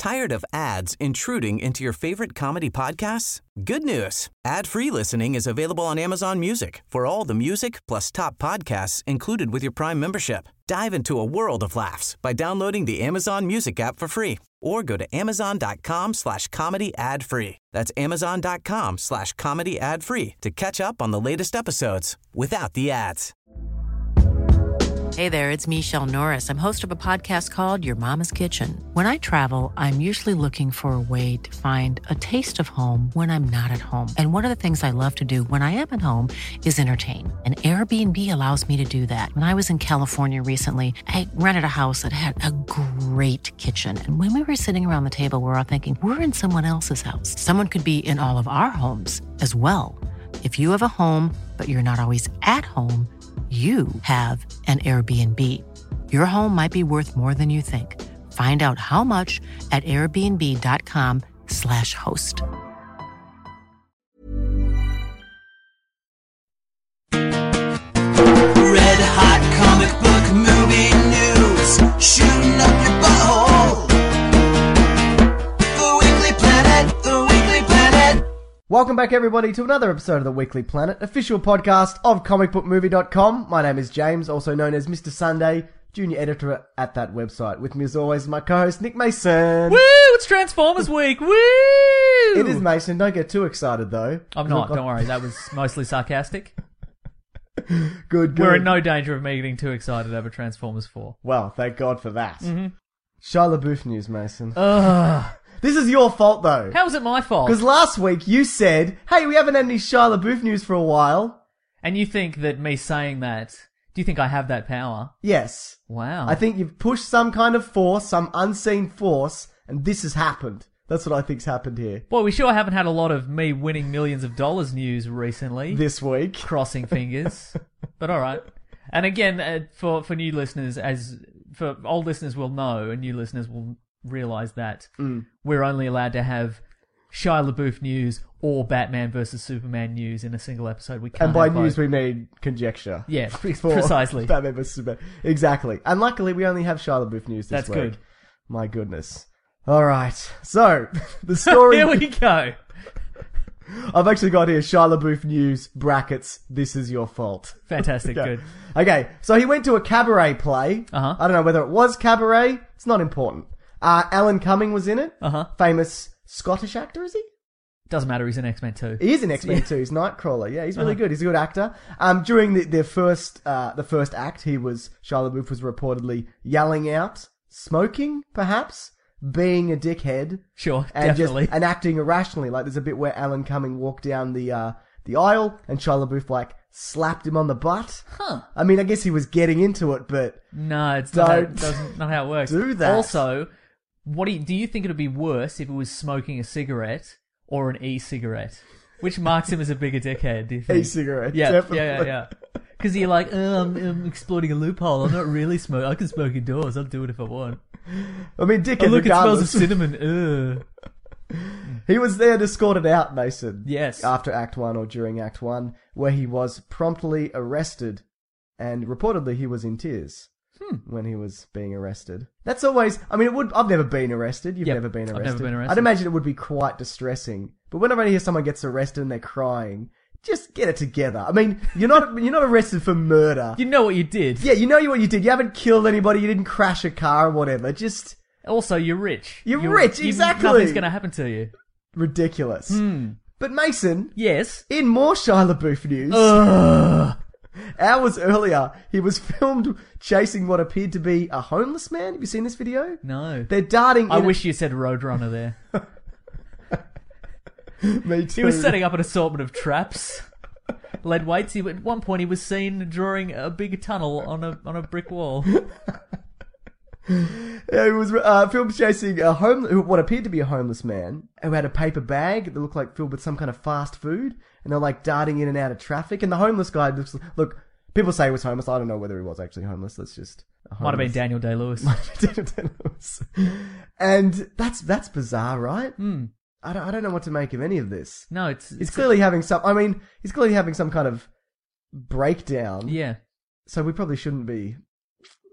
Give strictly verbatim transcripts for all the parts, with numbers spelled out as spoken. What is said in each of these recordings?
Tired of ads intruding into your favorite comedy podcasts? Good news. Ad-free listening is available on Amazon Music for all the music plus top podcasts included with your Prime membership. Dive into a world of laughs by downloading the Amazon Music app for free or go to amazon.com slash comedy ad free. That's amazon.com slash comedy ad free to catch up on the latest episodes without the ads. Hey there, it's Michelle Norris. I'm host of a podcast called Your Mama's Kitchen. When I travel, I'm usually looking for a way to find a taste of home when I'm not at home. And one of the things I love to do when I am at home is entertain. And Airbnb allows me to do that. When I was in California recently, I rented a house that had a great kitchen. And when we were sitting around the table, we were all thinking, we're in someone else's house. Someone could be in all of our homes as well. If you have a home, but you're not always at home, you have an Airbnb. Your home might be worth more than you think. Find out how much at airbnb.com slash host. Red hot comic book movie news, shooting up your butthole. The Weekly Planet, the Weekly Planet. Welcome back, everybody, to another episode of The Weekly Planet, official podcast of comic book movie dot com. My name is James, also known as Mister Sunday, junior editor at that website. With me, as always, my co-host, Nick Mason. Woo! It's Transformers Week! Woo! It is, Mason. Don't get too excited, though. I'm not, don't worry. That was mostly sarcastic. Good, good. We're in no danger of me getting too excited over Transformers four. Well, thank God for that. Mm-hmm. Shia LaBeouf news, Mason. Ugh. This is your fault, though. How is it my fault? Because last week you said, hey, we haven't had any Shia LaBeouf news for a while. And you think that me saying that, do you think I have that power? Yes. Wow. I think you've pushed some kind of force, some unseen force, and this has happened. That's what I think's happened here. Boy, we sure haven't had a lot of me winning millions of dollars news recently. This week. Crossing fingers. But alright. And again, uh, for, for new listeners, as for old listeners will know, and new listeners will realise that mm. we're only allowed to have Shia LaBeouf news or Batman versus Superman news in a single episode. We can't And by have news, both. we mean conjecture. Yeah, pre- For precisely. Batman versus Superman. Exactly. And luckily, we only have Shia LaBeouf news this That's week. good. My goodness. All right. So, the story... Here we go. I've actually got here Shia LaBeouf news, brackets, this is your fault. Fantastic, Okay. good. Okay, so he went to a cabaret play. Uh-huh. I don't know whether it was cabaret. It's not important. Uh, Alan Cumming was in it. Uh-huh. Famous Scottish actor, is he? Doesn't matter, he's in X-Men two. He is in X-Men two. He's Nightcrawler. Yeah, he's really Uh-huh. good. He's a good actor. Um, during the, their first, uh, the first act, he was, Shia LaBeouf was reportedly yelling out, smoking, perhaps, being a dickhead. Sure, and definitely. Just, and acting irrationally. Like, there's a bit where Alan Cumming walked down the, uh, the aisle, and Shia LaBeouf, like, slapped him on the butt. Huh. I mean, I guess he was getting into it, but... No, it's not how, Don't doesn't, not how it works. do that. Also, what do you, do you think it would be worse if it was smoking a cigarette or an e-cigarette? Which marks him as a bigger dickhead, do you think? E-cigarette, yeah, definitely. Yeah, yeah, yeah. Because you're like, oh, I'm, I'm exploiting a loophole. I'm not really smoking. I can smoke indoors. I'll do it if I want. I mean, dickhead Oh, look, regardless. it smells of cinnamon. Ugh. He was there to escort it out, Mason. Yes. After Act One or during Act One, where he was promptly arrested, and reportedly he was in tears Hmm. when he was being arrested. That's always. I mean, it would. I've never been arrested. You've Yep, never been I've arrested. never been arrested. I'd imagine it would be quite distressing. But whenever I hear someone gets arrested and they're crying, just get it together. I mean, you're not. You're not arrested for murder. You know what you did. Yeah, you know what you did. You haven't killed anybody. You didn't crash a car or whatever. Just Also, you're rich. You're rich, you- exactly. Nothing's going to happen to you. ridiculous. Hmm. But Mason, Yes. in more Shia LaBeouf news. Ugh. Hours earlier, he was filmed chasing what appeared to be a homeless man. Have you seen this video? No. They're darting I in wish you said Roadrunner there. Me too. He was setting up an assortment of traps. Lead weights. He, at one point, he was seen drawing a big tunnel on a on a brick wall. Yeah, he was uh, filmed chasing a home, who- what appeared to be a homeless man who had a paper bag that looked like filled with some kind of fast food, and they're like darting in and out of traffic. And the homeless guy looks, look, people say he was homeless. I don't know whether he was actually homeless. That's just a Might have been homeless- Daniel Day-Lewis. Daniel Day-Lewis. And that's that's bizarre, right? Hmm. I don't I don't know what to make of any of this. No, it's... He's it's clearly having some. I mean, he's clearly having some kind of breakdown. Yeah. So we probably shouldn't be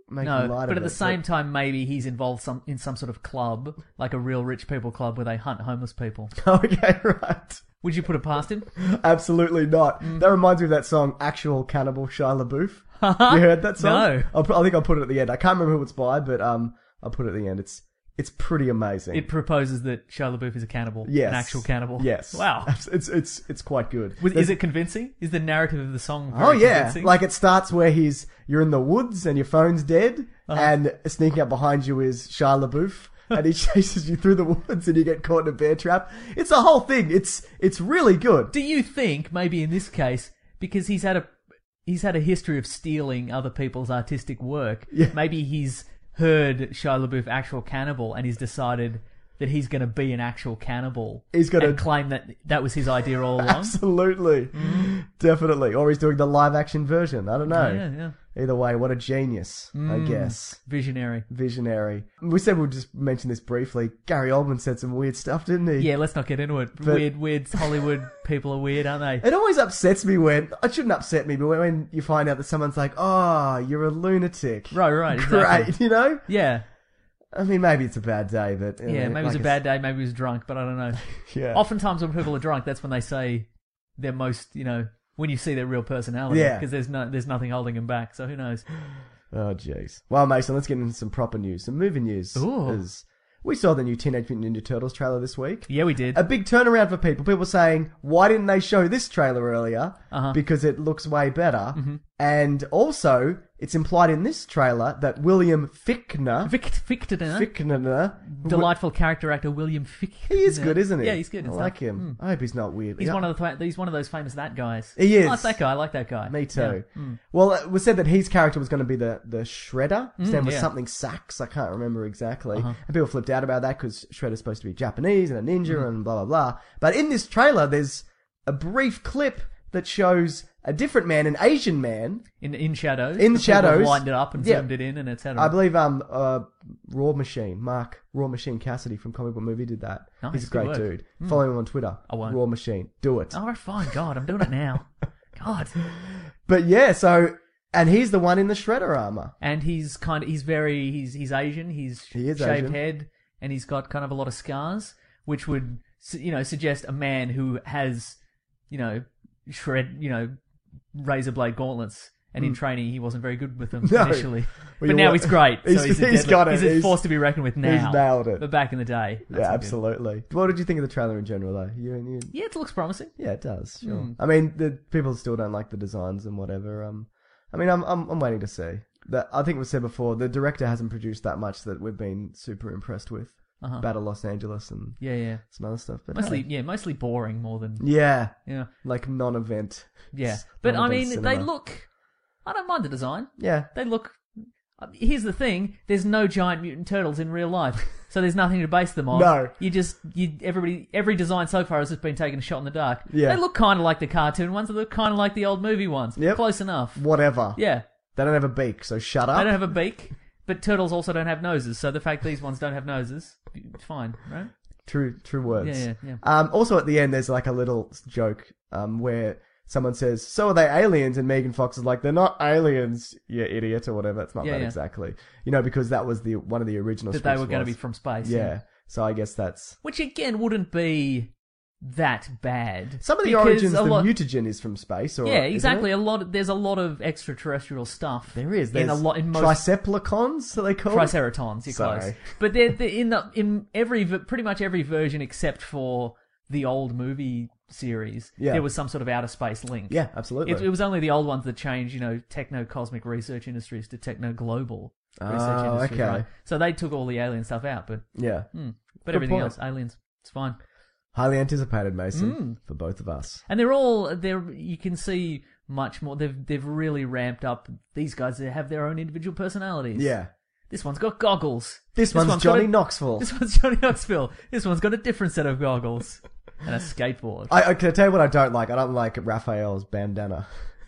making No, light but of at the it, same time, maybe he's involved some in some sort of club, like a real rich people club where they hunt homeless people. Okay, right. Would you put it past him? Absolutely not. Mm. That reminds me of that song, Actual Cannibal, Shia LaBeouf. You heard that song? No. I'll, put- I think I'll put it at the end. I can't remember who it's by, but um, I'll put it at the end. It's it's pretty amazing. It proposes that Shia LaBeouf is a cannibal, yes. an actual cannibal. Yes. Wow. It's it's it's quite good. Was, There's- is it convincing? Is the narrative of the song very Oh yeah, convincing? like it starts where he's you're in the woods and your phone's dead, Uh-huh. and sneaking up behind you is Shia LaBeouf, and he chases you through the woods, and you get caught in a bear trap. It's a whole thing. It's it's really good. Do you think maybe in this case, because he's had a he's had a history of stealing other people's artistic work, Yeah. maybe he's heard Shia LaBeouf actual cannibal and he's decided that he's going to be an actual cannibal. He's gonna- and claim that that was his idea all along. Absolutely, definitely. Or he's doing the live action version. I don't know. Yeah, yeah. Either way, what a genius, I guess. Visionary. Visionary. We said we'll just mention this briefly. Gary Oldman said some weird stuff, didn't he? Yeah, let's not get into it. But- weird, weird Hollywood people are weird, aren't they? It always upsets me when, it shouldn't upset me, but when you find out that someone's like, oh, you're a lunatic. Right, right. Exactly. Great, you know? Yeah. I mean, maybe it's a bad day, but... you Yeah, know, maybe it was like a bad day, maybe he was drunk, but I don't know. Yeah. Oftentimes when people are drunk, that's when they say they're most, you know, when you see their real personality. Yeah. Because there's no, there's nothing holding them back, so who knows? Oh, jeez. Well, Mason, let's get into some proper news, some movie news. Ooh. As we saw the new Teenage Mutant Ninja Turtles trailer this week. Yeah, we did. A big turnaround for people. People saying, why didn't they show this trailer earlier? Uh-huh. Because it looks way better. Mm-hmm. And also, it's implied in this trailer that William Fichtner... Vic- Fichtner, Fichtner... delightful character actor William Fichtner. He is good, isn't he? Yeah, he's good. I and like stuff. him. I hope he's not weird. He's Yeah. one of the he's one of those famous that guys. He is. I like that guy. I like that guy. Me too. Yeah. Mm. Well, it was said that his character was going to be the, the Shredder. His name was yeah. Uh-huh. something Sax. I can't remember exactly. And people flipped out about that because Shredder's supposed to be Japanese and a ninja Mm. and blah, blah, blah. But in this trailer, there's a brief clip that shows a different man, an Asian man. In in shadows. In the People have shadows. lined it up and Yeah. zoomed it in and et cetera. I believe um uh Raw Machine, Mark Raw Machine Cassidy from Comic Book Movie did that. Nice, He's a good great work. Hmm. dude. Follow him on Twitter. I won't. Raw Machine. Do it. All right, fine. God, I'm doing it now. God. But yeah, so and he's the one in the Shredder armor. And he's kind of he's very he's he's Asian. He's He is shaved Asian. head, and he's got kind of a lot of scars, which would su- you know suggest a man who has you know shred you know razor blade gauntlets. And in training, he wasn't very good with them Hmm. No. initially, Well, but you now wa- he's great. So He's- he's, a he's deadly- got it. He's a He's- force to be reckoned with now. nailed it. But back in the day, that's Yeah, all good. absolutely. What did you think of the trailer in general, though? You, you, Yeah, it looks promising. yeah, it does. Sure. Hmm. I mean, the people still don't like the designs and whatever. Um, I mean, I'm I'm, I'm waiting to see. That I think we said before, the director hasn't produced that much that we've been super impressed with. Uh-huh. Battle Los Angeles and Yeah, yeah. some other stuff. But Mostly, hey. yeah, mostly boring more than yeah, yeah, like non-event. yeah. s- But I non-event mean, they cinema. look. I don't mind the design. Yeah, They look. Here's the thing: there's no giant mutant turtles in real life, so there's nothing to base them on. No. you just you everybody every design so far has just been taking a shot in the dark. Yeah. They look kind of like the cartoon ones. They look kind of like the old movie ones. Yep. Close enough. whatever. Yeah, They don't have a beak, so shut up. they don't have a beak, but turtles also don't have noses. So the fact these ones don't have noses, it's fine, right? True, true words. Yeah, yeah, yeah. Um, also, at the end, there's like a little joke um, where someone says, "So are they aliens?" And Megan Fox is like, "They're not aliens, you idiot," or whatever. It's not Yeah, that yeah. exactly, you know, because that was the one of the original. That they scripts were going to was. be from space. Yeah. So I guess that's Which again wouldn't be that bad. some of the because origins. a The lot- mutagen is from space, or Yeah, isn't exactly. it? A lot. Of, there's a lot of extraterrestrial stuff. There is. in There's a lot in most Tricepticons, are they called? Triceratons. You're Sorry. close. But they're, they're in the in every v- pretty much every version except for the old movie series. Yeah. There was some sort of outer space link. Yeah, absolutely. It, it was only the old ones that changed, you know, techno cosmic research industries to techno global research Oh, industries. okay. Right? So they took all the alien stuff out, but yeah. hmm. but Good everything point. else, aliens, it's fine. Highly anticipated, Mason, Mm. for both of us. And they're all they're you can see much more. They've they've really ramped up. These guys they have their own individual personalities. Yeah. This one's got goggles. This, one's, got Johnny a- Knoxville. This one's Johnny Knoxville. This one's got a different set of goggles and a skateboard. I, I can tell you what I don't like. I don't like Raphael's bandana.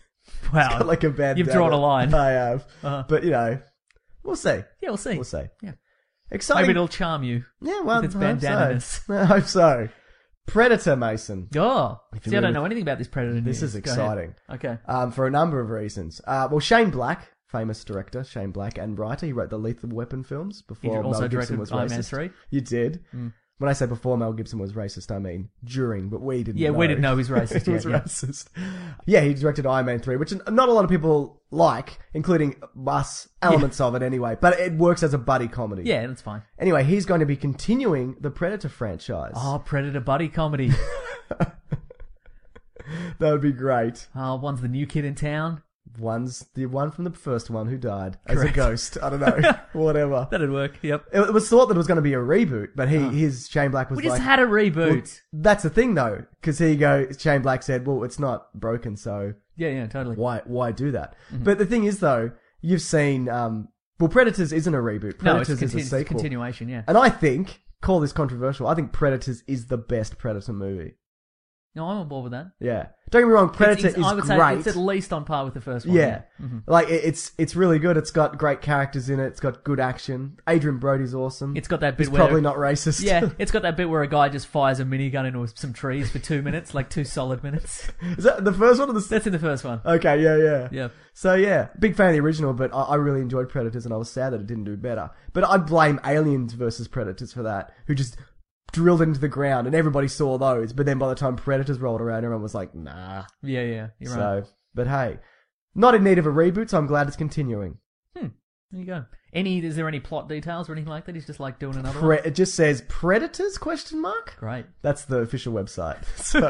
Wow, Got like a bandana. You've drawn a line. I have. Uh-huh. But, you know, we'll see. Yeah, we'll see. We'll see. Yeah. Exciting. Maybe it'll charm you. yeah, well, with its I hope bandananess. so. I hope so. Predator, Mason. Oh, If see, you I don't move- know anything about this Predator This news. is Go ahead. exciting. Okay. Um, for a number of reasons. Uh, well, Shane Black famous director Shane Black and writer. He wrote the Lethal Weapon films before He also Mel Gibson directed was Iron Man racist. three? You did. When I say before Mel Gibson was racist, I mean during, but we didn't Yeah, know. we didn't know he was racist he yet, was yeah. racist. Yeah, he directed Iron Man three, which not a lot of people like, including us, elements of it anyway. But it works as a buddy comedy. Yeah, that's fine. Anyway, he's going to be continuing the Predator franchise. Oh, Predator buddy comedy. That would be great. Oh, one's the new kid in town. One's the one from the first one who died as Correct. a ghost. I don't know. Whatever. That'd work. Yep. It, it was thought that it was going to be a reboot, but he, his Shane Black was We just like, had a reboot. Well, that's the thing though, because he go Shane Black said, "Well, it's not broken, so yeah, yeah, totally. why why do that?" But the thing is though, you've seen um, well, Predators isn't a reboot. No, it's, Predators a is conti- a it's a sequel, continuation, yeah. and I think call this controversial. I think Predators is the best Predator movie. No, I'm on board with that. Yeah, don't get me wrong, Predator It's- it's- is I would say great. it's at least on par with the first one. Yeah, Mm-hmm. like it, it's it's really good. It's got great characters in it. It's got good action. Adrian Brody's awesome. It's got that bit He's where... probably not racist. Yeah, it's got that bit where a guy just fires a minigun into some trees for two minutes, like two solid minutes. Is that the first one or the? That's in the first one. Okay, yeah, yeah. Yeah. So yeah, big fan of the original, but I, I really enjoyed Predators, and I was sad that it didn't do better. But I'd blame Aliens versus Predators for that, who just drilled into the ground, and everybody saw those. But then by the time Predators rolled around, everyone was like, "Nah." Yeah, yeah, you're right. So, but hey, not in need of a reboot, so I'm glad it's continuing. There you go. Any? Is there any plot details or anything like that? He's just like doing another Pre- one. it just says Predators? Question mark. Great. That's the official website. So,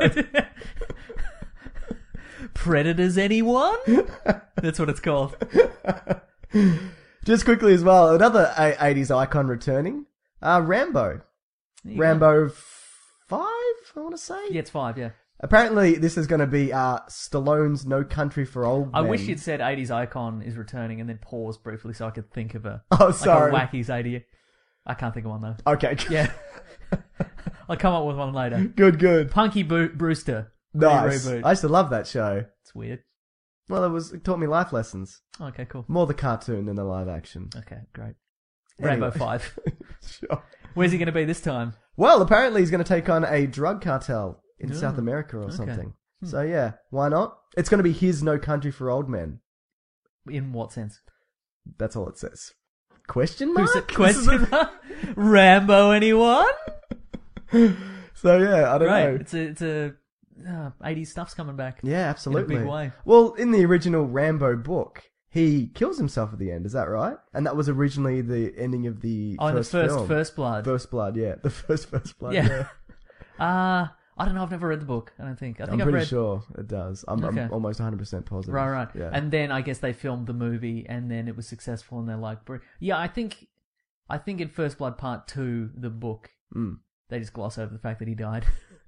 Predators, anyone? That's what it's called. just quickly as well, another a- eighties icon returning, uh, Rambo. There you Rambo five, I want to say. go. Yeah, it's five. Yeah. Apparently, this is going to be uh, Stallone's No Country for Old I Men. wish you'd said eighties icon is returning and then pause briefly so I could think of a Oh, like sorry. a wacky eighties. I can't think of one though. Okay. Yeah. I'll come up with one later. Good, good. Punky Bo- Brewster. Nice. Reboot. I used to love that show. It's weird. Well, it was it taught me life lessons. Okay, cool. More the cartoon than the live action. Okay, great. Anyway. Rambo five. Sure. Where's he going to be this time? Well, apparently he's going to take on a drug cartel in Ooh, South America or okay. something. So yeah, why not? It's going to be his No Country for Old Men. In what sense? That's all it says. Question Who mark? said question? Rambo, anyone? So yeah, I don't Right. know. It's a it's a uh, eighties stuff's coming back. Yeah, absolutely. In a big way. Well, in the original Rambo book, he kills himself at the end. Is that right? And that was originally the ending of the Oh, in the first first film. First Blood. First Blood, yeah, the first First Blood. Yeah, Yeah. Uh I don't know. I've never read the book. I don't think. I I'm think I've pretty read. sure it does. I'm, Okay. I'm almost one hundred percent positive. Right, right. Yeah. And then I guess they filmed the movie, and then it was successful, and they're like, "Br-" yeah, I think, I think in First Blood Part Two, the book, Mm. they just gloss over the fact that he died.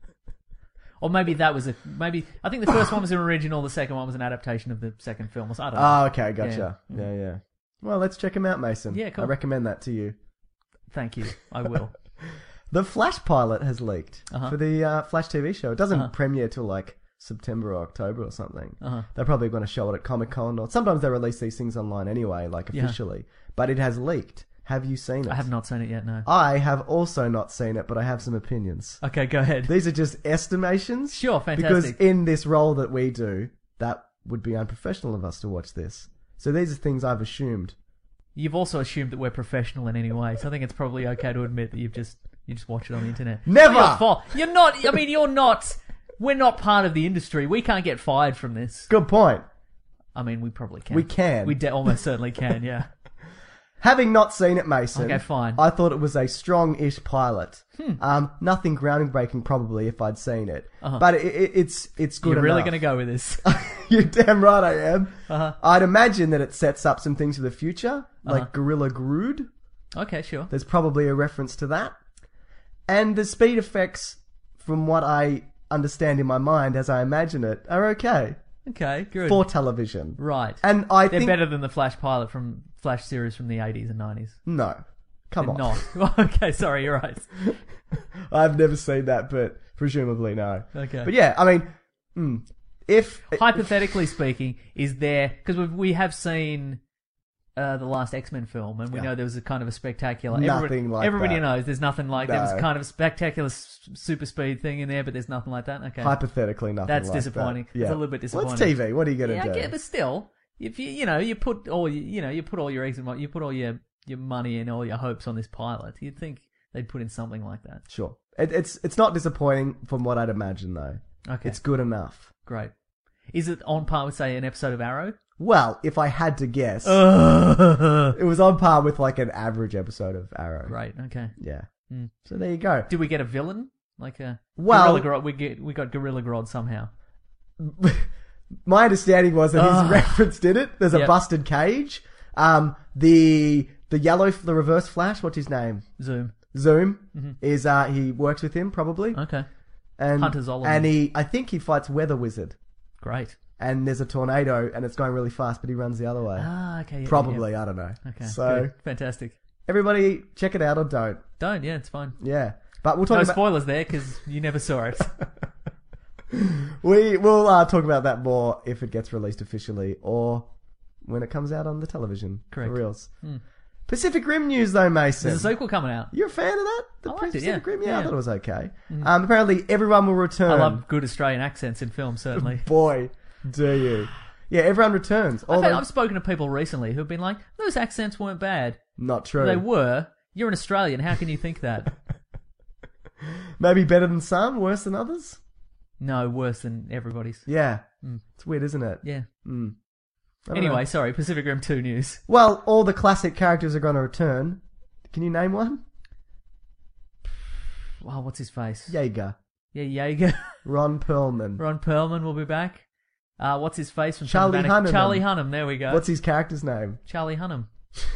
Or maybe that was a maybe. I think the first one was an original. The second one was an adaptation of the second film. I don't know. Oh, okay, gotcha. Yeah. yeah, yeah. Well, let's check him out, Mason. Yeah, cool. I recommend that to you. Thank you. I will. The Flash pilot has leaked Uh-huh. for the uh, Flash T V show. It doesn't Uh-huh. premiere till like September or October or something. Uh-huh. They're probably going to show it at Comic Con, or sometimes they release these things online anyway, like Yeah. officially. But it has leaked. Have you seen it? I have not seen it yet. No. I have also not seen it, but I have some opinions. Okay, go ahead. These are just estimations. Sure, Because fantastic. in this role that we do, that would be unprofessional of us to watch this. So these are things I've assumed. You've also assumed that we're professional in any way, so I think it's probably okay to admit that you've just you just watch it on the internet. Never! Not your fault. You're not. I mean, you're not. We're not part of the industry. We can't get fired from this. Good point. I mean, we probably can. We can. We de- almost certainly can. Yeah. Having not seen it, Mason, Okay, fine. I thought it was a strong-ish pilot. Um, nothing groundbreaking, probably, if I'd seen it. Uh-huh. But it, it, it's it's good You're really enough. going to go with this? You're damn right I am. Uh-huh. I'd imagine that it sets up some things for the future, like Uh-huh. Gorilla Grodd. Okay, sure. There's probably a reference to that. And the speed effects, from what I understand in my mind as I imagine it, are okay Okay, good. for television. Right. And I They're think... better than the Flash pilot from Flash series from the eighties and nineties. No. Come They're on. not. Okay, sorry, you're right. I've never seen that, but presumably no. Okay. But yeah, I mean, mm, if... Hypothetically speaking, is there because we have seen uh, the last X-Men film, and we Yeah. know there was a kind of a spectacular. Nothing everybody, like everybody that. knows there's nothing like there was No. kind of a spectacular s- super speed thing in there, but there's nothing like that. Okay, Hypothetically, nothing That's like disappointing. that. It's a little bit Well, it's disappointing. T V. What are you going to yeah, do? I get, but still, if you you know you put all you, you know you put all your eggs in one- you put all your your money and all your hopes on this pilot, you'd think they'd put in something like that. Sure. It, it's it's not disappointing from what I'd imagine, though. Okay, It's good enough. great. Is it on par with, say, an episode of Arrow? Well, if I had to guess, Great. it was on par with like an average episode of Arrow. Okay. Yeah. Mm. So there you go. Did we get a villain? Like a Well- Gorilla Grodd? We get we got Gorilla Grodd somehow. My understanding was that he's Ugh. referenced in it. There's a Yep. busted cage. Um, the the yellow, the Reverse Flash. What's his name? Zoom. Zoom is uh he works with him probably. Okay. And Hunter Zolomon. and he I think he fights Weather Wizard. Great. And there's a tornado and it's going really fast, but he runs the other way. Ah, okay. yeah, Probably, yeah. I don't know. Okay. So good. Fantastic. everybody, check it out or don't. Don't. Yeah, it's fine. Yeah, but we'll talk No about spoilers there because you never saw it. we will uh, talk about that more if it gets released officially or when it comes out on the television. Correct. For reals. Pacific Rim news though, Mason. There's a sequel coming out. You're a fan of that? The I liked it, Pacific yeah. Rim? Yeah, Yeah. I thought it was okay. Um, apparently, everyone will return. I love good Australian accents in film, certainly. Boy, do you. Yeah, everyone returns. I've, had, Although, I've spoken to people recently who've been like, those accents weren't bad. not true. They were. You're an Australian. How can you think that? Maybe better than some, worse than others? No, worse than everybody's. Yeah. It's weird, isn't it? Yeah. I don't Anyway, know. sorry, Pacific Rim two news. Well, all the classic characters are going to return. Can you name one? Wow, what's his face? Jaeger. Yeah, Jaeger. Ron Perlman. Ron Perlman will be back. Uh, what's his face from Charlie Sons of Anarchy? Hunnam. Charlie Hunnam, there we go. What's his character's name? Charlie Hunnam.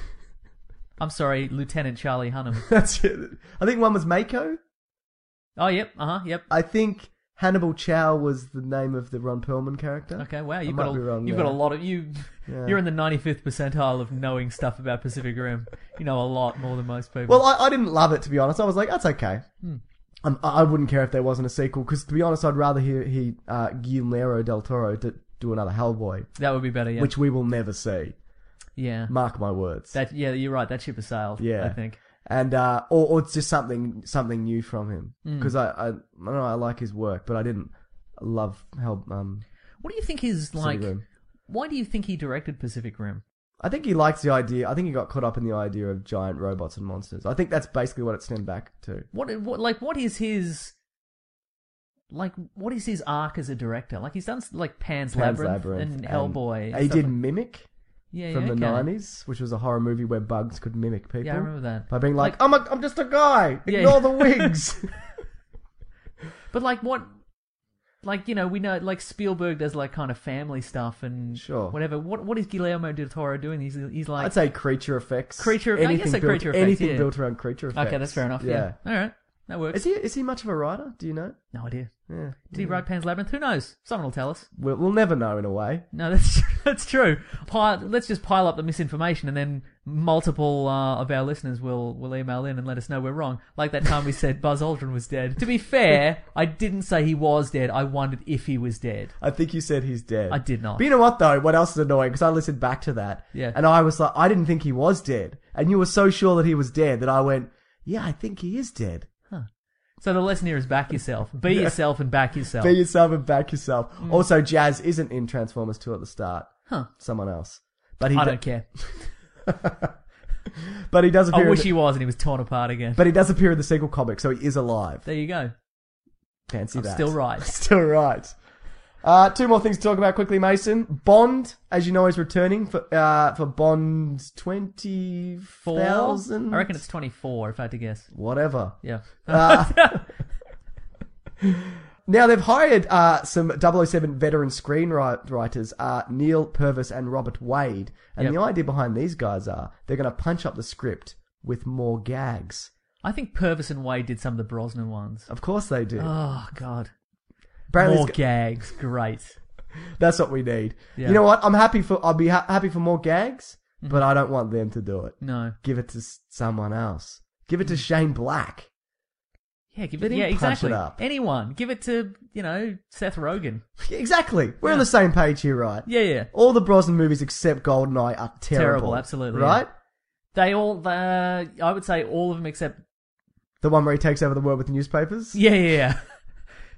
I'm sorry, Lieutenant Charlie Hunnam. That's it. I think one was Mako. Oh, yep, uh-huh, yep. I think Hannibal Chow was the name of the Ron Perlman character. Okay, wow, I you've might got a, be wrong you've there. got a lot of you. Yeah. You're in the ninety-fifth percentile of knowing stuff about Pacific Rim. You know a lot more than most people. Well, I, I didn't love it, to be honest. I was like, that's okay. Um, I I wouldn't care if there wasn't a sequel, because to be honest, I'd rather hear, hear uh, Guillermo del Toro to do another Hellboy, that would be better, yeah. which we will never see. yeah, Mark my words. that yeah, you're right. That ship has sailed. Yeah. I think. And uh, or, or it's just something something new from him, Hmm. because I, I I don't know, I like his work, but I didn't love Hell. Um, What do you think his Pacific like? Rim. Why do you think he directed Pacific Rim? I think he likes the idea. I think he got caught up in the idea of giant robots and monsters. I think that's basically what it stemmed back to. What what like what is his like what is his arc as a director? Like he's done like Pan's, Pan's Labyrinth, Labyrinth and and Hellboy. and He stuff did like- Mimic yeah, from yeah, the okay. nineties, which was a horror movie where bugs could mimic people. Yeah, I remember that. By being like, Like- I'm a, I'm just a guy. Yeah, Ignore yeah. the wigs. But like what? Like you know, we know like Spielberg does like kind of family stuff and Sure. whatever. What what is Guillermo del Toro doing? He's he's like I'd say creature effects. Creature- I Anything guess a built, creature effects, Anything yeah. built around creature effects. okay, that's fair enough. Yeah, all right, that works. Is he is he much of a writer? Do you know? No idea. Yeah. Did he write Pan's Labyrinth? Who knows? Someone will tell us. We'll, we'll never know in a way. No, that's that's true. Pile, let's just pile up the misinformation, and then multiple uh, of our listeners will will email in and let us know we're wrong. Like that time we said Buzz Aldrin was dead. To be fair, I didn't say he was dead. I wondered if he was dead. I think you said he's dead. I did not. But you know what though? What else is annoying? Because I listened back to that. Yeah. And I was like, I didn't think he was dead. And you were so sure that he was dead that I went, yeah, I think he is dead. So the lesson here is back yourself. Be yourself and back yourself. Be yourself and back yourself. Also, Jazz isn't in Transformers two at the start. Huh. Someone else. But he I do- don't care. But he does appear. I wish in he the, was and he was torn apart again. But he does appear in the sequel comic, so he is alive. There you go. Fancy I'm that. still right. Still right. Uh, two more things to talk about quickly, Mason. Bond, as you know, is returning for uh, for Bond twenty Four? thousand. I reckon it's twenty-four, if I had to guess. Whatever. Yeah. Uh, now, they've hired uh, some double oh seven veteran screenwriters, uh, Neil Purvis and Robert Wade. And Yep. the idea behind these guys are they're going to punch up the script with more gags. I think Purvis and Wade did some of the Brosnan ones. Of course they do. Oh, God. Apparently More it's- gags. Great. That's what we need. Yeah. You know what? I'm happy for. I'll be ha- happy for more gags, Mm-hmm. but I don't want them to do it. No. Give it to s- someone else. Give it to Shane Black. Yeah, give Let it. him Yeah, punch exactly. it up. Anyone. Give it to, you know, Seth Rogen. Exactly. We're on Yeah. the same page here, right? Yeah, yeah. All the Brosnan movies except GoldenEye are terrible. Terrible, absolutely, Right? They all, uh, I would say all of them except, The one where he takes over the world with the newspapers. yeah, yeah, yeah.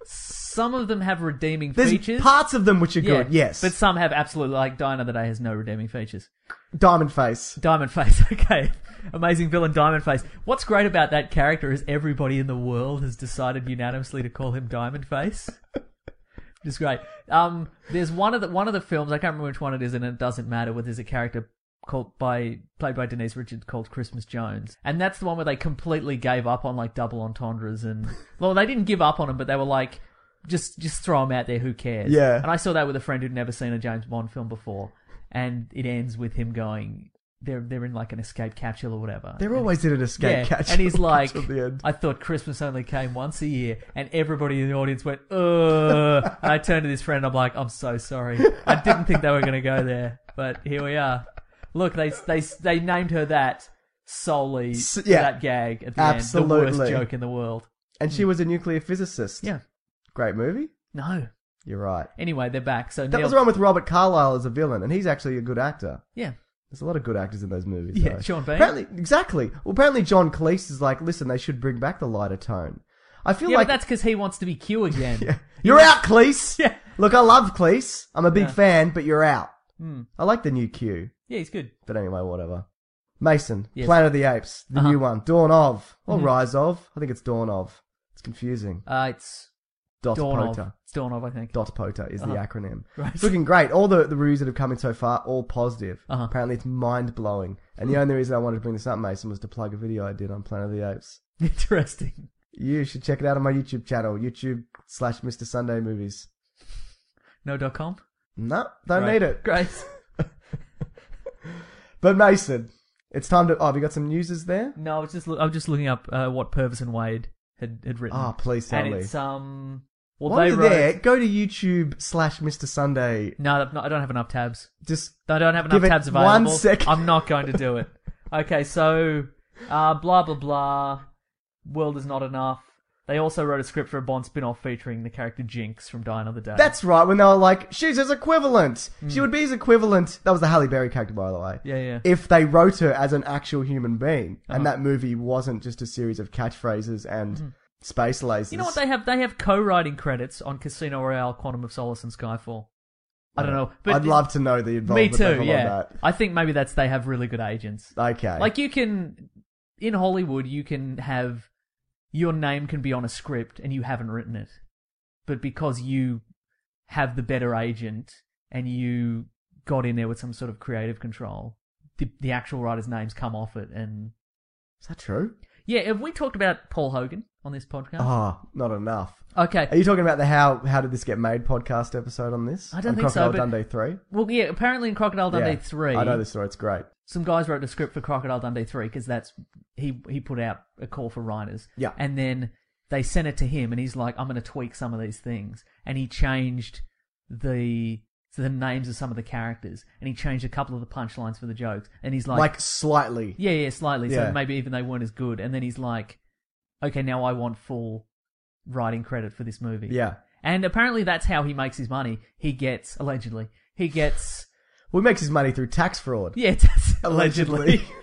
Some of them have redeeming There's features. parts of them which are Yeah, good, yes. But some have absolutely, like Die Another Day has no redeeming features. Diamond Face. Diamond Face, okay. Amazing villain Diamond Face. What's great about that character is everybody in the world has decided unanimously to call him Diamond Face. Which is great. Um, there's one of the one of the films, I can't remember which one it is, and it doesn't matter, where there's a character called by played by Denise Richards called Christmas Jones. And that's the one where they completely gave up on like double entendres and well, they didn't give up on them, but they were like, just just throw them out there, who cares? Yeah. And I saw that with a friend who'd never seen a James Bond film before. And it ends with him going, they're they're in like an escape capsule or whatever. They're and always in an escape yeah, capsule. and he's like, until the end. I thought Christmas only came once a year, and everybody in the audience went, ugh. And I turned to this friend, I'm like, I'm so sorry. I didn't think they were going to go there, but here we are. Look, they they they named her that solely S- for yeah. that gag at the Absolutely. end. The worst joke in the world. And she was a nuclear physicist. Yeah. Great movie. No. You're right. Anyway, they're back. So That Neil, was the one with Robert Carlyle as a villain, and he's actually a good actor. yeah. There's a lot of good actors in those movies. Yeah, though. Sean Bean. Apparently, exactly. Well, apparently John Cleese is like, listen, they should bring back the lighter tone. I feel Yeah, like but that's because he wants to be Q again. Yeah. You're out, Cleese. Yeah. Look, I love Cleese. I'm a big Yeah. fan, but you're out. Hmm. I like the new Q. Yeah, he's good. But anyway, whatever. Mason, Yes. Planet of the Apes, the Uh-huh. new one, Dawn of, or Mhm. Rise of. I think it's Dawn of. It's confusing. Uh, it's Dot Dawn Pota. of. It's Dawn of, I think. Dot Pota is the Uh-huh. acronym. Right. It's looking great. All the, the reviews that have come in so far, all positive. Uh-huh. Apparently it's mind-blowing. And the only reason I wanted to bring this up, Mason, was to plug a video I did on Planet of the Apes. Interesting. You should check it out on my YouTube channel, YouTube slash Mister Sunday Movies. No dot com? No, don't Right. need it. Great. But Mason, it's time to... Oh, have you got some newses there? No, I was just loo- I was just looking up uh, what Purvis and Wade had, had written. Oh, please tell and me. it's um well While they you're wrote there, go to YouTube slash Mister Sunday. no, no, I don't have enough tabs. Just I don't have enough Give it tabs one available. second. I'm not going to do it. Okay, so uh, blah blah blah. World is not enough. They also wrote a script for a Bond spin-off featuring the character Jinx from Die Another Day. That's right, when they were like, she's his equivalent. She would be his equivalent. That was the Halle Berry character, by the way. yeah, yeah. If they wrote her as an actual human being, Uh-huh. and that movie wasn't just a series of catchphrases and space lasers. You know what? They have they have co-writing credits on Casino Royale, Quantum of Solace, and Skyfall. I don't know, but I'd love to know the me involvement too. level Yeah, on I think maybe that's they have really good agents. that. Okay. Like you can, in Hollywood, you can have, your name can be on a script and you haven't written it. But because you have the better agent and you got in there with some sort of creative control, the, the actual writer's names come off it. And Is that true? yeah, have we talked about Paul Hogan on this podcast? Oh, not enough. Okay. Are you talking about the How How Did This Get Made podcast episode on this? I don't on think so, Crocodile but- Dundee three? Well, yeah, apparently in Crocodile Dundee Yeah, three, I know this story, it's great. some guys wrote a script for Crocodile Dundee three because that's he he put out a call for writers. Yeah. And then they sent it to him, and he's like, "I'm going to tweak some of these things," and he changed the the names of some of the characters, and he changed a couple of the punchlines for the jokes, and he's like, Like, slightly. "Yeah, yeah, slightly." Yeah. So maybe even they weren't as good, and then he's like, "Okay, now I want full writing credit for this movie." Yeah. And apparently that's how he makes his money. He gets allegedly he gets. Well, he makes his money through tax fraud. Yeah, that's Allegedly. allegedly.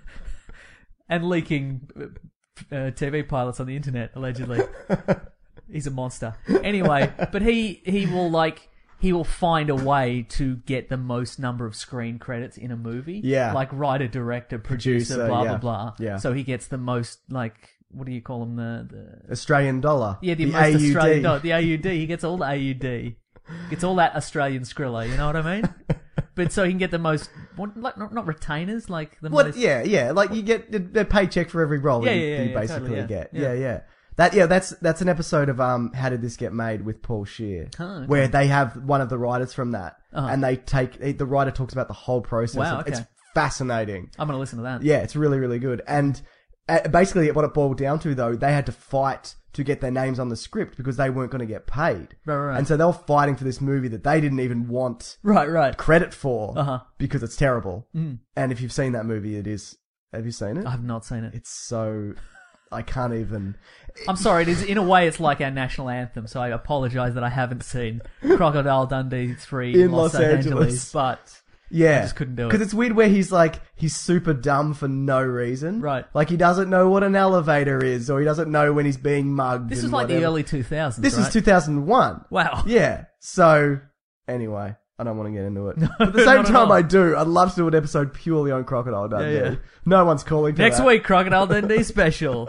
And leaking uh, T V pilots on the internet, allegedly. He's a monster. Anyway, but he, he will, like, he will find a way to get the most number of screen credits in a movie. Yeah. Like writer, director, producer, Producer, blah, yeah. blah, blah. Yeah. So he gets the most, like, what do you call them? The, the Australian dollar. Yeah, the, the most A U D. Australian dollar. The A U D. He gets all the A U D. Gets all that Australian Skrilla, you know what I mean? But so he can get the most, what, like, not, not retainers, like the What? most... Yeah, yeah. Like you get the, the paycheck for every role Yeah, that you, yeah, that you yeah, basically totally, yeah. get. Yeah. Yeah. yeah, That yeah, that's that's an episode of um How Did This Get Made with Paul Scheer, Oh, okay. where they have one of the writers from that, Uh-huh. and they take the writer talks about the whole process. Wow, It's okay. fascinating. I'm going to listen to that. Yeah, it's really really good. And uh, basically, what it boiled down to though, they had to fight to get their names on the script because they weren't going to get paid. Right, right, right. And so they were fighting for this movie that they didn't even want Right, right. credit for Uh-huh. because it's terrible. Mm. And if you've seen that movie, it is. Have you seen it? I have not seen it. It's so. I can't even. I'm sorry, it is, in a way, it's like our national anthem, so I apologize that I haven't seen Crocodile Dundee three in, In Los, Los Angeles. Angeles. But Yeah. I just couldn't do it. Because it's weird where he's like, he's super dumb for no reason. Right. Like he doesn't know what an elevator is, or he doesn't know when he's being mugged. This and was like whatever. the early two thousands, This right? was two thousand one. Wow. Yeah. So, anyway, I don't want to get into it. No, but at the same not at time, all. I do. I'd love to do an episode purely on Crocodile Dundee. Yeah, yeah. No one's calling for Next that. week, Crocodile Dundee special.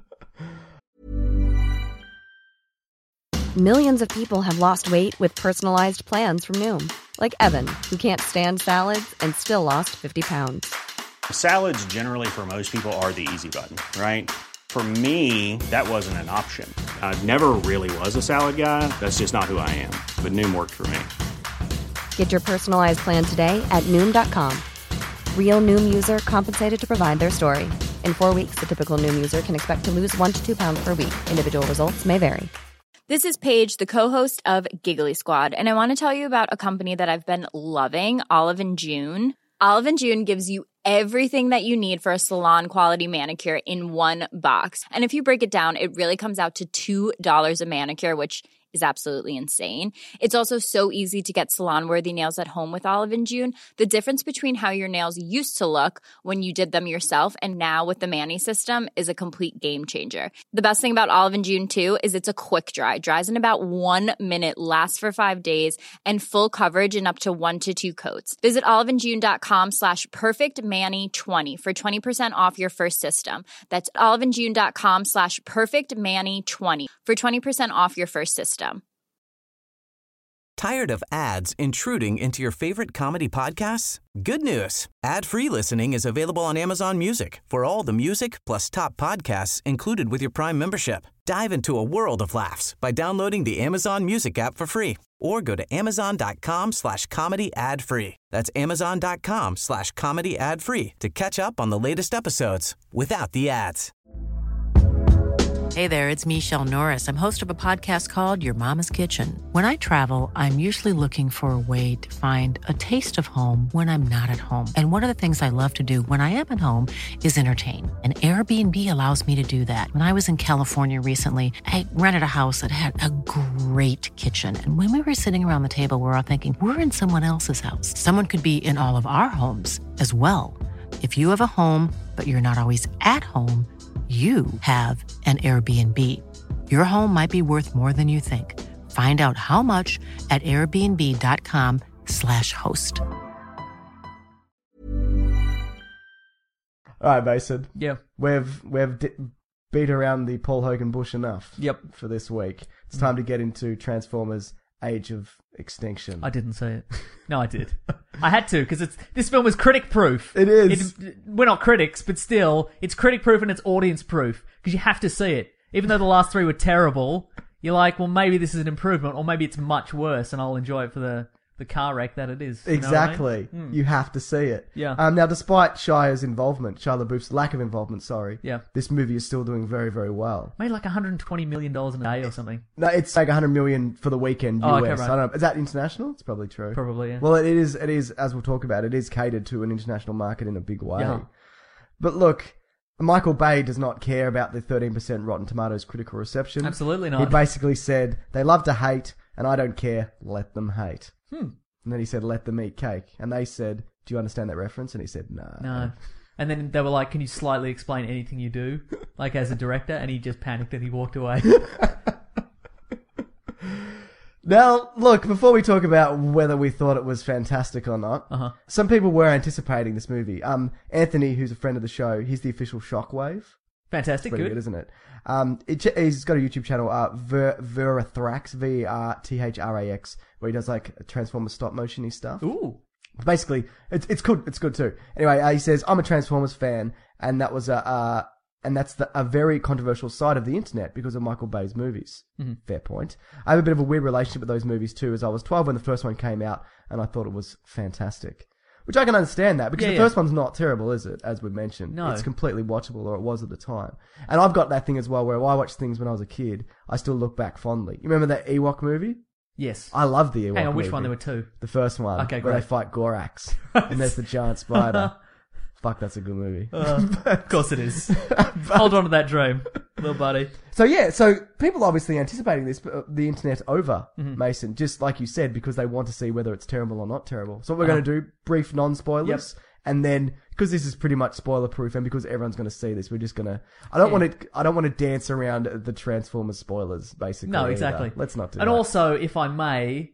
Millions of people have lost weight with personalized plans from Noom. Like Evan, who can't stand salads and still lost fifty pounds. Salads generally for most people are the easy button, right? For me, that wasn't an option. I never really was a salad guy. That's just not who I am. But Noom worked for me. Get your personalized plan today at Noom dot com. Real Noom user compensated to provide their story. In four weeks, the typical Noom user can expect to lose one to two pounds per week. Individual results may vary. This is Paige, the co-host of Giggly Squad, and I want to tell you about a company that I've been loving, Olive and June. Olive and June gives you everything that you need for a salon-quality manicure in one box. And if you break it down, it really comes out to two dollars a manicure, which is absolutely insane. It's also so easy to get salon-worthy nails at home with Olive and June. The difference between how your nails used to look when you did them yourself and now with the Mani system is a complete game changer. The best thing about Olive and June, too, is it's a quick dry. Dries in about one minute, lasts for five days, and full coverage in up to one to two coats. Visit oliveandjune.com slash perfectmani20 for twenty percent off your first system. That's oliveandjune.com slash perfectmani20 for twenty percent off your first system. Tired of ads intruding into your favorite comedy podcasts? Good news. Ad-free listening is available on Amazon Music for all the music plus top podcasts included with your Prime membership. Dive into a world of laughs by downloading the Amazon Music app for free or go to amazon.com slash comedy ad free. That's amazon.com slash comedy ad free to catch up on the latest episodes without the ads. Hey there, it's Michelle Norris. I'm host of a podcast called Your Mama's Kitchen. When I travel, I'm usually looking for a way to find a taste of home when I'm not at home. And one of the things I love to do when I am at home is entertain. And Airbnb allows me to do that. When I was in California recently, I rented a house that had a great kitchen. And when we were sitting around the table, we were all thinking, we're in someone else's house. Someone could be in all of our homes as well. If you have a home, but you're not always at home, you have an Airbnb. Your home might be worth more than you think. Find out how much at airbnb.com slash host. All right, Mason. Yeah. We've we've di- beat around the Paul Hogan bush enough. Yep. For this week, it's time to get into Transformers: Age of Extinction. I didn't say it. No, I did. I had to, because it's this film is critic-proof. It is. It, we're not critics, but still, it's critic-proof and it's audience-proof, because you have to see it. Even though the last three were terrible, you're like, well, maybe this is an improvement, or maybe it's much worse, and I'll enjoy it for the, the car wreck that it is. You know what I mean? Exactly. Hmm. You have to see it. Yeah. Um, now, despite Shia's involvement, Shia LaBeouf's lack of involvement, sorry. Yeah. This movie is still doing very, very well. Made like one hundred twenty million dollars in a day or something. No, it's like one hundred million for the weekend U S. Oh, okay, right. I don't know. Is that international? It's probably true. Probably, yeah. Well, it is, it is, as we'll talk about, it is catered to an international market in a big way. Yeah. But look, Michael Bay does not care about the thirteen percent Rotten Tomatoes critical reception. Absolutely He not. basically said, they love to hate, and I don't care, let them hate. Hmm. And then he said, let them eat cake. And they said, do you understand that reference? And he said, no. No. And then they were like, can you slightly explain anything you do? Like as a director? And he just panicked and he walked away. Now, look, before we talk about whether we thought it was fantastic or not, Uh-huh. some people were anticipating this movie. Um, Anthony, who's a friend of the show, he's the official Shockwave. Fantastic, Pretty good. good, isn't it? Um, it, he's got a YouTube channel, uh, Ver, Verathrax, V E R T H R A X, where he does like Transformers stop motion-y stuff. Ooh. Basically, it's it's good. It's good too. Anyway, uh, he says I'm a Transformers fan, and that was a uh, and that's the, a very controversial side of the internet because of Michael Bay's movies. Mm-hmm. Fair point. I have a bit of a weird relationship with those movies too, as I was twelve when the first one came out, and I thought it was fantastic. Which I can understand that, because Yeah, the yeah. first one's not terrible, is it? As we mentioned. No. It's completely watchable, or it was at the time. And I've got that thing as well, where I watched things when I was a kid, I still look back fondly. You remember that Ewok movie? Yes. I love the Ewok Hang on, which movie. one? There were two. The first one. Okay, Where they great. fight Gorax. And there's the giant spider. Fuck, that's a good movie. Uh, of course it is. Hold on to that dream, little buddy. So yeah, so people obviously anticipating this, uh, the internet over, Mm-hmm. Mason, just like you said, because they want to see whether it's terrible or not terrible. So what we're Uh-huh. going to do, brief non-spoilers, Yep. and then, because this is pretty much spoiler-proof, and because everyone's going to see this, we're just going to, I don't Yeah. want to, I don't want to dance around the Transformers spoilers, basically. No, either. exactly. Let's not do And that. also, if I may,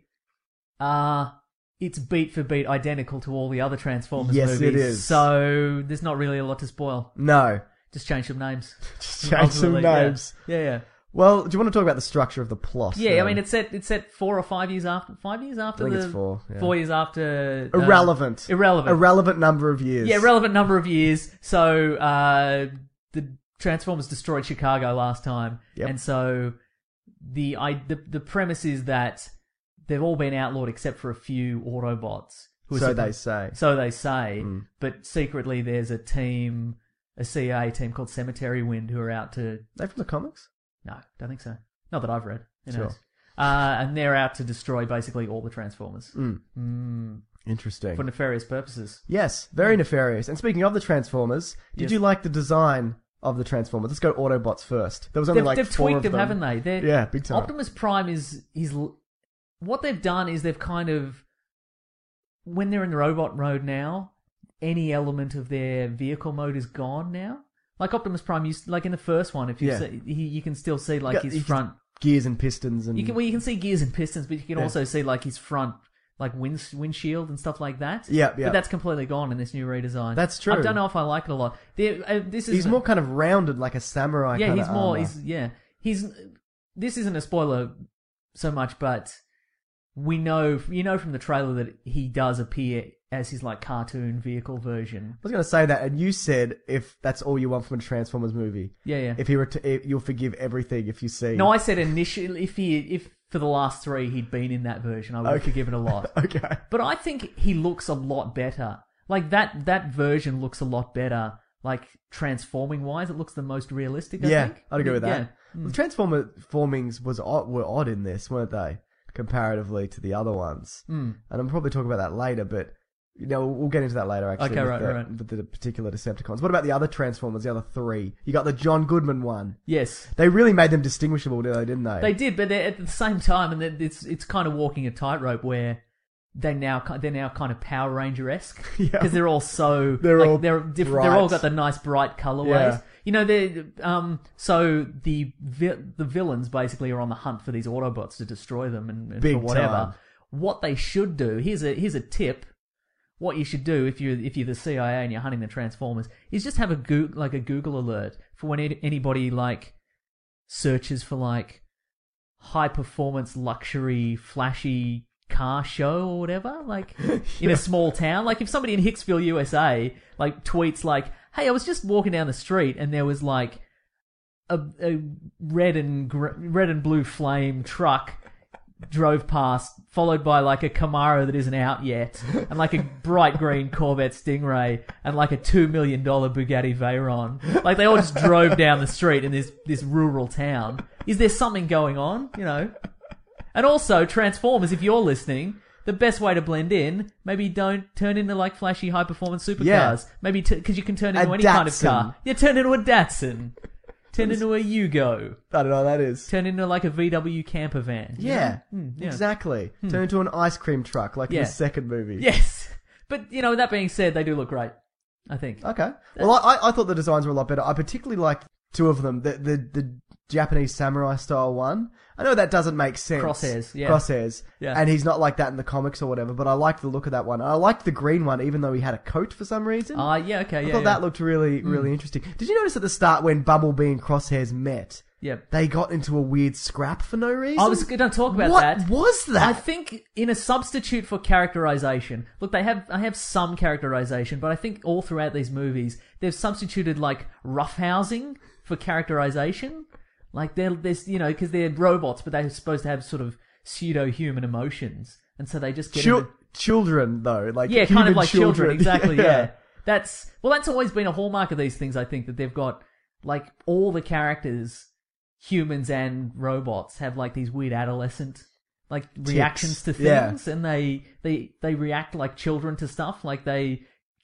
uh, it's beat for beat identical to all the other Transformers Yes, movies. it is. So there's not really a lot to spoil. No. Just change some names. Just change some Ultimately, yeah. names. Yeah, yeah. Well, do you want to talk about the structure of the plot? Yeah, I um, mean, it's set, it's set four or five years after, five years after I think the, it's four, yeah. four years after. uh, irrelevant. irrelevant. Irrelevant number of years. Yeah, relevant number of years. So, uh, the Transformers destroyed Chicago last time. Yep. And so, the, I, the, the premise is that they've all been outlawed except for a few Autobots. Who are So suppo- they say. So they say. Mm. But secretly there's a team, a C I A team called Cemetery Wind who are out to... They from the comics? No, don't think so. Not that I've read. Who Sure. knows? Uh, and they're out to destroy basically all the Transformers. Mm. Mm, Interesting. for nefarious purposes. Yes, very nefarious. And speaking of the Transformers, did Yes. you like the design of the Transformers? Let's go Autobots first. There was only They've, like they've four tweaked of them, them, haven't they? They're, Yeah, big time. Optimus Prime is is l- what they've done is they've kind of, when they're in the robot mode now, any element of their vehicle mode is gone now. Like Optimus Prime used, like in the first one, if you Yeah. see, he, you can still see like Got- his you can- front. Gears and pistons and You can well, you can see gears and pistons, but you can Yeah. also see like his front, like wind windshield and stuff like that. Yeah, yeah. But that's completely gone in this new redesign. That's true. I don't know if I like it a lot. The, uh, this is he's more kind of rounded like a samurai. yeah, kind he's of more. armor. He's yeah. He's. This isn't a spoiler so much, but we know you know from the trailer that he does appear as his like cartoon vehicle version. I was going to say that, and you said if that's all you want from a Transformers movie, Yeah, yeah. if he were to, if you'll forgive everything if you see. No, I said initially if he if for the last three he'd been in that version, I would have Okay. forgiven a lot. Okay. But I think he looks a lot better. Like that that version looks a lot better. Like transforming wise, it looks the most realistic. I yeah, think. I'd agree with that. Yeah. The Transformer formings was odd, were odd in this, weren't they? Comparatively to the other ones. Mm. And I'm probably talking about that later, but you know, we'll get into that later. Actually, Okay, with right, the, right. with the particular Decepticons. What about the other Transformers? The other three? You got the John Goodman one. Yes. They really made them distinguishable, didn't they? They did, but they're at the same time, and then it's it's kind of walking a tightrope where they now they're now kind of Power Ranger esque because Yeah. they're all so They're like, all they're different. bright. They're all got the nice bright colorways. Yeah. You know, they um so the vi- the villains basically are on the hunt for these Autobots to destroy them and, and Big for whatever. time. What they should do here's a here's a tip. What you should do if you if you're the C I A and you're hunting the Transformers is just have a go- like a Google alert for when any- anybody like searches for like high performance luxury flashy car show or whatever, like in a small town. Like if somebody in Hicksville, U S A, like tweets like, "Hey, I was just walking down the street and there was like a, a red and gr- red and blue flame truck." Drove past, followed by like a Camaro that isn't out yet, and like a bright green Corvette Stingray, and like a two million dollar Bugatti Veyron. Like they all just drove down the street in this this rural town. Is there something going on? You know. And also Transformers. If you're listening, the best way to blend in, maybe don't turn into like flashy high performance supercars. Yeah. Maybe because t- you can turn into A any kind of Datsun. car. You turn into a Datsun. Turn into a Yugo. I don't know what that is. Turn into like a V W camper van. you Yeah, know? Mm, yeah. exactly. Turn into an ice cream truck like in Yeah. the second movie. Yes. But, you know, that being said, they do look great, I think. Okay. Well, I, I thought the designs were a lot better. I particularly liked two of them. The the, the Japanese samurai style one. I know that doesn't make sense. Crosshairs, yeah. Crosshairs. Yeah. And he's not like that in the comics or whatever, but I liked the look of that one. I liked the green one, even though he had a coat for some reason. Ah, uh, yeah, okay, I yeah. thought yeah. that looked really, really interesting. Did you notice at the start when Bumblebee and Crosshairs met, Yep. they got into a weird scrap for no reason? I was going to talk about what that. What was that? I think in a substitute for characterization, look, they have I have some characterization, but I think all throughout these movies, they've substituted like roughhousing for characterization. Like they're, there's, you know, because they're robots, but they're supposed to have sort of pseudo-human emotions, and so they just get Chil- into, children, though. Like yeah, kind human of like children, exactly. Yeah. Yeah. That's well, that's always been a hallmark of these things. I think that they've got like all the characters, humans and robots, have like these weird adolescent like reactions to Yeah. things, and they they they react like children to stuff. Like they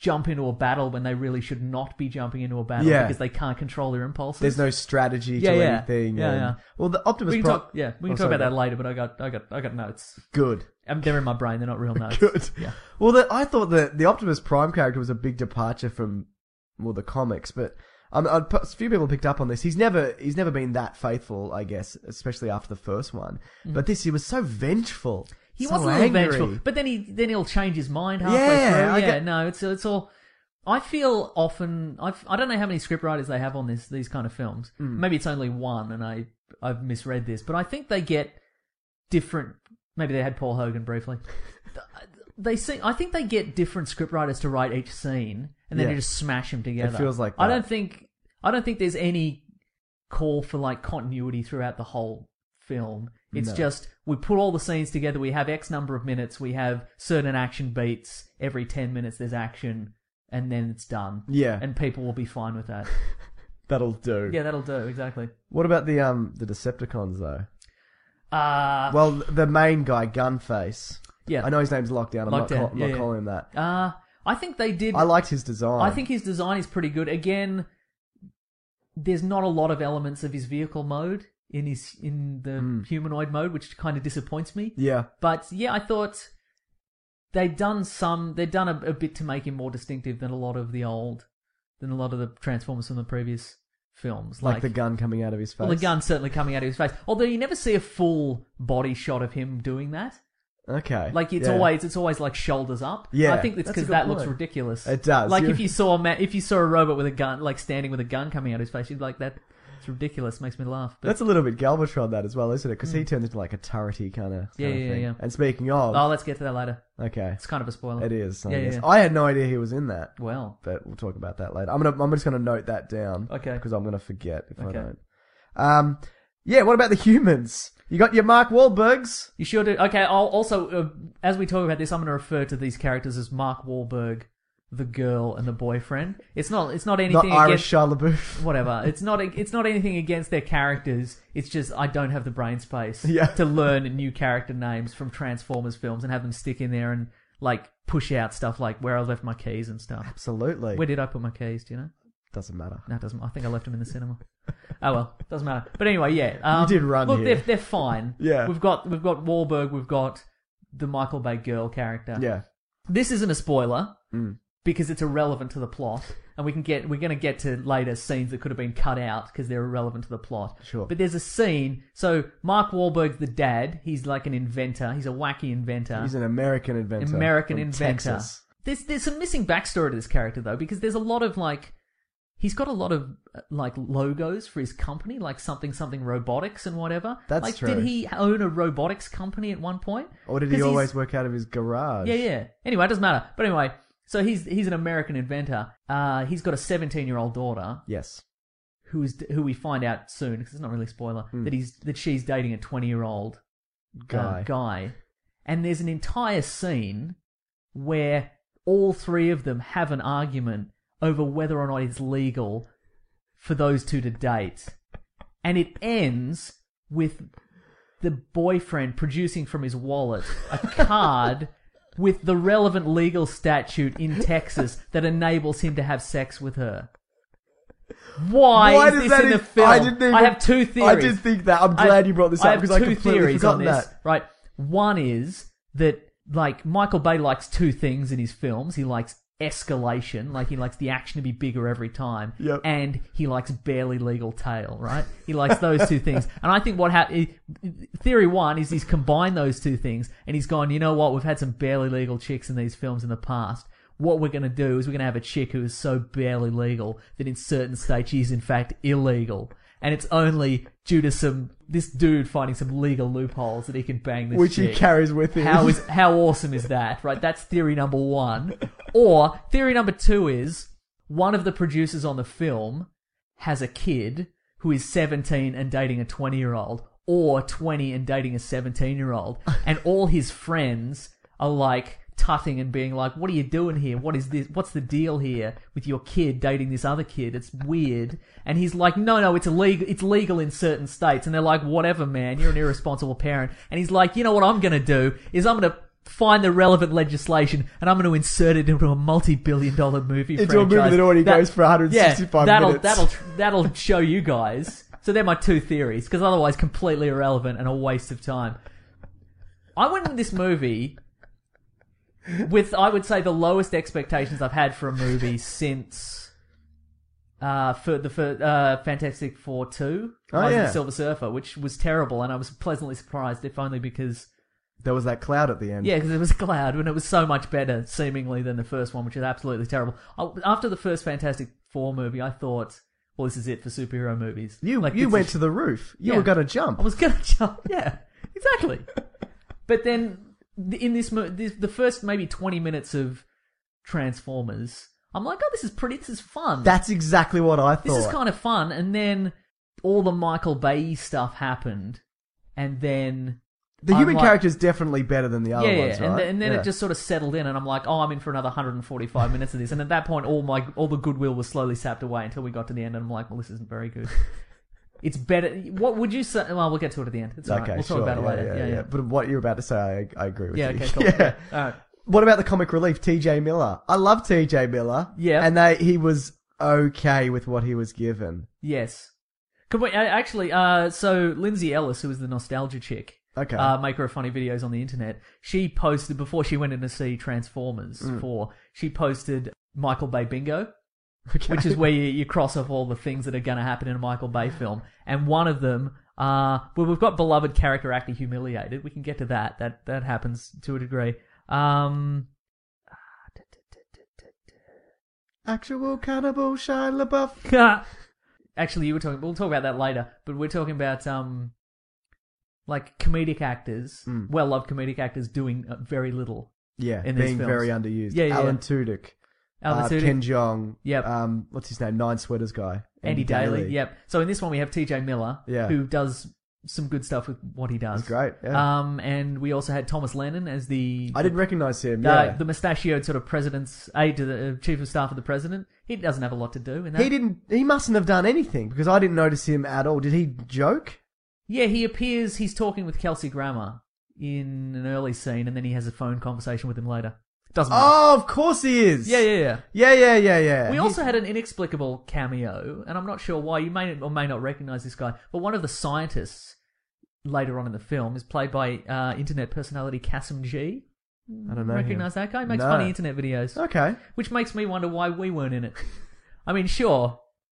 jump into a battle when they really should not be jumping into a battle Yeah. because they can't control their impulses. There's no strategy Yeah, to yeah. anything. Yeah, and- yeah. Well, the Optimus we can Prime. talk. Yeah, we can Oh, talk sorry, about that go. later. But I got, I got, I got notes. Good. Um, they're in my brain. They're not real notes. Good. Yeah. Well, the, I thought that the Optimus Prime character was a big departure from, well, the comics, but um, a few people picked up on this. He's never, he's never been that faithful, I guess, especially after the first one. But this, he was so vengeful. He so was a little angry. vengeful, but then he then he'll change his mind halfway Yeah, through. I Yeah, get- no, it's it's all. I feel often I've I don't know how many scriptwriters they have on this these kind of films. Hmm. Maybe it's only one, and I I've misread this, but I think they get different. Maybe they had Paul Hogan briefly. They see. I think they get different scriptwriters to write each scene, and then Yeah. they just smash them together. It feels like I that. don't think I don't think there's any call for like continuity throughout the whole film. It's No. just we put all the scenes together. We have X number of minutes. We have certain action beats. Every ten minutes there's action, and then it's done. Yeah. and people will be fine with that. That'll do. Yeah, that'll do exactly. What about the um the Decepticons though? Uh Well, the main guy, Gunface. yeah. I know his name's Lockdown. I'm not, Lockdown, call, I'm yeah, not yeah. calling him that. Uh I think they did. I liked his design. I think his design is pretty good. Again, there's not a lot of elements of his vehicle mode in his in the Hmm. humanoid mode, which kind of disappoints me. Yeah. But yeah, I thought they'd done some. They'd done a, a bit to make him more distinctive than a lot of the old, than a lot of the Transformers from the previous films. Like, the gun coming out of his face. well, the gun certainly coming out of his face. Although you never see a full body shot of him doing that. Okay. Like it's yeah. always it's always like shoulders up. Yeah, I think it's that's a because good that looks point. ridiculous. It does. Like You- if you saw a ma- if you saw a robot with a gun, like standing with a gun coming out of his face, you'd be like that. It's ridiculous. Makes me laugh. But, That's a little bit Galvatron, that as well, isn't it? Because he turns into like a turrety kind of Yeah, yeah, yeah, thing. yeah. And speaking of, oh, let's get to that later. okay, It's kind of a spoiler. it is. I, Yeah, yeah, guess. yeah. I had no idea he was in that, Well, but we'll talk about that later. I'm gonna, I'm just gonna note that down. Okay. Because I'm gonna forget if I Okay. don't. Um, yeah. What about the humans? You got your Mark Wahlbergs. you sure do. Okay. I'll also, uh, as we talk about this, I'm going to refer to these characters as Mark Wahlberg, the girl, and the boyfriend. It's not. It's not anything Not Irish against Shia LaBeouf. whatever. It's not. It's not anything against their characters. It's just I don't have the brain space Yeah. to learn new character names from Transformers films and have them stick in there and like push out stuff like where I left my keys and stuff. Absolutely. Where did I put my keys? Do you know? Doesn't matter. No, it doesn't. I think I left them in the cinema. Oh well, doesn't matter. But anyway, yeah. Um, did run Look, here. they're they're fine. Yeah. We've got we've got Wahlberg. We've got the Michael Bay girl character. Yeah. This isn't a spoiler Mm. because it's irrelevant to the plot, and we can get we're going to get to later scenes that could have been cut out because they're irrelevant to the plot. Sure. But there's a scene. So Mark Wahlberg's the dad. He's like an inventor. He's a wacky inventor. He's an American inventor. American from inventor. Texas. There's there's some missing backstory to this character though, because there's a lot of like, he's got a lot of uh, like logos for his company, like something something robotics and whatever. That's like, true. Did he own a robotics company at one point? Or did 'Cause he he's- always work out of his garage? Yeah, yeah. Anyway, it doesn't matter. But anyway, so he's he's an American inventor. Uh, he's got a seventeen year old daughter Yes. who is who we find out soon because it's not really a spoiler Hmm. that he's that she's dating a twenty year old Guy. uh, guy, and there's an entire scene where all three of them have an argument over whether or not it's legal for those two to date, and it ends with the boyfriend producing from his wallet a card with the relevant legal statute in Texas that enables him to have sex with her. Why, Why is does this that in the even- film? I didn't even- have two theories. I did think that. I'm glad I- you brought this I up have because I two completely theories on forgotten this. that. Right, one is that like Michael Bay likes two things in his films. He likes escalation, like he likes the action to be bigger every time, Yep. and he likes barely legal tail. Right, he likes those two things. And I think what happened. Theory one is he's combined those two things, and he's gone. You know what? We've had some barely legal chicks in these films in the past. What we're going to do is we're going to have a chick who is so barely legal that in certain states she is in fact illegal. And it's only due to some this dude finding some legal loopholes that he can bang this Which chick. he carries with him. How is how awesome is that? Right, that's theory number one. Or theory number two is one of the producers on the film has a kid who is seventeen and dating a twenty-year-old, or twenty and dating a seventeen-year-old, and all his friends are like tutting and being like, what are you doing here? What is this? What's the deal here with your kid dating this other kid? It's weird. And he's like, no, no, it's illegal. It's legal in certain states. And they're like, whatever, man, you're an irresponsible parent. And he's like, you know what I'm going to do is I'm going to find the relevant legislation and I'm going to insert it into a multi-billion dollar movie Into franchise. a movie that already goes for one hundred sixty-five yeah, that'll, minutes. That'll, that'll show you guys. So they're my two theories, because otherwise completely irrelevant and a waste of time. I went into this movie with, I would say, the lowest expectations I've had for a movie since uh, for the for, uh, Fantastic Four two, Oh, Rise of yeah. the Silver Surfer, which was terrible, and I was pleasantly surprised, if only because... There was that cloud at the end. Yeah, because it was a cloud, and it was so much better, seemingly, than the first one, which is absolutely terrible. I, after the first Fantastic Four movie, I thought, well, this is it for superhero movies. You Like, you this went is- to the roof. You Yeah. were going to jump. I was going to jump. Yeah, exactly. But then, in this, mo- this, the first maybe twenty minutes of Transformers, I'm like, oh, this is pretty, this is fun. That's exactly what I thought. This is kind of fun. And then all the Michael Bay stuff happened, and then... The I'm human like- character is definitely better than the other yeah, ones, yeah. right? And, th- and then Yeah. it just sort of settled in, and I'm like, oh, I'm in for another one hundred forty-five minutes of this. And at that point, all my all the goodwill was slowly sapped away until we got to the end, and I'm like, well, this isn't very good. It's better. What would you say? Well, we'll get to it at the end. It's all right. Okay, We'll sure. talk about yeah, it later. Yeah, yeah, But what you're about to say, I, I agree with Yeah, you. okay, cool. yeah. All right. What about the comic relief, T J Miller? I love T J Miller. Yeah. And they, he was okay with what he was given. Yes. Could we, uh, actually, uh, so Lindsay Ellis, who was the nostalgia chick, Okay. uh, maker of funny videos on the internet, she posted, before she went in to see Transformers Mm. four, she posted Michael Bay Bingo, Okay. which is where you, you cross off all the things that are going to happen in a Michael Bay film. And one of them, uh, well, we've got beloved character actor humiliated. We can get to that. That that happens to a degree. Um, Actual cannibal Shia LaBeouf. actually, you were talking. We'll talk about that later. But we're talking about um, like comedic actors, Mm. well-loved comedic actors doing uh, very little. Yeah, In these being films. very underused. Yeah, yeah, Alan yeah. Tudyk. Alan uh, Tudyk. Ken Jeong. Yep. Um, what's his name? Nine Sweaters guy. Andy Daly. Yep. So in this one we have T J Miller, Yeah. who does some good stuff with what he does. That's great. Yeah. Um, and we also had Thomas Lennon as the I didn't recognize him. the, Yeah. the mustachioed sort of president's aide to the uh, chief of staff of the president. He doesn't have a lot to do in that. He didn't. He mustn't have done anything because I didn't notice him at all. Did he joke? Yeah, he appears. He's talking with Kelsey Grammer in an early scene, and then he has a phone conversation with him later. Doesn't matter. Oh, of course he is. Yeah, yeah, yeah. Yeah, yeah, yeah, yeah. We He- also had an inexplicable cameo, and I'm not sure why. You may or may not recognize this guy, but one of the scientists later on in the film is played by uh, internet personality Kasim G. I don't know. Recognize him. that guy? He makes No. funny internet videos, Okay. which makes me wonder why we weren't in it. I mean, sure,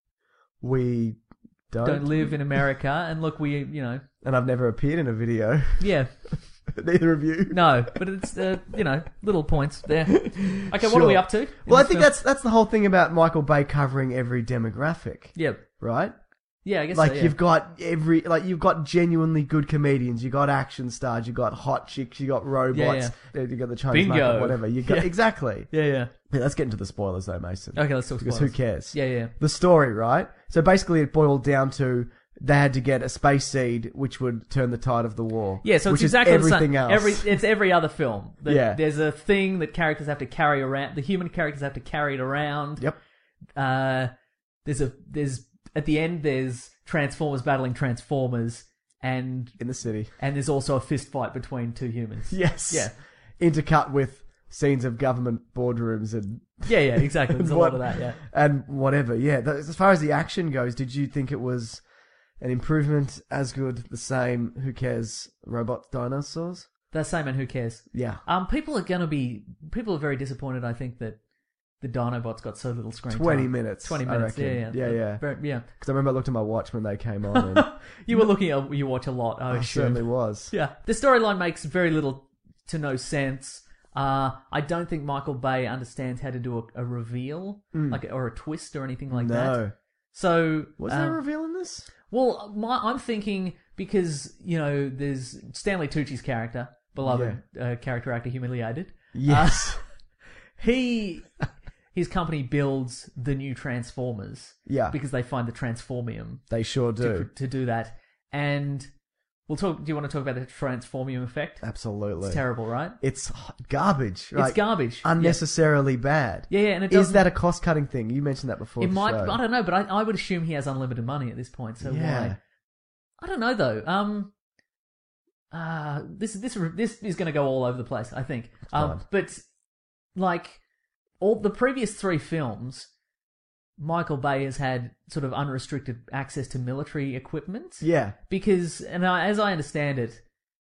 We don't. don't live in America, and look, we, you know, And I've never appeared in a video. yeah, Neither of you. no, but it's, uh, you know, little points there. Okay, what Sure. are we up to? in Well, I this think film? that's that's the whole thing about Michael Bay covering every demographic, Yeah, right? yeah, I guess Like so, yeah. you've got every, like you've got genuinely good comedians, you got action stars, you got hot chicks, you got robots, Yeah, you got the Chinese Bingo. market, whatever. You got Yeah. exactly. Yeah, yeah. Yeah, let's get into the spoilers though, Mason. Okay, let's talk Because spoilers. who cares? Yeah, yeah. The story, right? So basically, it boiled down to they had to get a space seed which would turn the tide of the war. Yeah, so which it's exactly is everything the same. else. Every it's every other film. That Yeah. There's a thing that characters have to carry around. The human characters have to carry it around. Yep. Uh, there's a there's at the end there's Transformers battling Transformers, and In the city. and there's also a fist fight between two humans. Yes. Yeah. Intercut with scenes of government boardrooms and Yeah, yeah, exactly. There's a what- lot of that. Yeah. and whatever. Yeah. Th- As far as the action goes, did you think it was an improvement, as good, the same? Who cares? Robot dinosaurs? The same, and who cares? Yeah. Um, people are gonna be people are very disappointed. I think that the Dinobots got so little screen Twenty time. minutes. Twenty I minutes. Yeah, reckon. yeah, Yeah, yeah. Very- yeah. Because I remember I looked at my watch when they came on. And You were looking at you watch a lot. I I assume. certainly was. Yeah, the storyline makes very little to no sense. Uh, I don't think Michael Bay understands how to do a, a reveal, like or a twist or anything like that. Hmm. No. So Was um, there a reveal in this? Well, my, I'm thinking because you know there's Stanley Tucci's character, beloved uh, character actor, humiliated. Yes. He his company builds the new Transformers. Yeah. because they find the Transformium They sure do. to, to do that, and we'll talk. Do you want to talk about the Transformium effect? Absolutely. It's terrible, right? It's garbage. Like, it's garbage. Unnecessarily bad. Yeah, yeah, and it Is doesn't. that a cost cutting thing? You mentioned that before. It the might. show. I don't know, but I, I would assume he has unlimited money at this point. So Yeah. why? I don't know though. Um, uh, this this this is going to go all over the place, I think. Um, Fine. but like all the previous three films, Michael Bay has had sort of unrestricted access to military equipment. Yeah. Because, and I, as I understand it,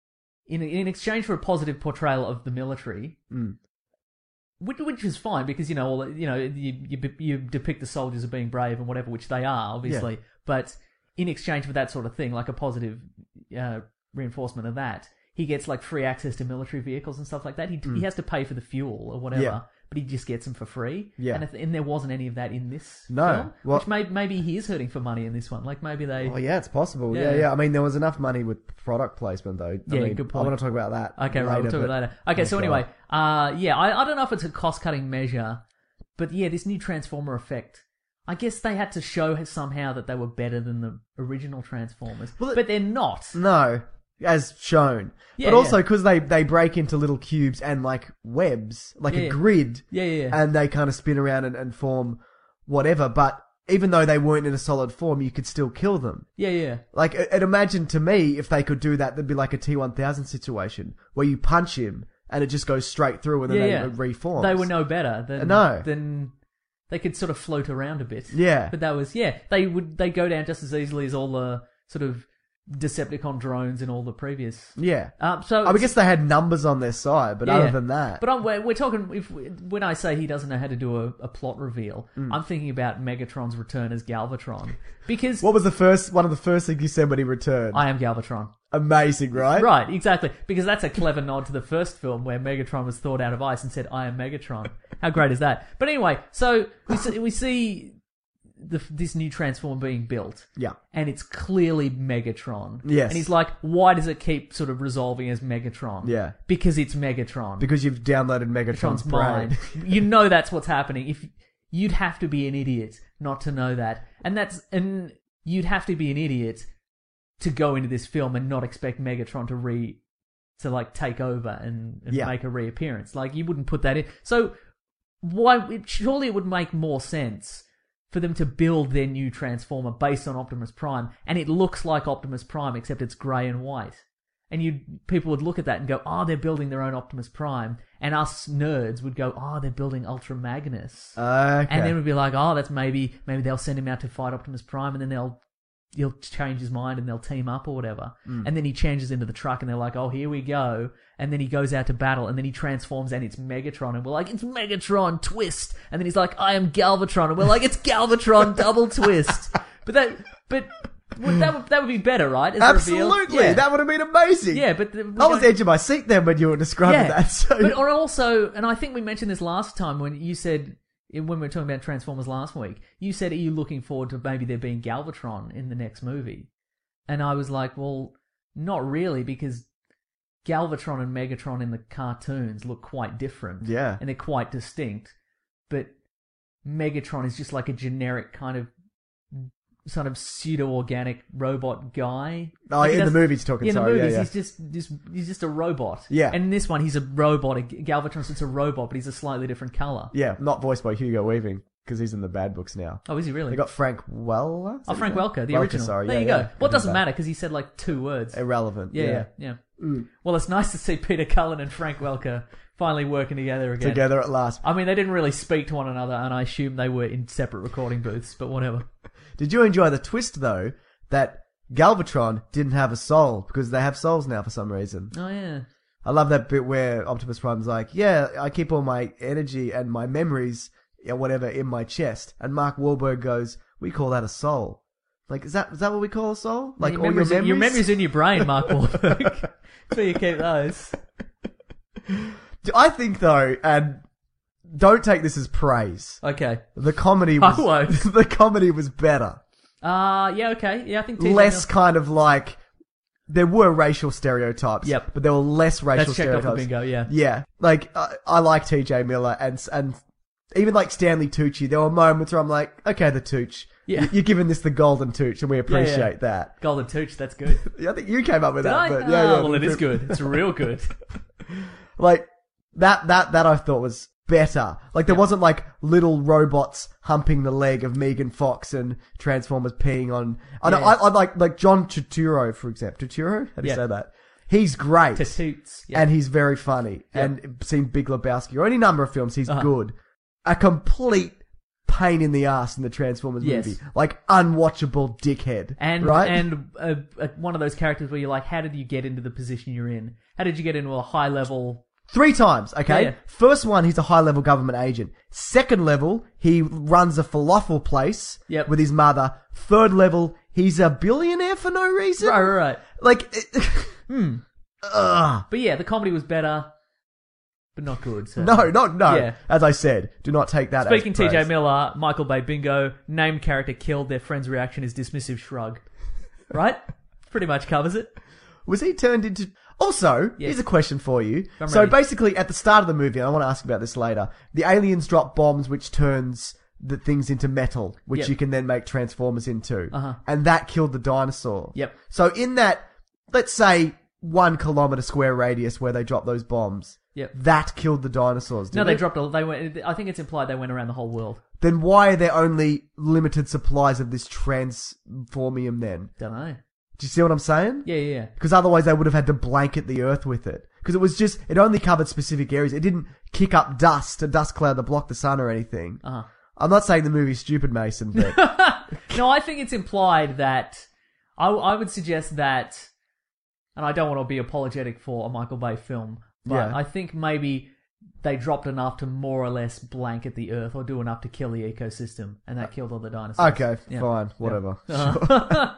in in exchange for a positive portrayal of the military, Mm. which, which is fine because you know all the- you know you, you you depict the soldiers as being brave and whatever, which they are obviously, but in exchange for that sort of thing, like a positive uh, reinforcement of that, he gets like free access to military vehicles and stuff like that. He Mm. he has to pay for the fuel or whatever. Yeah. But he just gets them for free. Yeah. And, if, and there wasn't any of that in this No. film. Well- which may, maybe he is hurting for money in this one. Like maybe they... Oh yeah, it's possible. Yeah. Yeah. yeah, I mean, there was enough money with product placement, though. I Yeah, mean, good point. I want to talk about that. Okay, later, right, we'll talk but- about it later. Okay, Oh, so God. anyway, uh, yeah, I, I don't know if it's a cost-cutting measure, but yeah, this new Transformer effect, I guess they had to show somehow that they were better than the original Transformers, Well, it- but they're not. No, as shown. Yeah, but also yeah. because they, they break into little cubes and like webs, like Yeah, a yeah. grid, Yeah, yeah, yeah. and they kind of spin around and, and form whatever. But even though they weren't in a solid form, you could still kill them. yeah, yeah. Like, it, it imagine to me, if they could do that, there'd be like a T one thousand situation where you punch him and it just goes straight through and then yeah, they yeah. it reforms. They were no better than... No. Than... They could sort of float around a bit. Yeah. But that was... Yeah, they would... They go down just as easily as all the sort of Decepticon drones in all the previous... Yeah. Um, so I guess they had numbers on their side, but Yeah, other yeah. than that. But I'm, we're, we're talking if when I say he doesn't know how to do a, a plot reveal, Mm. I'm thinking about Megatron's return as Galvatron because What was the first, one of the first things you said when he returned? I am Galvatron. Amazing, right? Right, exactly. Because that's a clever nod to the first film where Megatron was thawed out of ice and said, "I am Megatron." How great is that? But anyway, so we see, we see the, this new Transformer being built. Yeah. And it's clearly Megatron. Yes. And he's like, why does it keep sort of resolving as Megatron? Yeah. Because it's Megatron. Because you've downloaded Megatron's Megatron's mind. brain. You know that's what's happening. If you'd have to be an idiot not to know that. And that's and you'd have to be an idiot to go into this film and not expect Megatron to re to like take over and, and Yeah. make a reappearance. Like you wouldn't put that in. So why it, surely it would make more sense for them to build their new Transformer based on Optimus Prime, and it looks like Optimus Prime except it's grey and white. And you people would look at that and go, "Oh, they're building their own Optimus Prime," and us nerds would go, "Oh, they're building Ultra Magnus," Okay. and then we'd be like, "Oh, that's maybe maybe they'll send him out to fight Optimus Prime, and then they'll he'll change his mind and they'll team up or whatever." Mm. And then he changes into the truck, and they're like, "Oh, here we go," and then he goes out to battle, and then he transforms, and it's Megatron, and we're like, "It's Megatron twist," and then he's like, "I am Galvatron," and we're like, "It's Galvatron double twist." But that, but. Well, that would that would be better, right? As a reveal? Absolutely. Yeah. That would have been amazing. Yeah, but the, we I was don't- edge of my seat then when you were describing yeah. that. So. But or also, and I think we mentioned this last time when you said when we were talking about Transformers last week, you said, "Are you looking forward to maybe there being Galvatron in the next movie?" And I was like, "Well, not really, because Galvatron and Megatron in the cartoons look quite different, Yeah. and they're quite distinct. But Megatron is just like a generic kind of." Sort of pseudo-organic robot guy. Oh, Like, he in the does- movies you're talking, yeah, in the sorry, yeah, movies, yeah. he's just, just he's just a robot. Yeah. And in this one, he's a robot. Galvatron's just a robot, but he's a slightly different color. Yeah, not voiced by Hugo Weaving, because he's in the bad books now. Oh, is he really? They got Frank Weller? Oh, Frank Welker, the Welker, original. sorry, there yeah, you yeah. go. Well, it doesn't Bad. matter because he said like two words. Irrelevant. Yeah, yeah, yeah. Well, it's nice to see Peter Cullen and Frank Welker finally working together again. Together at last. I mean, they didn't really speak to one another, and I assume they were in separate recording booths, but whatever. Did you enjoy the twist, though, that Galvatron didn't have a soul, because they have souls now for some reason? Oh, yeah. I love that bit where Optimus Prime's like, yeah, I keep all my energy and my memories, or whatever, in my chest. And Mark Wahlberg goes, we call that a soul. Like, is that is that what we call a soul? Like, your all memories, your memories? your memories in your brain, Mark Wahlberg. That's where you keep those. I think, though, and don't take this as praise, Okay. the comedy I was, won't. the comedy was better. Uh, yeah, okay. Yeah, I think... T J Less Miller- kind of like, there were racial stereotypes. Yep. But there were less racial That's checked off stereotypes. the bingo, yeah. Yeah. Like, I, I like T J Miller and, and even like Stanley Tucci, there were moments where I'm like, okay, the Tooch. Yeah. You- You're giving this the golden Tooch and we appreciate yeah. that. Golden Tooch, that's good. I think you came up with Did that, I? but Oh, yeah, yeah. well, it is good. It's real good. Like, that, that, that I thought was better. Like, there Yep. wasn't like little robots humping the leg of Megan Fox and Transformers peeing on. I know, Yeah. I, I like, like John Turturro, for example. Turturro? How do you Yeah. say that? He's great. To toots. Yeah. And he's very funny. Yep. And seen Big Lebowski or any number of films, he's Uh-huh. good. A complete pain in the ass in the Transformers Yes. movie. Like, unwatchable dickhead. And right? and uh, uh, one of those characters where you're like, how did you get into the position you're in? How did you get into a high level? Three times, okay? Yeah, yeah. First one, he's a high-level government agent. Second level, he runs a falafel place Yep. with his mother. Third level, he's a billionaire for no reason. Right, right, right. Like, it, Hmm. ugh. But yeah, the comedy was better, but not good. So. No, not, no. Yeah. As I said, do not take that Speaking as T J praise. Miller, Michael Bay bingo, named character killed, their friend's reaction is dismissive shrug. Right? Pretty much covers it. Was he turned into... Also, Yes. here's a question for you. I'm So ready. basically, at the start of the movie, and I want to ask about this later, the aliens drop bombs which turns the things into metal, which Yep. you can then make Transformers into. Uh-huh. And that killed the dinosaur. Yep. So in that, let's say, one kilometer square radius where they drop those bombs, Yep. that killed the dinosaurs, No, didn't they it? dropped a, they went, I think it's implied they went around the whole world. Then why are there only limited supplies of this transformium then? Don't know. Do you see what I'm saying? Yeah, yeah, yeah. Because otherwise they would have had to blanket the earth with it. Because it was just, it only covered specific areas. It didn't kick up dust, a dust cloud to block the sun or anything. Uh-huh. I'm not saying the movie's stupid, Mason, but No, I think it's implied that, I, I would suggest that, and I don't want to be apologetic for a Michael Bay film, but Yeah. I think maybe they dropped enough to more or less blanket the earth or do enough to kill the ecosystem, and that killed all the dinosaurs. okay, Yeah. fine, whatever. Uh-huh.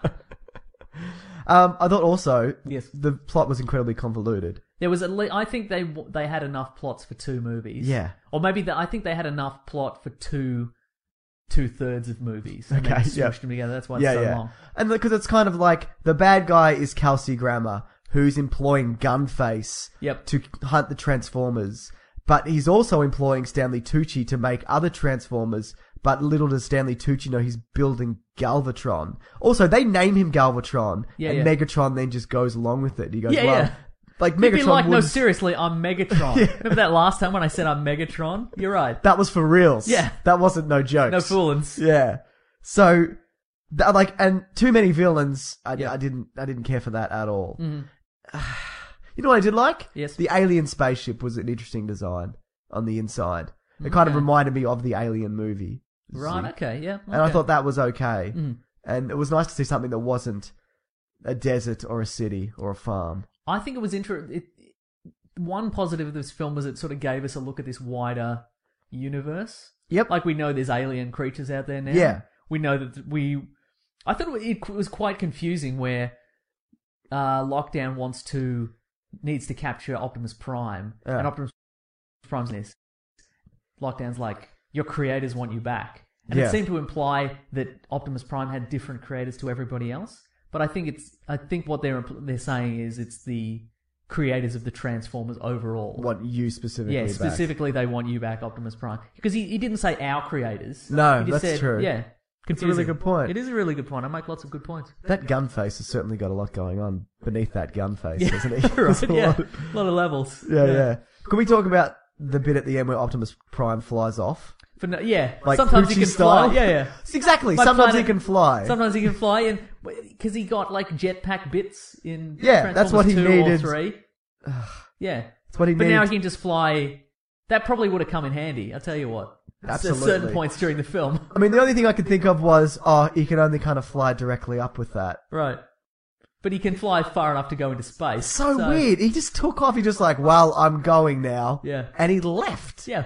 Um, I thought also Yes. the plot was incredibly convoluted. There was at least, I think they they had enough plots for two movies. Yeah. Or maybe the, I think they had enough plot for two two thirds of movies. And Okay, they smooshed yeah. them together. That's why it's Yeah, so yeah. long. And because it's kind of like the bad guy is Kelsey Grammer, who's employing Gunface Yep. to hunt the Transformers, but he's also employing Stanley Tucci to make other Transformers. But little does Stanley Tucci know he's building Galvatron. Also, they name him Galvatron, Yeah, and yeah. Megatron then just goes along with it. He goes, Yeah, well, yeah. like He'd Megatron be like, no, wouldn't- seriously, I'm Megatron. Remember that last time when I said I'm Megatron? You're right. That was for reals. Yeah. That wasn't no jokes. No foolings. Yeah. So, th- like, and too many villains. I, Yeah. I didn't. I didn't care for that at all. Mhm. You know what I did like? Yes. The alien spaceship was an interesting design on the inside. It kind of Okay. reminded me of the Alien movie. Right, See? okay, yeah. And I okay. thought that was okay. Mhm. And it was nice to see something that wasn't a desert or a city or a farm. I think it was interesting. One positive of this film was it sort of gave us a look at this wider universe. Yep. Like we know there's alien creatures out there now. Yeah. We know that we... I thought it was quite confusing where uh, Lockdown wants to... needs to capture Optimus Prime. Yeah. And Optimus Prime's in this. Lockdown's like, your creators want you back. And Yeah. it seemed to imply that Optimus Prime had different creators to everybody else. But I think it's... I think what they're they're saying is it's the creators of the Transformers overall. Want you specifically Yeah, back. specifically they want you back, Optimus Prime. Because he, he didn't say our creators. No, he just that's said, true. Yeah. It's a really Confusing. good point. It is a really good point. I make lots of good points. That gun face has certainly got a lot going on beneath that gun face, Yeah, hasn't it? right, There's a yeah. lot- A lot of levels. yeah, yeah. Can we talk about the bit at the end where Optimus Prime flies off? For no, yeah. Like Sometimes he Poochie can style? fly. Yeah, yeah. Exactly. Like Sometimes Planet- he can fly. Sometimes he can fly, and because he got like jetpack bits in Yeah, that's what he Transformers two needed. or three. Yeah, That's what he but needed. now he can just fly. That probably would have come in handy. I'll tell you what. At certain Absolutely. points during the film. I mean, the only thing I could think of was, oh, he can only kind of fly directly up with that. Right. But he can fly far enough to go into space. So, weird. He just took off. He just like, well, I'm going now. Yeah. And he left. Yeah.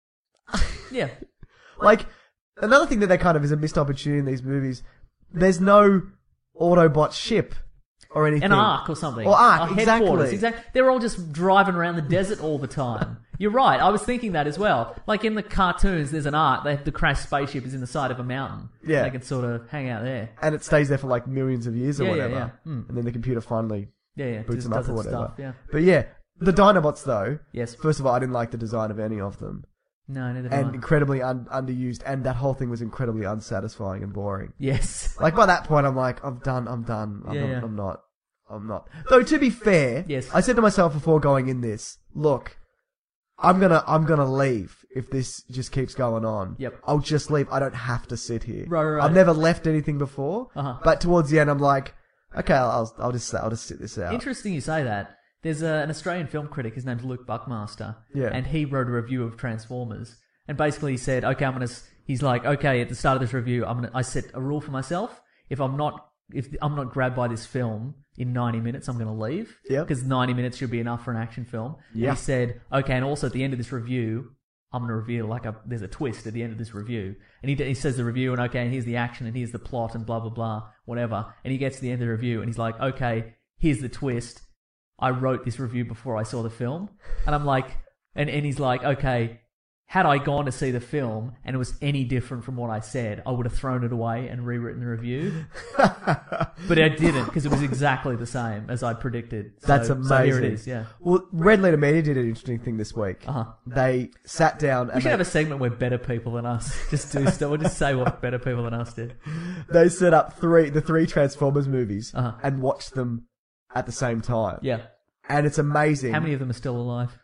Yeah. Like, another thing that they kind of is a missed opportunity in these movies, there's no Autobot ship or anything. An ark or something. Or ark, A headquarters, exactly. exactly. They're all just driving around the desert all the time. You're right. I was thinking that as well. Like in the cartoons, there's an ark. They have the crashed spaceship is in the side of a mountain. Yeah. They can sort of hang out there. And it stays there for like millions of years or Yeah, yeah, whatever. yeah. Hmm. And then the computer finally Yeah, yeah. boots just them up does or its whatever. stuff. Yeah. But yeah, the Dinobots though. Yes. First of all, I didn't like the design of any of them. No, neither do And I. incredibly un- underused, and that whole thing was incredibly unsatisfying and boring. Yes. Like by that point, I'm like, I'm done. I'm done. I'm, Yeah, I'm, yeah. I'm not. I'm not. Though to be fair, Yes. I said to myself before going in this, look, I'm gonna, I'm gonna leave if this just keeps going on. Yep. I'll just leave. I don't have to sit here. Right, right, right. I've never left anything before, Uh-huh. but towards the end, I'm like, Okay, I'll, I'll, I'll just I'll just sit this out. Interesting you say that. There's a, an Australian film critic, his name's Luke Buckmaster, Yeah. and he wrote a review of Transformers, and basically he said, okay, I'm gonna, he's like, okay, at the start of this review, I'm gonna, I set a rule for myself, if I'm not, if I'm not grabbed by this film in ninety minutes, I'm gonna leave, Yep. because ninety minutes should be enough for an action film. Yeah. And he said, okay, and also at the end of this review, I'm going to reveal, like, a there's a twist at the end of this review. And he he says the review, and okay, and here's the action, and here's the plot, and blah, blah, blah, whatever. And he gets to the end of the review, and he's like, okay, here's the twist. I wrote this review before I saw the film. And I'm like, and, and he's like, okay, had I gone to see the film, and it was any different from what I said, I would have thrown it away and rewritten the review. But I didn't, because it was exactly the same as I predicted. So, That's amazing. So here it is, yeah. Well, Red Letter Media did an interesting thing this week. Uh-huh. They sat down We and should they, have a segment where better people than us just do stuff. We'll just say what better people than us did. they set up three the three Transformers movies Uh-huh. and watched them at the same time. Yeah. And it's amazing. How many of them are still alive?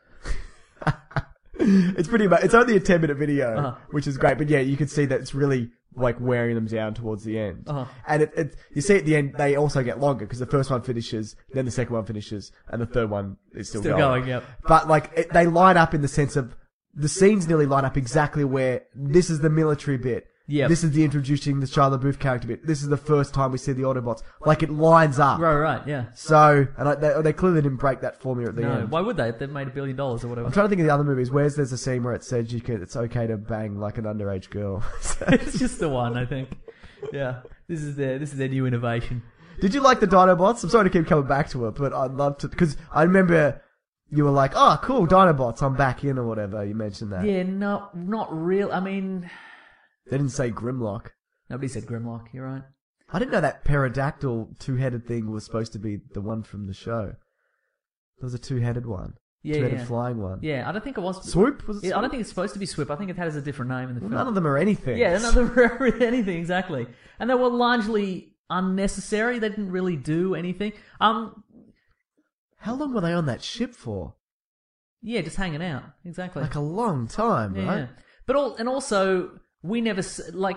It's pretty much, it's only a ten minute video, Uh-huh. which is great. But yeah, you can see that it's really like wearing them down towards the end. Uh-huh. And it, it, you see at the end, they also get longer because the first one finishes, then the second one finishes, and the third one is still, Still going, yep. But like, it, they line up in the sense of, the scenes nearly line up exactly where this is the military bit. Yep. This is the introducing the Shia LaBeouf character bit. This is the first time we see the Autobots. Like, it lines up. Right, right, yeah. So, and I, they, they clearly didn't break that formula at the No, end. why would they? They've made a billion dollars or whatever. I'm trying to think of the other movies. Where's there's a scene where it said you can, it's okay to bang like an underage girl. It's just the one, I think. Yeah. This is their, this is their new innovation. Did you like the Dinobots? I'm sorry to keep coming back to it, but I'd love to, because I remember you were like, oh, cool, Dinobots, I'm back in or whatever. You mentioned that. Yeah, no, not real. I mean, They didn't say Grimlock. nobody said Grimlock, you're right. I didn't know that pterodactyl two-headed thing was supposed to be the one from the show. There was a two-headed one. Yeah, two-headed yeah. flying one. Yeah, I don't think it was. Swoop? Was it Yeah, I Swoop? don't think it's supposed to be Swoop. I think it has a different name in the Well, film. none of them are anything. Yeah, none of them were anything, exactly. And they were largely unnecessary. They didn't really do anything. Um, How long were they on that ship for? yeah, just hanging out. Exactly. Like a long time, Yeah, right? yeah. But all, and also, we never, s- like,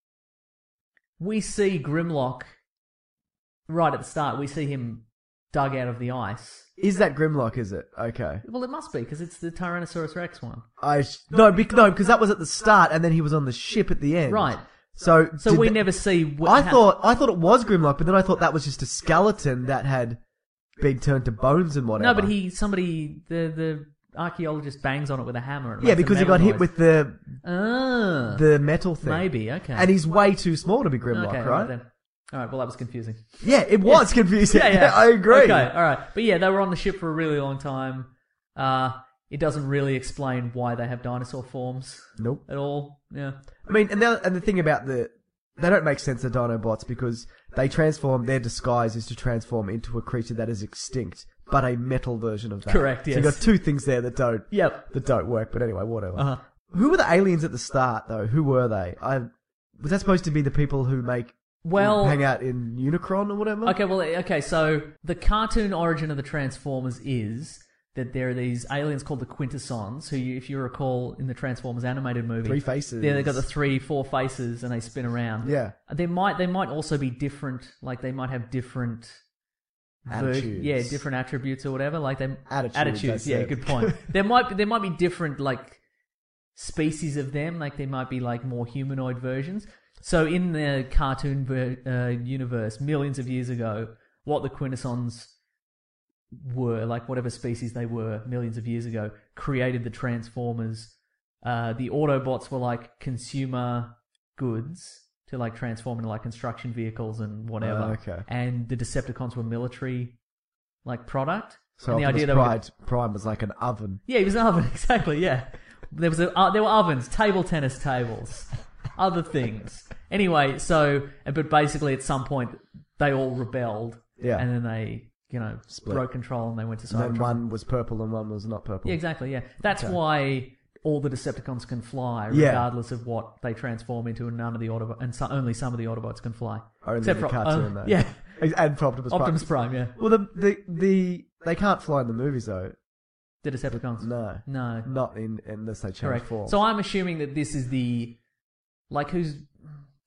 we see Grimlock right at the start. We see him dug out of the ice. Is that Grimlock, is it? Okay. Well, it must be, because it's the Tyrannosaurus Rex one. I sh- no, bec- no, because that was at the start, and then he was on the ship at the end. Right. So, So did we the- never see... Wh- I how- thought I thought it was Grimlock, but then I thought that was just a skeleton that had been turned to bones and whatever. No, but he, somebody, the, the archaeologist bangs on it with a hammer. And it yeah, makes a because he metal got hit noise. with the Ah. the metal thing. Maybe, okay. And he's way too small to be Grimlock, okay, right? then. All right, well, that was confusing. Yeah, it was confusing. Yeah, yeah. I agree. Okay, all right. But yeah, they were on the ship for a really long time. Uh, it doesn't really explain why they have dinosaur forms Nope. at all. Yeah. I mean, and the, and the thing about the... They don't make sense, the Dinobots, because they transform... Their disguise is to transform into a creature that is extinct, but a metal version of that. Correct, So yes. you've got two things there that don't... Yep. That don't work, but anyway, whatever. Uh-huh. Who were the aliens at the start, though? Who were they? I Was that supposed to be the people who make... Well... hang out in Unicron or whatever? Okay, well, okay, so the cartoon origin of the Transformers is that there are these aliens called the Quintessons, who, you, if you recall, in the Transformers animated movie... Three faces. Yeah, they've got the three, four faces, and they spin around. Yeah. They might, they might also be different, like they might have different... ver- Attitudes. yeah, different attributes or whatever. Like they Attitudes, attitudes. that's Yeah, it. good point. there might be, there might be different like species of them. Like there might be like more humanoid versions. So in the cartoon ver- uh, universe, millions of years ago, what the Quintessons were, like whatever species they were, millions of years ago, created the Transformers. Uh, the Autobots were like consumer goods to like transform into like construction vehicles and whatever. Oh, okay. And the Decepticons were military like product. So and the Optimus idea they were Prime, Prime was like an oven. yeah, he was an oven, exactly, yeah. There was a, uh, there were ovens, table tennis tables, other things. Anyway, so, but basically at some point they all rebelled. Yeah. And then they, you know, Split. broke control and they went to And then Cybertron. one was purple and one was not purple. Yeah, exactly, yeah. That's Okay. why all the Decepticons can fly, Yeah. regardless of what they transform into, and none of the Autobots, and so, only some of the Autobots can fly. Only Except the for, cartoon, uh, though. Yeah, And for Optimus, Optimus Prime. Prime, yeah. Well, the, the the they can't fly in the movies though. The Decepticons. No, No. not in unless they change Correct. form. So I'm assuming that this is the, like, who's,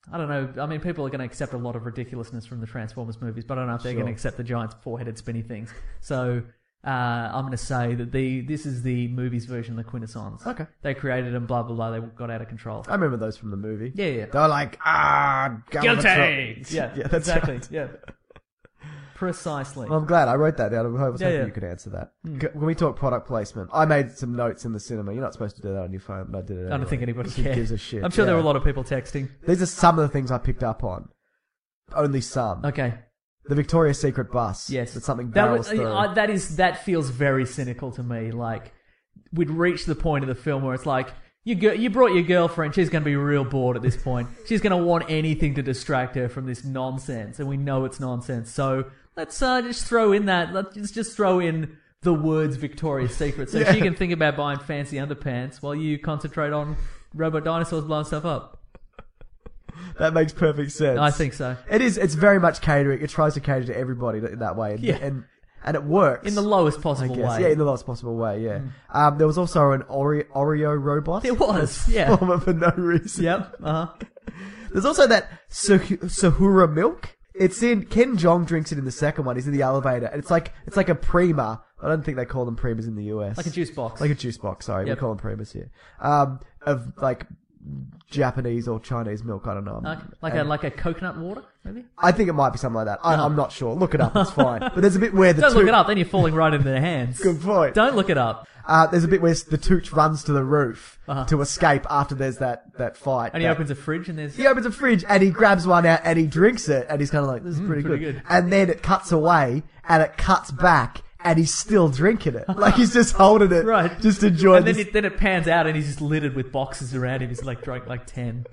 I don't know. I mean, people are going to accept a lot of ridiculousness from the Transformers movies, but I don't know if they're Sure. going to accept the giant four-headed spinny things. So uh, I'm going to say that the this is the movie's version of the Quintessons. Okay. They created them, blah, blah, blah. They got out of control. I remember those from the movie. Yeah, yeah. They were like, ah, government Guilty! tro- Yeah, yeah, that's exactly. right. Yeah. Precisely. Well, I'm glad I wrote that down. I was Yeah, hoping yeah. you could answer that. C- When we talk product placement, I made some notes in the cinema. You're not supposed to do that on your phone, but I did it. I Anyway. don't think anybody Who cares. gives a shit. I'm sure there Yeah. were a lot of people texting. These are some of the things I picked up on. Only some. Okay. The Victoria's Secret bus. Yes. That's something that barrels was, through. I, that is that feels very cynical to me. Like we'd reached the point of the film where it's like you go, you brought your girlfriend. She's going to be real bored at this point. She's going to want anything to distract her from this nonsense, and we know it's nonsense. So let's uh, just throw in that. Let's just throw in the words Victoria's Secret, so Yeah. she can think about buying fancy underpants while you concentrate on robot dinosaurs blowing stuff up. That makes perfect sense. I think so. It is. It's very much catering. It tries to cater to everybody in that way. And, Yeah. and, and it works. In the lowest I possible guess. way. Yeah, in the lowest possible way, yeah. Um, there was also an Oreo, Oreo robot. There was, yeah. For no reason. Yep. Uh huh. There's also that Sah- Sahura milk. It's in, Ken Jeong drinks it in the second one. He's in the elevator. And it's like, it's like a Prima. I don't think they call them Primas in the U S. Like a juice box. Like a juice box, sorry. Yep. We call them Primas here. Um, of like Japanese or Chinese milk, I don't know. Like, like And a like a coconut water, maybe. I think it might be something like that. I, Uh-huh. I'm not sure. Look it up, it's fine. But there's a bit where the Don't look Tooch- it up, then you're falling right into their hands. Good point. Don't look it up. Uh, there's a bit where the Tooch runs to the roof Uh-huh. to escape after there's that, that fight. And he That- opens a fridge and there's... He opens a fridge and he grabs one out and he drinks it and he's kind of like, this is pretty, pretty good. good. And then it cuts away and it cuts back and he's still drinking it. Like he's just holding it. Right. Just enjoying And then this. it, then it pans out and he's just littered with boxes around him. He's like drank like ten.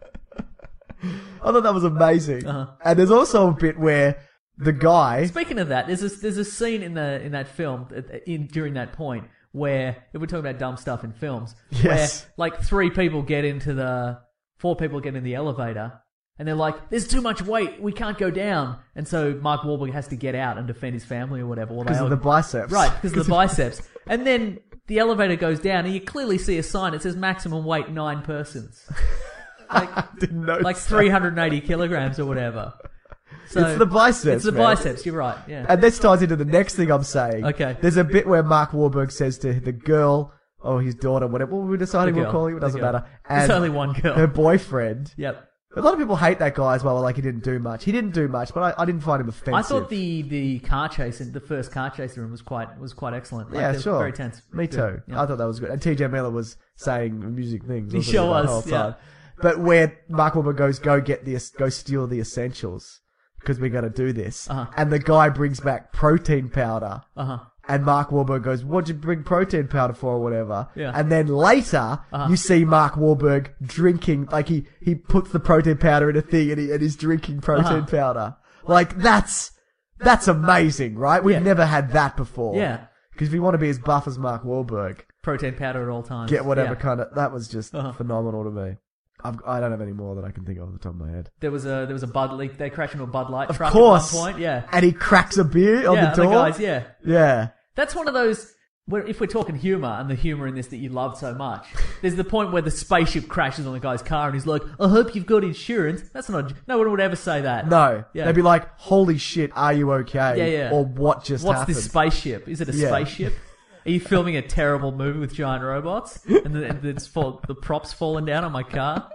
I thought that was amazing. Uh-huh. And there's also a bit where the guy, Speaking of that, there's a, there's a scene in the in that film uh, in during that point where, if we're talking about dumb stuff in films, Yes. where like three people get into the, four people get in the elevator and they're like, there's too much weight, we can't go down. And so Mark Wahlberg has to get out and defend his family or whatever. Or they because of all- the biceps. Right, because of the biceps. And then the elevator goes down and you clearly see a sign that says maximum weight nine persons. Like, Didn't notice like that. three hundred eighty kilograms or whatever. So It's the biceps, It's the man. biceps, you're right, yeah. And this ties into the next thing I'm saying. Okay. There's a bit where Mark Wahlberg says to the girl, or his daughter, whatever, what were we deciding The we're girl. calling it? It doesn't The girl. matter. There's And only one girl. her boyfriend. Yep. A lot of people hate that guy as well, like he didn't do much. He didn't do much, but I, I didn't find him offensive. I thought the, the car chase in the first car chase room was quite was quite excellent. Like, Yeah, it was sure. Very tense. Me Good. too. Yeah. I thought that was good. And T J Miller was saying music things. He wasn't sure the was, whole yeah. time. But where Mark Wahlberg goes, go get the, go steal the essentials because we got to do this. Uh-huh. And the guy brings back protein powder. Uh huh. And Mark Wahlberg goes, what'd you bring protein powder for or whatever? Yeah. And then later, Uh-huh. you see Mark Wahlberg drinking, like he, he puts the protein powder in a thing and, he, and he's drinking protein Uh-huh. powder. Like that's, that's amazing, right? We've Yeah. never had that before. Yeah. Because if you want to be as buff as Mark Wahlberg, Protein powder at all times. get whatever Yeah. kind of, that was just Uh-huh. phenomenal to me. I've, I don't have any more that I can think of off the top of my head. There was a there was a Bud leak. They crashed into a Bud Light Of truck course. at one point. Yeah. And he cracks a beer on yeah, the and door. guys, yeah. Yeah. That's one of those where, if we're talking humor and the humor in this that you loved so much, there's the point where the spaceship crashes on the guy's car and he's like, I hope you've got insurance. That's not, no one would ever say that. No. Yeah. They'd be like, holy shit, are you okay? Yeah, yeah. Or what just What's happened? this spaceship? Is it a Yeah. spaceship? Are you filming a terrible movie with giant robots? And then and it's fall, the props falling down on my car?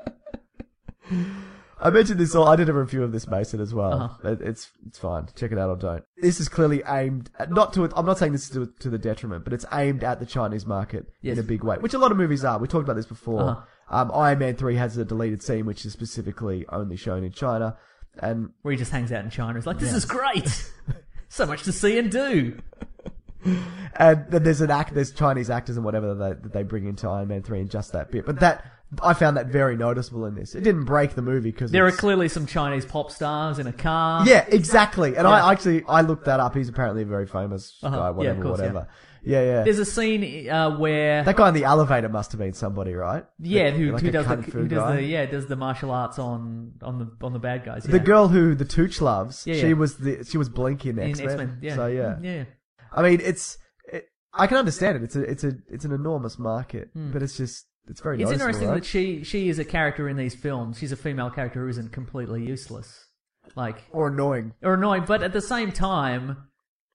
I mentioned this all. I did a review of this, Mason, as well. Uh-huh. It, it's it's fine. Check it out or don't. This is clearly aimed at, not to. I'm not saying this is to, to the detriment, but it's aimed at the Chinese market Yes. in a big way, which a lot of movies are. We talked about this before. Uh-huh. Um, Iron Man three has a deleted scene which is specifically only shown in China, and Where he just hangs out in China. It's like, this is great! So much to see and do! and then there's an act, there's Chinese actors and whatever that they, that they bring into Iron Man three in just that bit. But that I found that very noticeable in this. It didn't break the movie because There are clearly some Chinese pop stars in a car. Yeah, exactly. And Yeah. I actually I looked that up. He's apparently a very famous Uh-huh. guy, Yeah, whatever, of course, yeah. whatever. Yeah, yeah. There's a scene uh, where That guy in the elevator must have been somebody, right? yeah, The- who, like who a does the kung fu who does guy? the yeah does the martial arts on on the on the bad guys. Yeah. The girl who the Tooch loves. Yeah, she yeah. was the she was Blinky in in X Men. X-Men. Yeah. So yeah. yeah. I mean, it's it, I can understand it. It's a it's a it's an enormous market, Hmm. but it's just it's very It's noticeable, interesting right? that she she is a character in these films. She's a female character who isn't completely useless, like Or annoying. or annoying. But at the same time,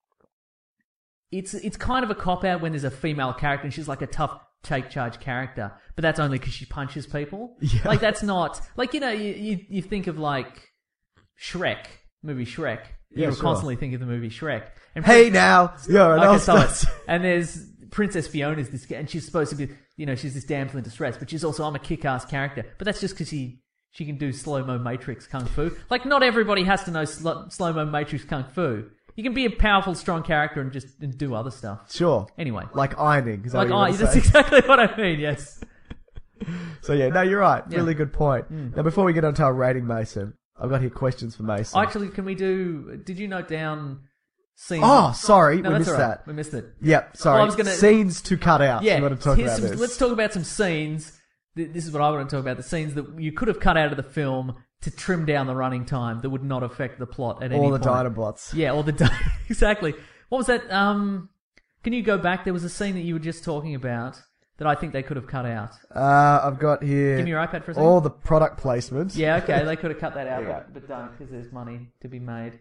it's it's kind of a cop out when there's a female character and she's like a tough take charge character. But that's only because she punches people. Yeah. Like that's not like you know you you, you think of like Shrek movie Shrek. You Yeah, will sure. constantly think of the movie Shrek. And Hey now, you're an Okay, stop Oscar. it. And there's Princess Fiona's this, and she's supposed to be, you know, she's this damsel in distress, but she's also I'm a kick-ass character. But that's just because she she can do slow-mo Matrix kung fu. Like not everybody has to know sl- slow-mo Matrix kung fu. You can be a powerful, strong character and just and do other stuff. Sure. Anyway, Like ironing. Is that like what you I, want to that's say? exactly what I mean. Yes. So yeah, no, you're right. Yeah. Really good point. Now before we get on to our rating, Mason, I've got here questions for Mason. Actually, can we do? Did you note down scenes? Oh, sorry, no, we that's missed all right. that. We missed it. Yep, sorry. Well, I was gonna- Scenes to cut out. Yeah, You want to talk here's about some- this? let's talk about some scenes. Th- This is what I want to talk about: the scenes that you could have cut out of the film to trim down the running time that would not affect the plot at any All the point. Dinobots. Yeah, all the di- exactly. What was that? Um, can you go back? There was a scene that you were just talking about that I think they could have cut out. Uh, I've got here Give me your iPad for a second. all the product placements. Yeah, okay, they could have cut that out, Yeah. but, but don't because there's money to be made.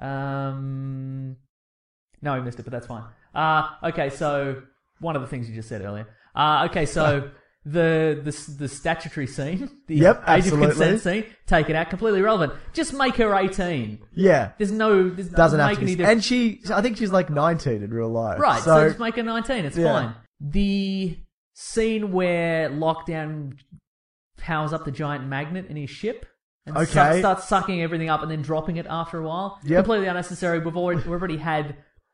Um, no, we missed it, but that's fine. Uh, okay, so one of the things you just said earlier. Uh, okay, so the the the statutory scene, the Yep, age absolutely. of consent scene, take it out, completely irrelevant. Just make her eighteen. Yeah. There's no there's Doesn't make have to any be. difference. And she, I think she's like nineteen in real life. Right, so, So, just make her nineteen, it's Yeah. fine. The scene where Lockdown powers up the giant magnet in his ship and Okay. suck, starts sucking everything up and then dropping it after a while. Yep. Completely unnecessary. We've already, we've already had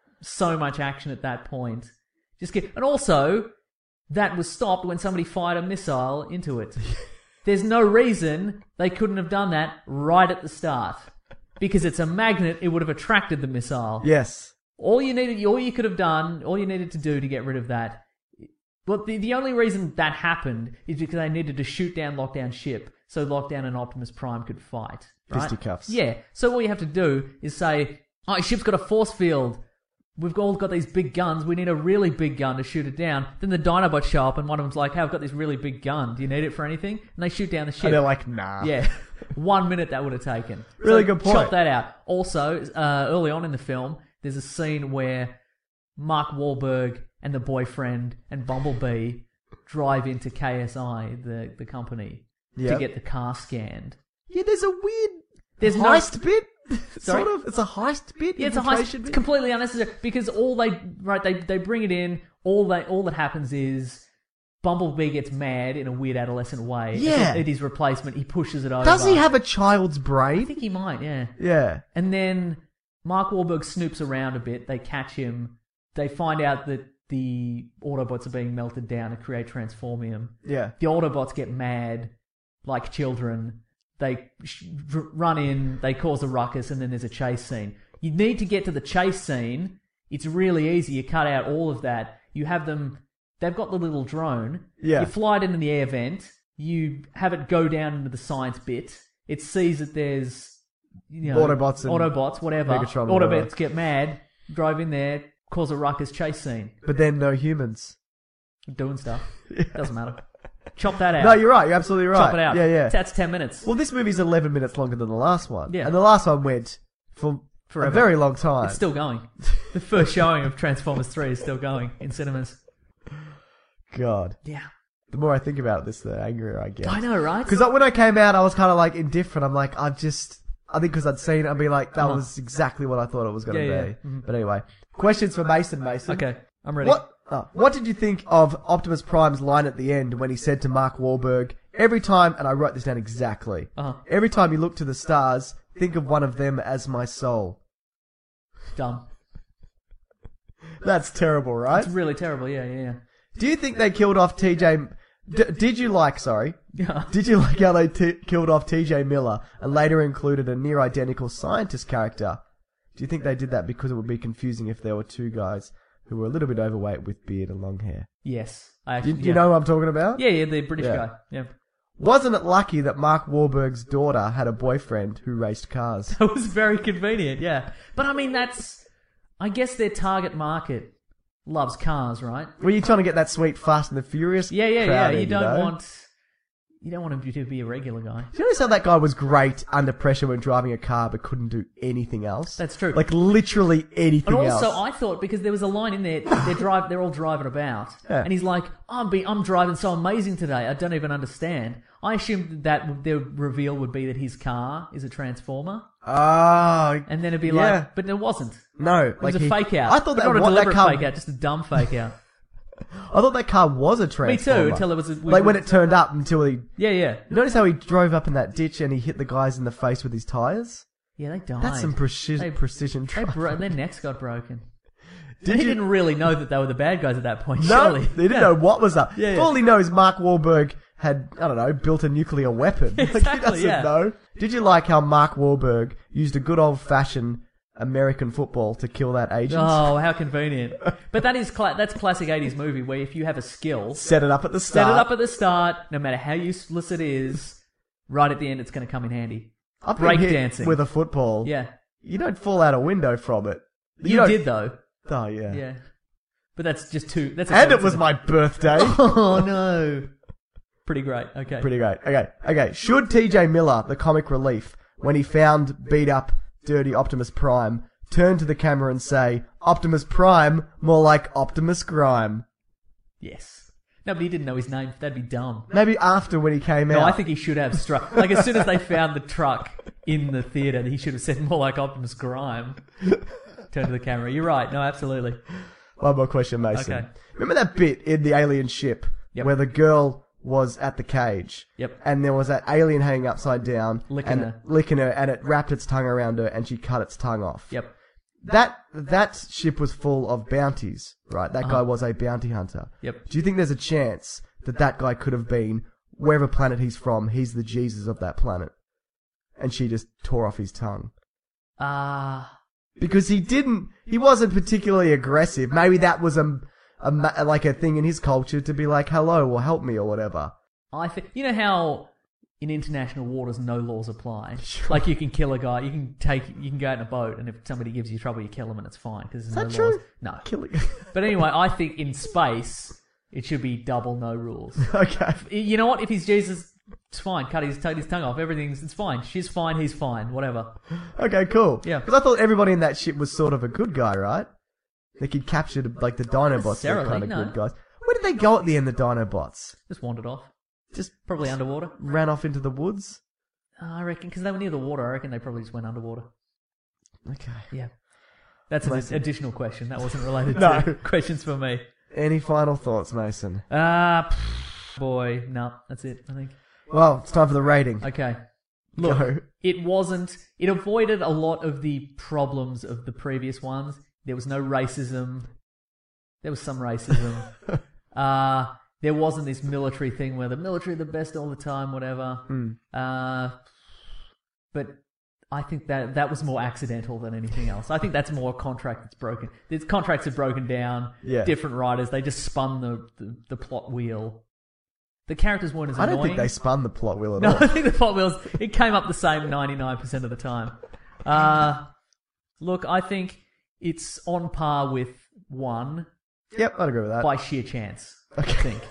so much action at that point. Just get, and also, that was stopped when somebody fired a missile into it. There's no reason they couldn't have done that right at the start. Because it's a magnet, it would have attracted the missile. yes. All you needed, all you could have done, all you needed to do to get rid of that. Well, the, the only reason that happened is because they needed to shoot down Lockdown's ship so Lockdown and Optimus Prime could fight. Right? Fisticuffs. Yeah. So all you have to do is say, oh, his ship's got a force field. We've all got these big guns. We need a really big gun to shoot it down. Then the Dinobots show up and one of them's like, hey, I've got this really big gun. Do you need it for anything? And they shoot down the ship. And they're like, nah. Yeah. One minute that would have taken. Really So good point. Chop that out. Also, uh, early on in the film, there's a scene where Mark Wahlberg and the boyfriend and Bumblebee drive into K S I, the, the company, to Yep. get the car scanned. Yeah, there's a weird There's no- heist bit. Sorry? Sort of. It's a heist bit. Yeah, it's a heist. infiltration It's bit. completely unnecessary because all they right they they bring it in. All they all that happens is Bumblebee gets mad in a weird adolescent way. Yeah. at his replacement, he pushes it over. Does he have a child's I brain? think he might. Yeah. Yeah. And then Mark Wahlberg snoops around a bit. They catch him. They find out that the Autobots are being melted down to create Transformium. Yeah. The Autobots get mad, like children. They sh- r- run in, they cause a ruckus, and then there's a chase scene. You need to get to the chase scene. It's really easy. You cut out all of that. You have them... They've got the little drone. Yeah. You fly it into the air vent. You have it go down into the science bit. It sees that there's... You know, Autobots and Autobots, whatever. Megatron, whatever. Autobots get mad, drive in there, cause a ruckus chase scene. But then no humans. Doing stuff. Doesn't matter. Chop that out. No, you're right. You're absolutely right. Chop it out. Yeah, yeah. That's ten minutes. Well, this movie's eleven minutes longer than the last one. Yeah. And the last one went for Forever. a very long time. It's still going. The first showing of Transformers three is still going in cinemas. God. Yeah. The more I think about this, the angrier I get. I know, right? Because when I came out, I was kind of like indifferent. I'm like, I just... I think because I'd seen it, I'd be like, that Uh-huh. was exactly what I thought it was going to Yeah, be. yeah. Mhm. But anyway. Questions for Mason, Mason. Okay, I'm ready. What oh, What did you think of Optimus Prime's line at the end when he said to Mark Wahlberg, every time, and I wrote this down exactly, Uh-huh. every time you look to the stars, think of one of them as my soul. Dumb. That's terrible, right? It's really terrible, yeah, yeah, yeah. Do you think they killed off T J... D- did you like, sorry, Yeah. did you like how they t- killed off T J Miller and later included a near-identical scientist character? Do you think they did that because it would be confusing if there were two guys who were a little bit overweight with beard and long hair? Yes. I Do actually, you, yeah. you know what I'm talking about? Yeah, yeah, the British Yeah. guy. Yeah. Wasn't it lucky that Mark Wahlberg's daughter had a boyfriend who raced cars? That was very convenient, yeah. But I mean, that's... I guess their target market loves cars, right? Were you trying to get that sweet Fast and the Furious? Yeah, yeah, crowd yeah. in, You don't know? want you don't want him to be a regular guy. Do you notice how that guy was great under pressure when driving a car, but couldn't do anything else? That's true. Like literally anything And else. also, I thought because there was a line in there, they're drive, they're all driving about, Yeah. and he's like, "I'm be, I'm driving so amazing today. I don't even understand." I assumed that the reveal would be that his car is a transformer, Oh, and then it'd be yeah. like, but it wasn't. no, It like was a he- fake out. I thought But that not a what, that deliberate car. fake out, just a dumb fake out. I thought that car was a transformer. until it was a- like when it turned up until he. Yeah, yeah, Notice how he drove up in that ditch and he hit the guys in the face with his tires. yeah. They died. That's some precision. They- precision. They driving. bro- their necks got broken. Did he you- didn't really know that they were the bad guys at that point. No, surely. they didn't Yeah. know what was up. Yeah, yeah. All he knows, Mark Wahlberg had, I don't know, built a nuclear weapon. Like, he Exactly, doesn't yeah. know. Did you like how Mark Wahlberg used a good old-fashioned American football to kill that agent? Oh, how convenient! But that is cla- that's classic eighties movie where if you have a skill, Set it up at the start. set it up at the start, no matter how useless it is, right at the end it's going to come in handy. I've been break hit dancing. with a football. Yeah, You don't fall out a window from it. you, don't- did though. Oh, yeah. Yeah, but that's just two. That's a And it was coincidence. my birthday. Oh no! Pretty great. Okay. Pretty great. Okay, okay. Should T J Miller, the comic relief, when he found beat up, dirty Optimus Prime, turn to the camera and say, Optimus Prime, more like Optimus Grime? Yes. No, but he didn't know his name. That'd be dumb. Maybe after when he came No, out. I think he should have struck. Like as soon as they found the truck in the theater, he should have said more like Optimus Grime. Turn to the camera. You're right. No, absolutely. One more question, Mason. Okay. Remember that bit in the alien ship Yep. where the girl was at the cage? Yep. And there was that alien hanging upside down. Licking and her. Licking her, and it wrapped its tongue around her, and she cut its tongue off. Yep. That that ship was full of bounties, right? That guy was a bounty hunter. Yep. Do you think there's a chance that that guy could have been, wherever planet he's from, he's the Jesus of that planet, and she just tore off his tongue? Ah. Because he didn't, he wasn't particularly aggressive. Maybe that was a, a ma- like a thing in his culture to be like, hello, or help me, or whatever. I think you know how in international waters no laws apply. Like you can kill a guy, you can take, you can go out in a boat, and if somebody gives you trouble, you kill them, and it's fine because there's Is no that laws. true? No. Killing. But anyway, I think in space it should be double no rules. Okay. You know what? If he's Jesus, it's fine. Cut his, take his tongue off. Everything's it's fine. She's fine. He's fine. Whatever. Okay, cool. Yeah. Because I thought everybody in that ship was sort of a good guy, right? Like he'd captured, like the Dinobots were necessarily, kind of no. good guys. Where did they go at the end, the Dinobots? Just wandered off. Just Probably underwater. ran off into the woods? Uh, I reckon because they were near the water. I reckon they probably just went underwater. Okay. Yeah. That's an Mason. additional question. That wasn't related No. to questions for me. Any final thoughts, Mason? Ah, uh, boy, no, that's it. I think. Well, it's time for the rating. Okay. Look, Go. it wasn't. It avoided a lot of the problems of the previous ones. There was no racism. There was some racism. uh, there wasn't this military thing where the military are the best all the time, whatever. Mm. Uh, but I think that that was more accidental than anything else. I think that's more a contract that's broken. These contracts are broken down. Yeah. Different writers, they just spun the, the, the plot wheel. The characters weren't as I don't annoying. think they spun the plot wheel at No, all. I think the plot wheels, it came up the same ninety-nine percent of the time. Uh, look, I think it's on par with one Yep, I'd agree with that. by sheer chance, Okay. I think.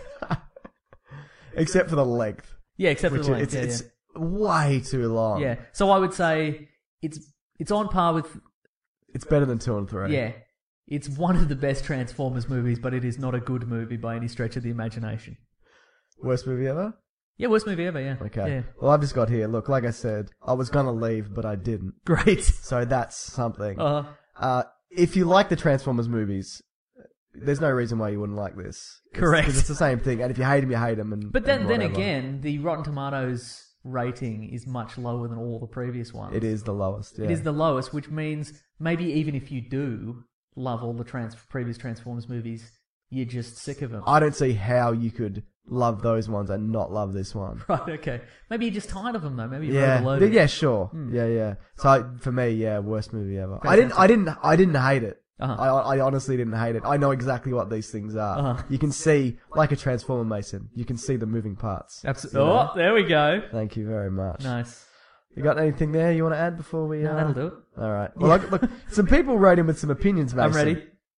Except for the length. Yeah, except for Which the length. it's, yeah, it's way too long. yeah. yeah. So I would say it's it's on par with, It's better than two and three. yeah, it's one of the best Transformers movies, but it is not a good movie by any stretch of the imagination. Worst movie ever? Yeah, worst movie ever, yeah. Okay. Yeah. Well, I've just got here. Look, like I said, I was going to leave, but I didn't. Great. So that's something. Uh, Uh, if you like the Transformers movies, there's no reason why you wouldn't like this. It's- Correct. 'cause it's the same thing. And if you hate them, you hate them. And, but then, and then whatever. again, the Rotten Tomatoes rating is much lower than all the previous ones. It is the lowest. Yeah. It is the lowest, which means maybe even if you do love all the trans- previous Transformers movies, you're just sick of them. I don't see how you could love those ones and not love this one. Right, okay. Maybe you're just tired of them, though. Maybe you're Yeah, overloaded. yeah, sure. Hmm. Yeah, yeah. So I, for me, yeah, worst movie ever. I didn't, I didn't, I didn't hate it. Uh-huh. I, I honestly didn't hate it. I know exactly what these things are. Uh-huh. You can see, like a Transformer, Mason. You can see the moving parts. Absolutely. You know? Oh, there we go. Thank you very much. Nice. You got anything there you want to add before we? No, uh... that'll do it. All right. Well, look, look, some people wrote in with some opinions, Mason. I'm ready.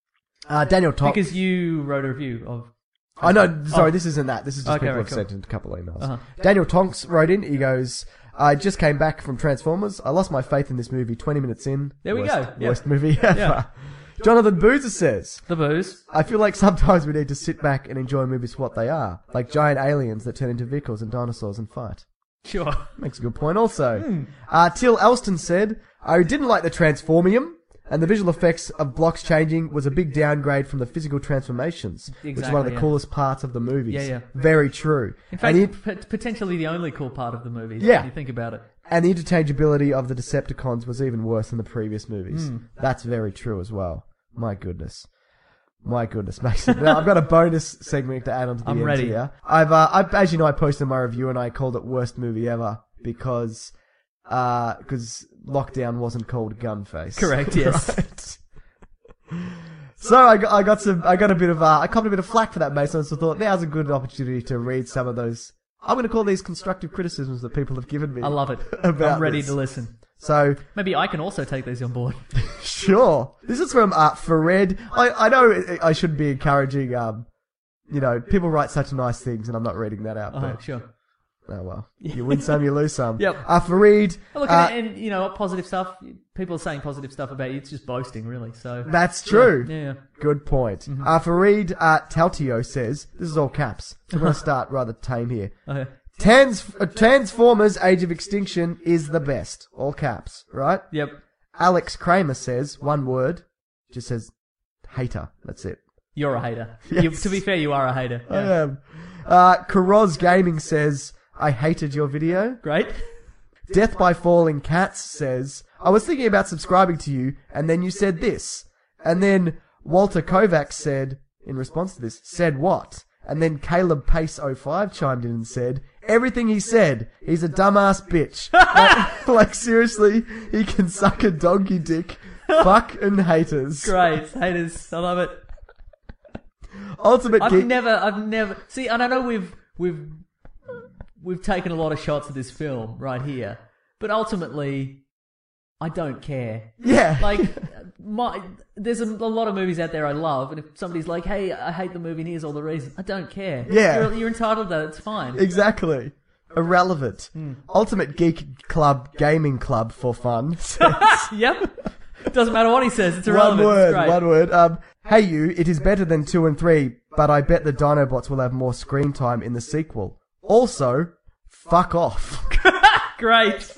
Uh, Daniel Tonks. Because you wrote a review of... Oh, no, sorry, Oh. this isn't that. This is just Okay, people right, have cool. sent in a couple of emails. Uh-huh. Daniel Tonks wrote in, he goes, I just came back from Transformers. I lost my faith in this movie twenty minutes in. There we worst, go. Yeah. Worst movie ever. Yeah. Jonathan Boozer says, The booze. I feel like sometimes we need to sit back and enjoy movies for what they are, like giant aliens that turn into vehicles and dinosaurs and fight. Sure. Makes a good point also. Hmm. Uh, Till Elston said, I didn't like the Transformium, and the visual effects of blocks changing was a big downgrade from the physical transformations, which is one of the Exactly, yeah. coolest parts of the movies. Yeah, yeah. Very true. In fact, and, the, p- potentially the only cool part of the movie. Yeah. When you think about it. and the interchangeability of the Decepticons was even worse than the previous movies. Hmm. That's very true as well. My goodness. My goodness, Mason. Now, I've got a bonus segment to add on to the I'm end ready. here. I've, uh, I, as you know, I posted my review and I called it worst movie ever because, uh, because Lockdown wasn't called Gunface. Correct, yes. Right? So I got, I got some, I got a bit of, uh, I copped a bit of flack for that, Mason, so I thought now's a good opportunity to read some of those, I'm going to call these constructive criticisms that people have given me. I love it. About I'm ready this. to listen. So, Maybe I can also take these on board. sure. This is from, uh, Fared. I, I know I shouldn't be encouraging, um, you know, people write such nice things and I'm not reading that out, Uh-huh, but, sure. oh well. You win some, you lose some. Yep. Uh, Farid. Look, uh, and, and, you know, positive stuff, people are saying positive stuff about you, it's just boasting, really, so... that's true. Yeah, yeah. Good point. Mm-hmm. Uh, Farid, uh, Taltio says, this is all caps, so I'm going to start rather tame here. Okay. Trans- uh, Transformers Age of Extinction is the best. All caps, right? Yep. Alex Kramer says, one word, just says, hater. That's it. You're a hater. Yes. You, to be fair, you are a hater. I Yeah. am. Uh, Karoz Gaming says, I hated your video. Great. Death by Falling Cats says, I was thinking about subscribing to you, and then you said this. And then Walter Kovacs said, in response to this, said what? And then Caleb Pace oh five chimed in and said, everything he said, he's a dumbass bitch. like, like, seriously, he can suck a donkey dick. Fuck and haters. Great. Haters. I love it. Ultimate I've Geek. never, I've never... See, and I know we've, we've, we've taken a lot of shots of this film right here, but ultimately, I don't care. Yeah. Like, my, there's a, a lot of movies out there I love, and if somebody's like, hey, I hate the movie and here's all the reasons, I don't care. Yeah. You're, you're entitled to that, it's fine. Exactly. Irrelevant. Hmm. Ultimate Geek Club Gaming Club for fun. Yep. Doesn't matter what he says, it's One irrelevant. word, it's great. one word. Um, hey you, it is better than two and three, but I bet the Dinobots will have more screen time in the sequel. Also, fuck off. Great.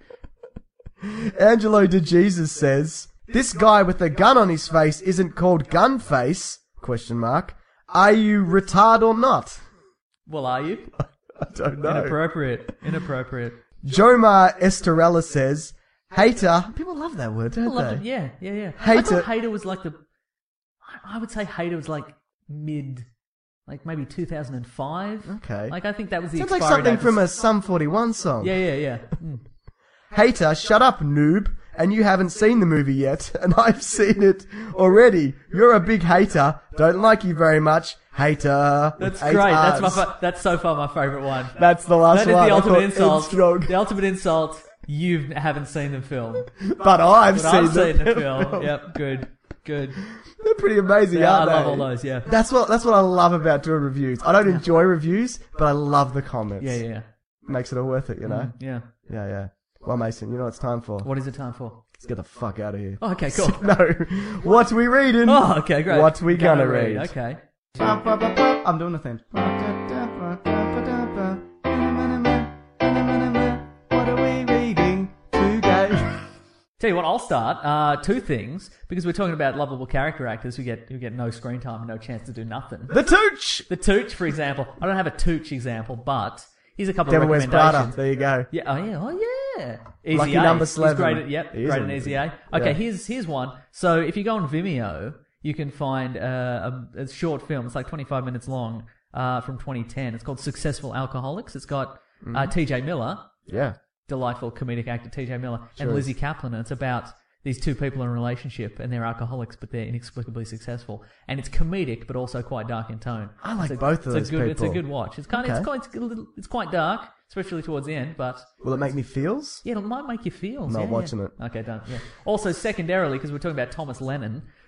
Angelo DeJesus says, this guy with the gun on his face isn't called Gunface? Question mark. Are you retard or not? Well, are you? I don't know. Inappropriate. Inappropriate. Jomar Estrella says, hater. People love that word, I don't loved they? it. Yeah, yeah, yeah. I Hater- thought hater was like the. I- I would say hater was like mid, like maybe two thousand five. Okay. Like I think that was the Sounds like expiry something date. from a Sum forty-one song. Yeah, yeah, yeah. Mm. Hater, shut up, noob. And you haven't seen the movie yet, and I've seen it already. You're a big hater. Don't like you very much. Hater. with That's eight great. That's my. Rs. Fa- that's so far my favorite one. That's the last That is one. the I ultimate thought insult. it's strong. The ultimate insult. You haven't seen the film, But I've but seen, I've seen the film. film. Yep, good, good. They're pretty amazing, Yeah, I aren't love they? all those. Yeah, That's what that's what I love about doing reviews. I don't enjoy reviews, but I love the comments. yeah, yeah, Makes it all worth it, you know? yeah. Yeah, yeah. Well, Mason, you know what it's time for? What is it time for? Let's get the fuck out of here. Oh, okay, cool. No. What we reading? Oh, okay, great. What we gonna read? Okay. I'm doing the thing. What are we reading today? Tell you what, I'll start. Uh, two things, because we're talking about lovable character actors who get who get no screen time and no chance to do nothing. The Tooch! The Tooch, for example. I don't have a Tooch example, but here's a couple Devil of Wears Prada. recommendations. There you go. Yeah, oh yeah, oh yeah. Easy Lucky A. number He's eleven. great at, yep, He is great an at easy. Easy A. Okay, Yeah. here's here's one. So if you go on Vimeo, you can find uh, a, a short film. It's like twenty-five minutes long uh, from twenty ten. It's called Successful Alcoholics. It's got uh, T J Miller, Yeah. delightful comedic actor T J Miller, and Sure Lizzie Kaplan. And it's about these two people in a relationship, and they're alcoholics, but they're inexplicably successful. And it's comedic, but also quite dark in tone. I like It's a- both of it's those a good, It's a people. good watch. It's kind of, Okay. it's quite, it's, a little, it's quite dark, especially towards the end, but Will it make me feels? yeah, it might make you feel. I'm not yeah, watching yeah. it. Okay, done. Yeah. Also, secondarily, because we're talking about Thomas Lennon,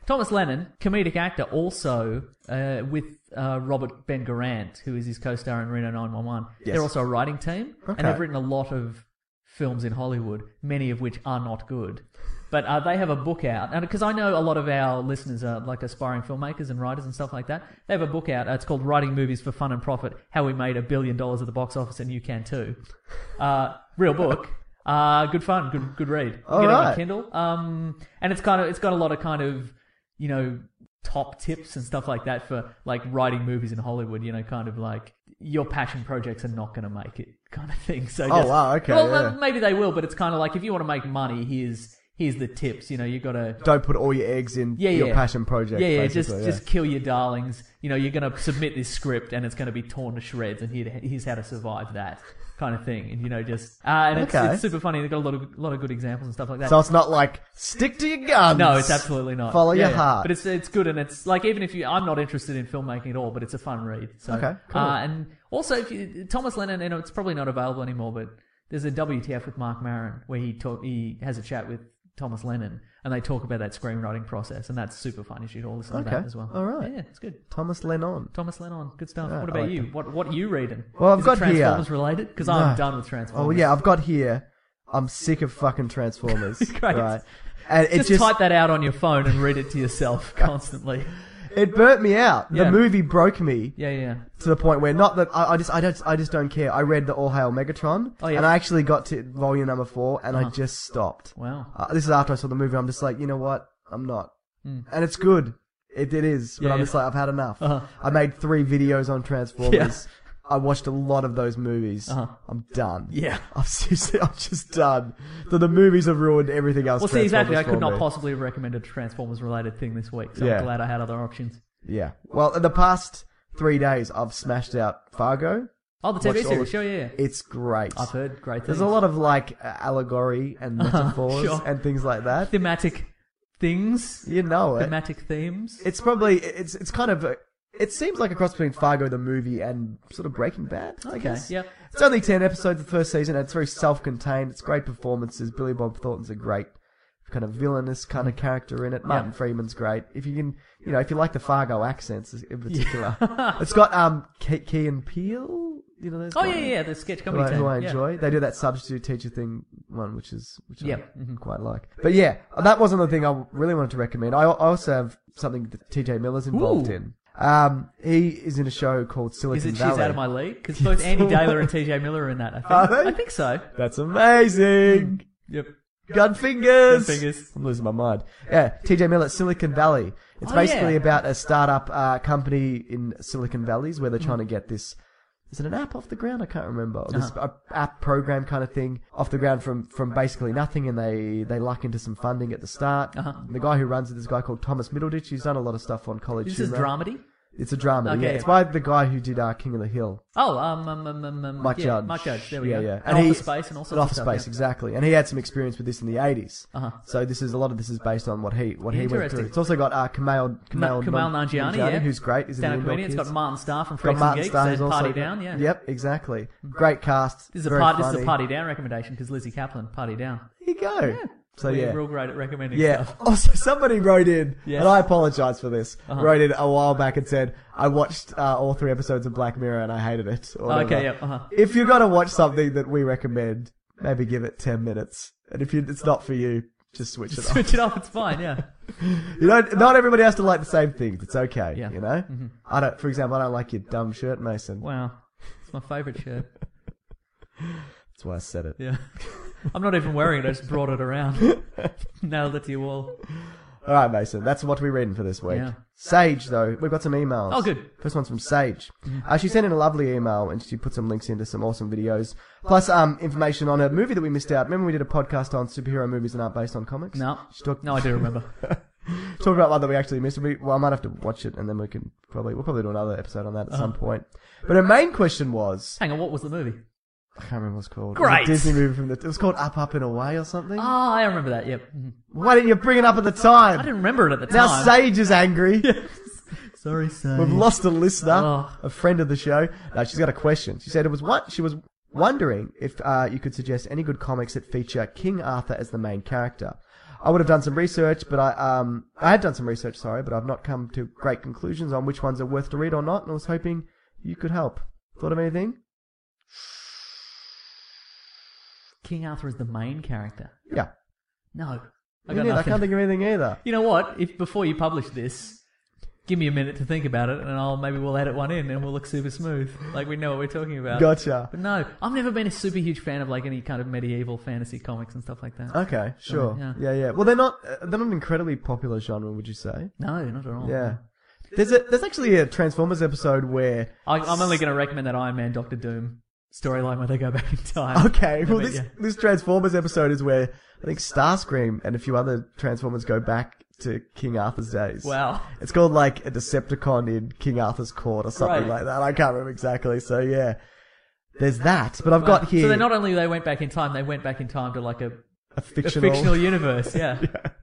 Thomas Lennon, comedic actor, also uh, with uh, Robert Ben Garant, who is his co-star in Reno nine one one. Yes. They're also a writing team, Okay. and they've written a lot of films in Hollywood, many of which are not good. But uh, they have a book out, and because I know a lot of our listeners are like aspiring filmmakers and writers and stuff like that. They have a book out. Uh, it's called "Writing Movies for Fun and Profit: How We Made a Billion Dollars at the Box Office, and You Can Too." Uh, real book. Uh, good fun, good good read. You All get it on right. Kindle. Um, and it's kind of it's got a lot of kind of you know top tips and stuff like that for like writing movies in Hollywood. You know, kind of like your passion projects are not going to make it kind of thing. So Oh, just- wow, okay, Well, yeah. maybe they will, but it's kind of like if you want to make money, here's here's the tips. You know, you got to Don't put all your eggs in yeah, your yeah. passion project. Yeah, yeah, just basically, yeah. just kill your darlings. You know, you're going to submit this script and it's going to be torn to shreds, and here, here's how to survive that kind of thing. And you know, just uh, and it's, Okay. it's super funny. They've got a lot of lot of good examples and stuff like that. So it's not like stick to your guns. No, it's absolutely not. Follow Yeah, your yeah. heart. But it's it's good, and it's like even if you, I'm not interested in filmmaking at all, but it's a fun read. So, Okay, cool. Uh, and also, if you, Thomas Lennon, you know, it's probably not available anymore, but there's a W T F with Mark Maron where he talk, he has a chat with Thomas Lennon, and they talk about that screenwriting process, and that's super fun. You should all listen to Okay, that as well. all right. Yeah, it's good. Thomas Lennon. Thomas Lennon, good stuff. Yeah, what I about like you? that. What what are you reading? Well, I've Is got it here- Transformers related? Because I'm No. done with Transformers. Oh yeah, I've got here. I'm sick of fucking Transformers. Great. Right. And it just, just, type that out on your phone and read it to yourself constantly. it burnt me out. The Yeah. movie broke me Yeah, yeah. to the point where not that I, I just I don't I just don't care. I read the All Hail Megatron, Oh, yeah. and I actually got to volume number four, and I Uh-huh. just stopped. Wow. Uh, this is after I saw the movie. I'm just like, you know what? I'm not, and it's good. It it is, but Hmm. Yeah, I'm yeah. just like, I've had enough. Uh-huh. I made three videos on Transformers. Yeah. I watched a lot of those movies. Uh-huh. I'm done. Yeah. I'm seriously, I'm just done. So the movies have ruined everything else. Well, see, exactly. I Transformers could for not me. possibly have recommended a Transformers-related thing this week, so Yeah. I'm glad I had other options. Yeah. Well, in the past three days, I've smashed out Fargo. Oh, the T V Watched all series, of- sure, yeah, yeah. It's great. I've heard great things. There's a lot of like uh, allegory and metaphors Sure. and things like that. thematic things, You know it. thematic themes. It's probably it's it's kind of a, it seems like a cross between Fargo the movie and sort of Breaking Bad. I Okay, guess. yeah. It's only ten episodes of the first season, and it's very self-contained. It's great performances. Billy Bob Thornton's a great kind of villainous kind of character in it. Martin Freeman's great. If you can, you know, if you like the Fargo accents in particular, it's got um Ke- Key and Peele. You know, those Oh, guys? yeah, yeah, the sketch Who comedy I, team. who I yeah. enjoy. They do that substitute teacher thing one, which is which Yeah. I Mhm. quite like. But yeah, that wasn't the thing I really wanted to recommend. I, I also have something that T J Miller's involved Ooh. in. Um, he is in a show called Silicon Is it Valley. She's Out of My League? Because both Andy Daler and T J Miller are in that, I think. Are they? I think so. That's amazing. Yep. Gun fingers. Gun fingers. I'm losing my mind. Yeah, T J Miller at Silicon Valley. It's Oh, basically yeah. about a startup uh, company in Silicon Valleys where they're trying to get this. Is it an app off the ground? I can't remember. Or this Uh-huh. a- app program kind of thing off the ground from, from basically nothing, and they, they luck into some funding at the start. Uh-huh. The guy who runs it is a guy called Thomas Middleditch. He's done a lot of stuff on College This is Humor. dramedy? It's a drama. Okay, yeah, yeah. it's by the guy who did uh, King of the Hill. Oh, um, um, um, um, um Mike yeah, Judge. Mike Judge, there we yeah, go. Yeah, And, he- Office Space and all sorts and of Office stuff. Space, yeah. exactly. And he had some experience with this in the eighties. Uh-huh. So this is a lot of this is based on what he what he went Interesting. through. It's also got uh, Kamal Kamal, Kamal Nanjiani, yeah. who's great. He's in the Stand-up Indoor comedian. It's Kids. got Martin Starr from Got Freaks and Martin Geeks Starr, and who's also Party got- Down, yeah. Yep, exactly. Great cast. This is a very part. This is funny. a Party Down recommendation because Lizzie Kaplan, Party Down. There you go. So We're yeah. real great at recommending Yeah. stuff. Also, somebody wrote in, Yeah. and I apologise for this. Uh-huh. Wrote in a while back and said, "I watched uh, all three episodes of Black Mirror and I hated it." Or whatever. Okay, yep, uh-huh. If you're gonna watch something that we recommend, maybe give it ten minutes. And if you, it's not for you, just switch it off. Switch it off. It's fine. Yeah. You know, not everybody has to like the same things. It's okay. Yeah. You know. Mhm. I don't. For example, I don't like your dumb shirt, Mason. Wow. It's my favourite shirt. That's why I said it. Yeah. I'm not even wearing it. I just brought it around. Nailed it to your wall. All right, Mason. That's what we're reading for this week. Yeah. Sage, though, we've got some emails. Oh, good. First one's from Sage. Uh, she sent in a lovely email and she put some links into some awesome videos, plus um information on a movie that we missed out. Remember we did a podcast on superhero movies that aren't based on comics? No. She talked, No, I do remember. talked about one that we actually missed. We, well, I might have to watch it and then we can probably we'll probably do another episode on that at some Uh-huh. point. But her main question was, Hang on, what was the movie? I can't remember what it's called. Great. It was a Disney movie from the. It was called Up, Up and Away or something. Oh, I remember that. Yep. Mhm. Why didn't you bring it up at the time? I didn't remember it at the Now time. Sage is angry. Sorry, Sage. We've lost a listener, Oh. a friend of the show. No, she's got a question. She said it was what she was wondering if uh, you could suggest any good comics that feature King Arthur as the main character. I would have done some research, but I um I had done some research, sorry, but I've not come to great conclusions on which ones are worth to read or not, and I was hoping you could help. Thought of anything? King Arthur is the main character. Yeah. No. I Me got neither. I nothing. can't think of anything either. You know what? If before you publish this, give me a minute to think about it, and I'll maybe we'll edit one in, and we'll look super smooth, like we know what we're talking about. Gotcha. But no, I've never been a super huge fan of like any kind of medieval fantasy comics and stuff like that. Okay, sure. yeah. Yeah, yeah. Well, they're not uh, they're not an incredibly popular genre, would you say? No, not at all. Yeah. There's a there's actually a Transformers episode where I, I'm only going to recommend that Iron Man Doctor Doom storyline where they go back in time. Okay, well But, this yeah. this Transformers episode is where I think Starscream and a few other Transformers go back to King Arthur's days. Wow. It's called like a Decepticon in King Arthur's court or something Right. like that. I can't remember exactly. So yeah, there's that. But I've got here So they not only they went back in time, they went back in time to like a, a a fictional. fictional universe. Yeah.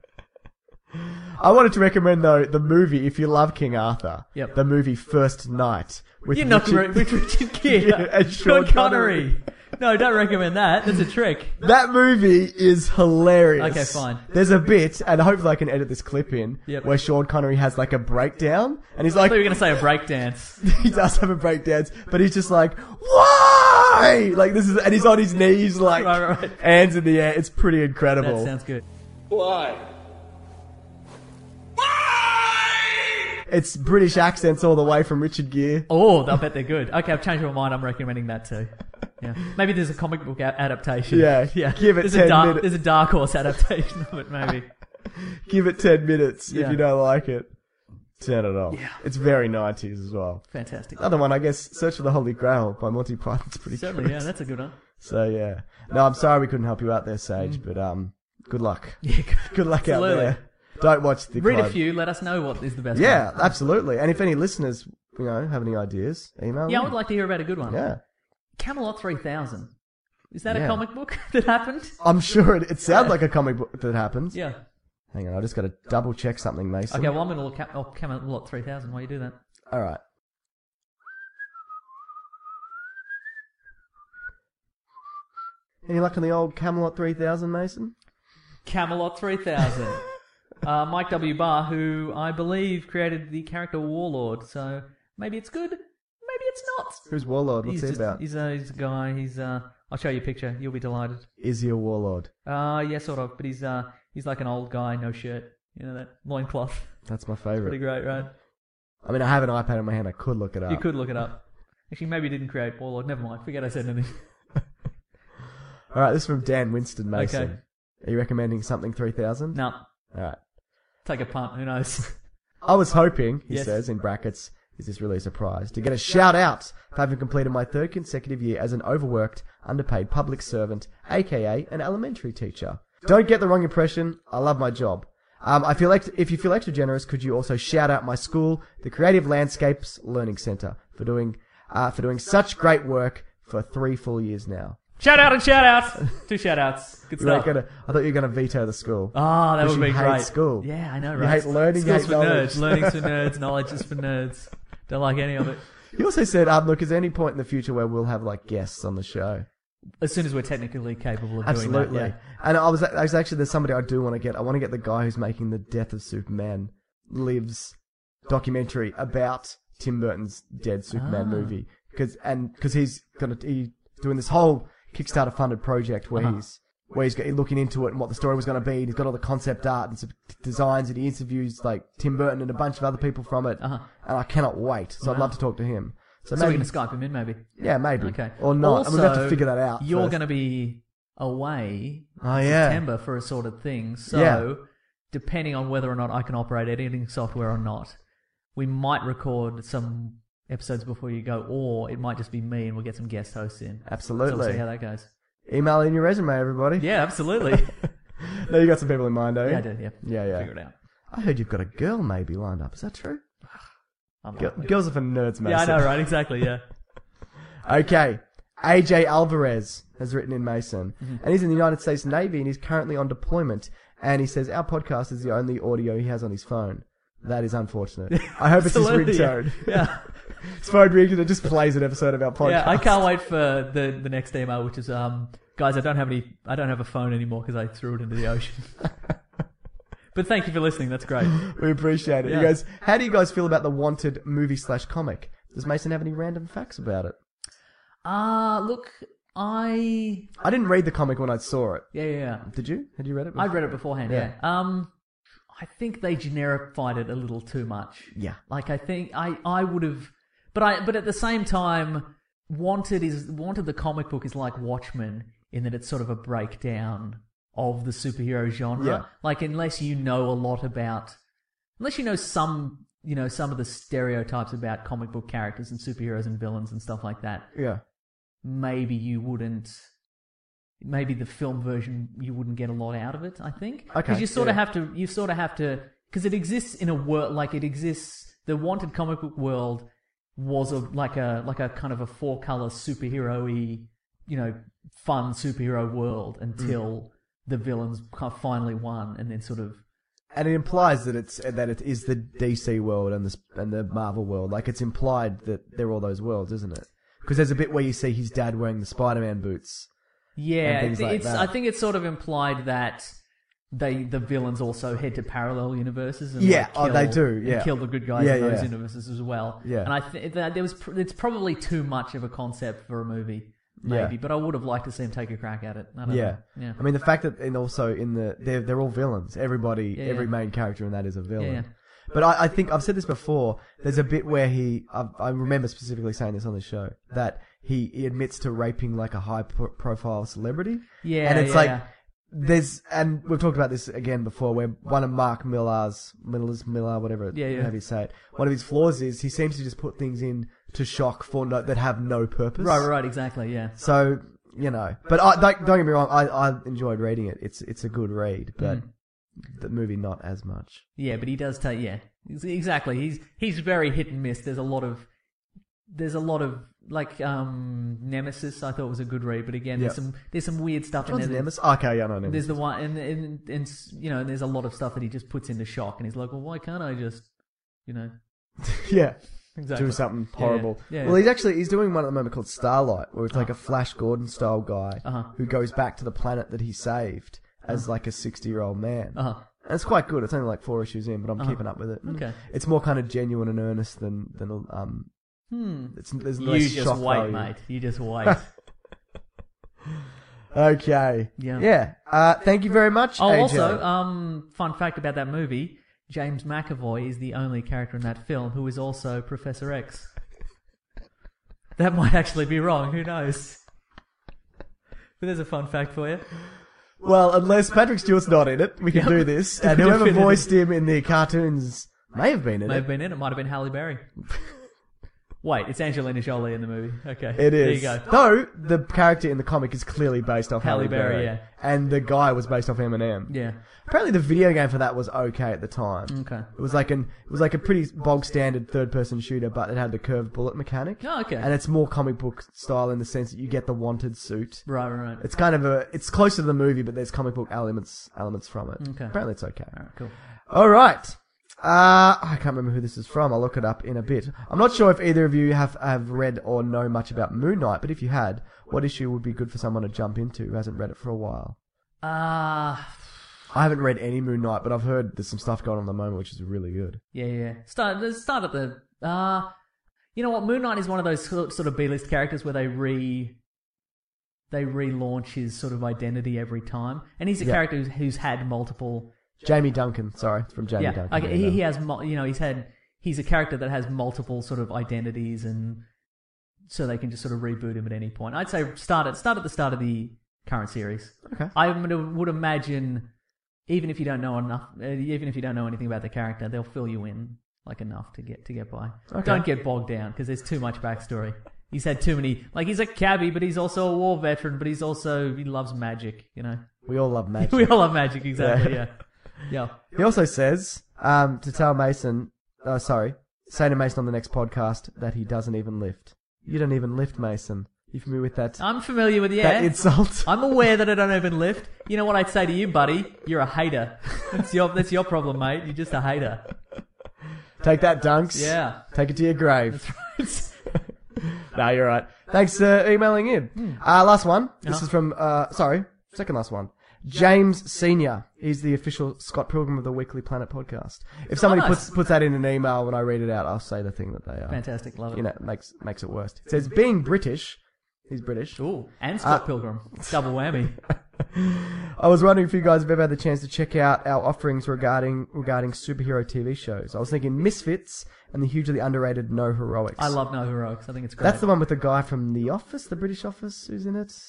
I wanted to recommend though the movie if you love King Arthur. Yep. The movie First Night with You're not Richard- with Richard Gere Yeah, and Sean Sean Connery. No, don't recommend that. That's a trick. That movie is hilarious. Okay, fine. There's a bit, and hopefully I can edit this clip in, Yep. where Sean Connery has like a breakdown, and he's I like, thought you were going to say a breakdance. he does have a breakdown, but he's just like, why? Like this is, and he's on his knees, like Right, right, right. hands in the air. It's pretty incredible. That sounds good. It's British accents all the way from Richard Gere. Oh, I bet they're good. Okay, I've changed my mind. I'm recommending that too. Yeah, maybe there's a comic book a- adaptation. Yeah, yeah. give it there's ten a dark, minutes. There's a Dark Horse adaptation of it, maybe. Give it ten minutes Yeah. if you don't like it. Turn it off. Yeah. It's very nineties as well. Fantastic. Another one, I guess, Search for the Holy Grail by Monty Python's pretty Certainly, good. yeah, that's a good one. So yeah. No, I'm sorry we couldn't help you out there, Sage, but um, good luck. Yeah, good. Good luck out Absolutely. there. Don't watch the Read a Clone- few. Let us know what is the best Yeah, one. absolutely. And if any listeners, you know, have any ideas, email Yeah, I me. would like to hear about a good one. Yeah. Camelot three thousand. Is that Yeah. a comic book that happened? I'm sure it, it sounds like a comic book that happens. Yeah. Hang on, I just got to double check something, Mason. Okay, well, I'm going to look at oh, Camelot three thousand while you do that. All right. Any luck on the old Camelot three thousand, Mason? Camelot three thousand. uh, Mike W. Barr, who I believe created the character Warlord, so maybe it's good, maybe it's not. Who's Warlord? What's he's he just, about? He's a, he's a guy, he's, uh, I'll show you a picture, you'll be delighted. Is he a warlord? Uh, yeah, sort of, but he's, uh, he's like an old guy, no shirt, you know, that loincloth. That's my Pretty favourite. great, right? I mean, I have an iPad in my hand. I could look it up. You could look it up. Actually, maybe he didn't create Warlord, never mind, forget I said anything. All right, this is from Dan Winston Mason. Okay. Are you recommending something three thousand? No, All right. take a punt, who knows? I was hoping, he Yes. says, in brackets, is this really a surprise, to get a shout out for having completed my third consecutive year as an overworked, underpaid public servant, aka an elementary teacher. Don't get the wrong impression, I love my job. Um, I feel like if you feel extra generous, could you also shout out my school, the Creative Landscapes Learning Centre, for doing uh, for doing such great work for three full years now. Shout out and shout out! Two shout outs. Good You weren't stuff. gonna, I thought you were going to veto the school. Oh, that Because would be you hate great. school. Yeah, I know, You right? hate learning, you School's hate for knowledge. nerds. Learning's for nerds. Knowledge is for nerds. Don't like any of it. You also said, um, look, is there any point in the future where we'll have like guests on the show? As soon as we're technically capable of Absolutely. doing that. And I was, I was actually, there's somebody I do want to get. I want to get the guy who's making the Death of Superman Lives documentary about Tim Burton's Dead Superman Ah. movie. Cause, and, cause he's gonna, he's doing this whole Kickstarter funded project where Uh-huh. he's, where he's got- looking into it and what the story was going to be. And he's got all the concept art and some designs, and he interviews like Tim Burton and a bunch of other people from it. Uh-huh. And I cannot wait. So I'd Wow. love to talk to him. So, So we're maybe, going to Skype him in, maybe. yeah, maybe. Okay. Or not. Also, and we'll have to figure that out. You're first. going to be away Oh, in yeah. September for a sort of thing. So, Yeah. depending on whether or not I can operate editing software or not, we might record some episodes before you go, or it might just be me and we'll get some guest hosts in. So Absolutely. we'll see how that goes. Email in your resume, everybody. Yeah, absolutely. No, you got some people in mind, don't you? yeah, I do, yeah. Yeah, yeah. Figure it out. I heard you've got a girl maybe lined up. Is that true? I'm Girl, not- girls are for nerds, Mason. yeah, I know, right? Exactly, yeah. Okay. A J Alvarez has written in Mason, Mm-hmm. and he's in the United States Navy, and he's currently on deployment. And he says our podcast is the only audio he has on his phone. That is unfortunate. I hope it's his Absolutely, yeah. ringtone. Yeah. His phone rings and it just plays an episode of our podcast. Yeah, I can't wait for the, the next email, which is, um, guys, I don't have any, I don't have a phone anymore because I threw it into the ocean. But thank you for listening. That's great. We appreciate it. Yeah. He goes, how do you guys feel about the Wanted movie slash comic? Does Mason have any random facts about it? Uh, look, I... I didn't read the comic when I saw it. Yeah, yeah, yeah. Did you? Had you read it? I read it beforehand, yeah. Yeah. Um, I think they generified it a little too much. Yeah. Like, I think I, I would have... But I but at the same time, Wanted is Wanted the comic book is like Watchmen in that it's sort of a breakdown of the superhero genre. Yeah. Like, unless you know a lot about... Unless you know some... You know, some of the stereotypes about comic book characters and superheroes and villains and stuff like that. Yeah. Maybe you wouldn't... Maybe the film version, you wouldn't get a lot out of it, I think. Okay, Because you sort of yeah. have to... You sort of have to... Because it exists in a world... Like, it exists... The Wanted comic book world was a like a like a kind of a four-color superhero-y, you know, fun superhero world until Mm. the villains kind of finally won and then sort of... And it implies that it's that it is the D C world and the and the Marvel world. Like, it's implied that they're all those worlds, isn't it? Because there's a bit where you see his dad wearing the Spider-Man boots. Yeah, and things like it's. that. I think it's sort of implied that they the villains also head to parallel universes. And Yeah, like, oh, kill, they do, and yeah. kill the good guys Yeah, in those yeah. universes as well. Yeah. and I think that there was. pr- It's probably too much of a concept for a movie, maybe. Yeah. But I would have liked to see him take a crack at it. I don't Yeah. know. yeah. I mean, the fact that, and also in the, they're, they're all villains. Everybody, Yeah, every yeah. main character in that is a villain. Yeah, yeah. But I, I think, I've said this before, there's a bit where he, I, I remember specifically saying this on the show, that he, he admits to raping like a high pro- profile celebrity. Yeah, And it's yeah, like, yeah. there's, and we've talked about this again before, where one of Mark Millar's, Miller's, Miller, whatever, Yeah, yeah. however you say it, one of his flaws is he seems to just put things in to shock for no, that have no purpose. Right, right, exactly. Yeah. So, you know, but I, don't, don't get me wrong, I, I enjoyed reading it. It's it's a good read, but Mm. the movie not as much. Yeah, but he does take yeah, ex- exactly. He's he's very hit and miss. There's a lot of there's a lot of like um Nemesis. I thought was a good read, but again, there's Yeah. some there's some weird stuff Which one's in there. Nemesis? Okay, yeah, no, Nemesis. There's the one, and, and and you know, and there's a lot of stuff that he just puts into shock, and he's like, well, why can't I just, you know, yeah, exactly. do something Yeah, horrible. yeah, yeah. Well, he's actually he's doing one at the moment called Starlight, where it's like a Flash Gordon style guy Uh-huh. who goes back to the planet that he saved as like a sixty year old man. Uh-huh. And it's quite good. It's only like four issues in, but I'm Uh-huh. keeping up with it. Okay. It's more kind of genuine and earnest than than um. Hmm. It's there's You less just shock wait, value. mate. You just wait. Okay. Yeah. Yeah. Uh, thank you very much. Oh, A J. also, um, fun fact about that movie: James McAvoy is the only character in that film who is also Professor X. That might actually be wrong. Who knows? But there's a fun fact for you. Well, unless Patrick Stewart's not in it, we can Yep. do this. And We whoever can fit it in. voiced him in the cartoons may have been in May it. have been in it. Might have been Halle Berry. Wait, it's Angelina Jolie in the movie. Okay, It is. There you go. Though the character in the comic is clearly based off Halle Halle Berry, Berry, yeah. and the guy was based off Eminem. Yeah. Apparently, the video game for that was okay at the time. Okay. It was like an it was like a pretty bog standard third person shooter, but it had the curved bullet mechanic. Oh, okay. And it's more comic book style in the sense that you get the wanted suit. Right, right, right. It's kind of a it's closer to the movie, but there's comic book elements elements from it. Okay. Apparently, it's okay. All right, cool. All right. Uh, I can't remember who this is from. I'll look it up in a bit. I'm not sure if either of you have, have read or know much about Moon Knight, but if you had, what issue would be good for someone to jump into who hasn't read it for a while? Uh, I haven't read any Moon Knight, but I've heard there's some stuff going on at the moment which is really good. yeah, yeah. Start, let's start at the. Uh, you know what? Moon Knight is one of those sort sort of B-list characters where they re. They relaunch his sort of identity every time, and he's a Yeah. character who's, who's had multiple. Jamie Duncan, sorry, it's from Jamie yeah, Duncan. okay, he, he has. mul- You know, he's had. He's a character that has multiple sort of identities, and so they can just sort of reboot him at any point. I'd say start at start at the start of the current series. Okay. I would would imagine, even if you don't know enough, uh, even if you don't know anything about the character, they'll fill you in like enough to get to get by. Okay. Don't get bogged down because there's too much backstory. He's had too many. Like he's a cabbie, but he's also a war veteran. But he's also he loves magic. You know, We all love magic. we all love magic. Exactly. Yeah. Yeah. Yeah. He also says um, to tell Mason, uh, sorry, say to Mason on the next podcast that he doesn't even lift. You don't even lift, Mason. You familiar with that? I'm familiar with yeah. That insult. I'm aware that I don't even lift. You know what I'd say to you, buddy? You're a hater. That's your that's your problem, mate. You're just a hater. Take that, Dunks. Yeah. Take it to your grave. That's No, you're right. Thanks for emailing in. Uh, last one. This Uh-huh. is from, uh, sorry, second last one. James Senior He's the official Scott Pilgrim of the Weekly Planet podcast. If somebody nice. puts puts that in an email when I read it out, I'll say the thing that they are. Fantastic, love it. You know, it makes makes it worse. It says being British. He's British. Ooh, and Scott Uh, Pilgrim. Double whammy. I was wondering if you guys have ever had the chance to check out our offerings regarding regarding superhero T V shows. I was thinking Misfits and the hugely underrated No Heroics. I love No Heroics. I think it's great. That's the one with the guy from The Office, the British Office, who's in it.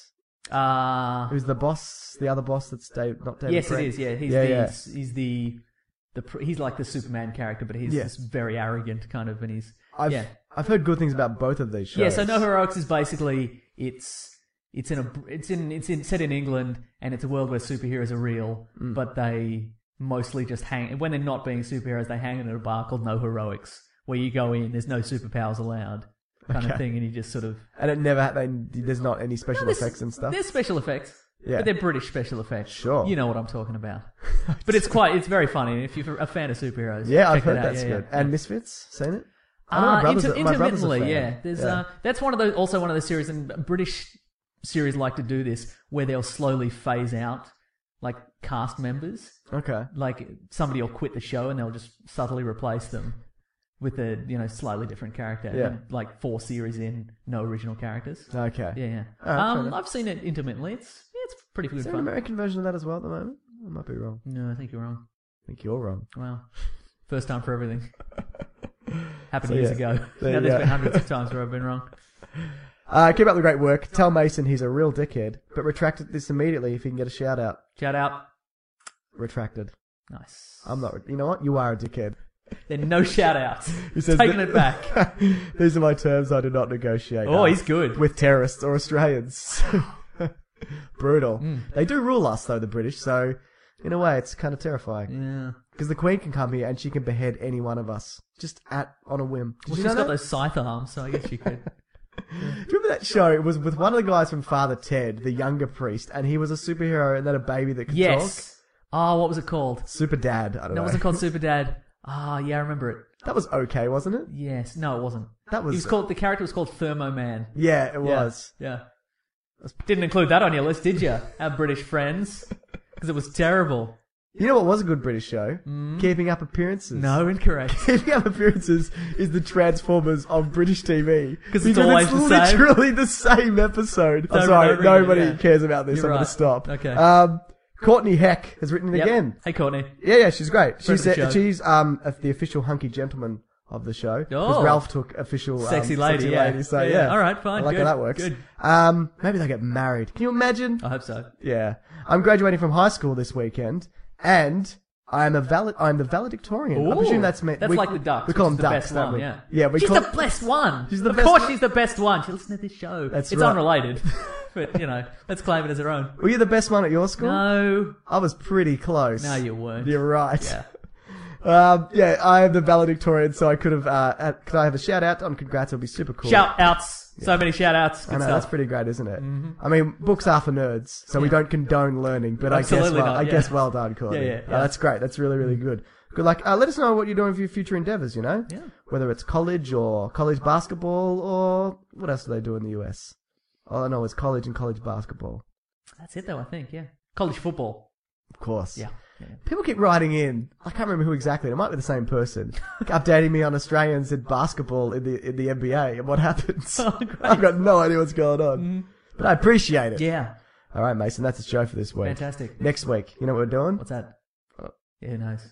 Uh, Who's the boss? The other boss that's Dave, not David. yes, Brent. it is. Yeah, he's yeah, the yeah. He's, he's the the pr- he's like the Superman character, but he's Yeah. this very arrogant kind of, and he's I've yeah. I've heard good things about both of these shows. Yeah, so No Heroics is basically it's it's in a it's in it's in set in England, and it's a world where superheroes are real, Mm. but they mostly just hang when they're not being superheroes. They hang in a bar called No Heroics, where you go in, there's no superpowers allowed, kind Okay. of thing, and you just sort of And it never they, there's not any special There's- effects and stuff. There's special effects. Yeah. But they're British special effects. Sure. You know what I'm talking about. But it's quite, it's very funny. If you're a fan of superheroes, Yeah, check I've heard it out. that's Yeah, good. yeah. And Misfits, seen it? I know Uh, my brother's inter- a- my brother's a intermittently, fan. yeah. There's Yeah. Uh, that's one of those. Also, one of the series, and British series like to do this, where they'll slowly phase out like cast members. Okay. Like somebody will quit the show, and they'll just subtly replace them with a you know slightly different character. Yeah. And, like four series in, no original characters. Okay. Yeah, yeah. Alright, fair um, enough. I've seen it intermittently. It's yeah, it's pretty good Is there an fun. American version of that as well at the moment? I might be wrong. No, I think you're wrong. I think you're wrong. Well, first time for everything. Happened So, years yeah. ago. There Now you there's go. been hundreds of times where I've been wrong. Uh, keep up the great work. Tell Mason he's a real dickhead, but retract this immediately if he can get a shout out. Shout out. Retracted. Nice. I'm not. You know what? You are a dickhead. Then no shout outs. He says Taking that- it back. These are my terms. I do not negotiate. Oh, uh, he's good. with terrorists or Australians. Brutal. Mm. They do rule us though, the British. So in a way, it's kind of terrifying Yeah. because the Queen can come here and she can behead any one of us just at on a whim. Did Well, you she's know got that? those scythe arms, so I guess you could. Do you remember that show? It was with one of the guys from Father Ted, the younger priest, and he was a superhero and then a baby that could talk. Yes. Oh, what was it called? Super Dad. I don't No, know. it wasn't called Super Dad. Ah, yeah, I remember it. That was okay, wasn't it? Yes. No, it wasn't. That was. He was called. The character was called Thermo Man. Yeah, it Yeah. was. Yeah. Didn't include that on your list, did you? Our British friends, because it was terrible. You know what was a good British show? Keeping Up Appearances. No, incorrect. Keeping Up Appearances is the Transformers of British T V. 'Cause it's always the same. literally the same episode. I'm Over sorry, and over again, nobody yeah. cares about this. You're I'm going right. to stop. Okay. Um, Courtney Heck has written it Yep. again. Hey, Courtney. Yeah, yeah, she's great. Friend She's of the show. she's um the official hunky gentleman of the show. Because Oh. Ralph took official um, Sexy lady, sexy yeah. lady, so Yeah, yeah. yeah. All right, fine, I like good, how that works. good. Um, maybe they get married. Can you imagine? I hope so. Yeah. I'm graduating from high school this weekend, and I'm a valid. I'm the valedictorian. I Ooh, presume that's meant. That's we, like the Ducks. We call which them is the ducks, best don't one, we? Yeah. Yeah, we she's call. the best one. She's the of best course, one. she's the best one. She listens to this show. That's it's right. unrelated, but you know, let's claim it as her own. Were you the best one at your school? No, I was pretty close. no, you weren't. You're right. Yeah. Um, yeah, I am the valedictorian, so I could have. Uh, had, could I have a shout out on congrats? It would be super cool. Shout outs. So many shout outs. I Good know, stuff. that's pretty great, isn't it? Mm-hmm. I mean, books are for nerds, so we Yeah. don't condone learning, but I guess Absolutely well, not, I yeah. guess well done, Courtney. Yeah, yeah, Uh, yeah. that's great. That's really, really good. Good luck. Uh, let us know what you're doing for your future endeavors, you know? Yeah. Whether it's college or college basketball or what else do they do in the U S? All I know is college and college basketball. That's it, though. I think. Yeah. College football. Of course. Yeah. yeah. People keep writing in. I can't remember who exactly. It might be the same person. Updating me on Australians in basketball in the in the N B A and what happens. Oh, great. I've got no idea what's going on. Mm-hmm. But I appreciate it. Yeah. All right, Mason, that's the show for this week. Fantastic. Next week, you know what we're doing? What's that? Yeah, who knows?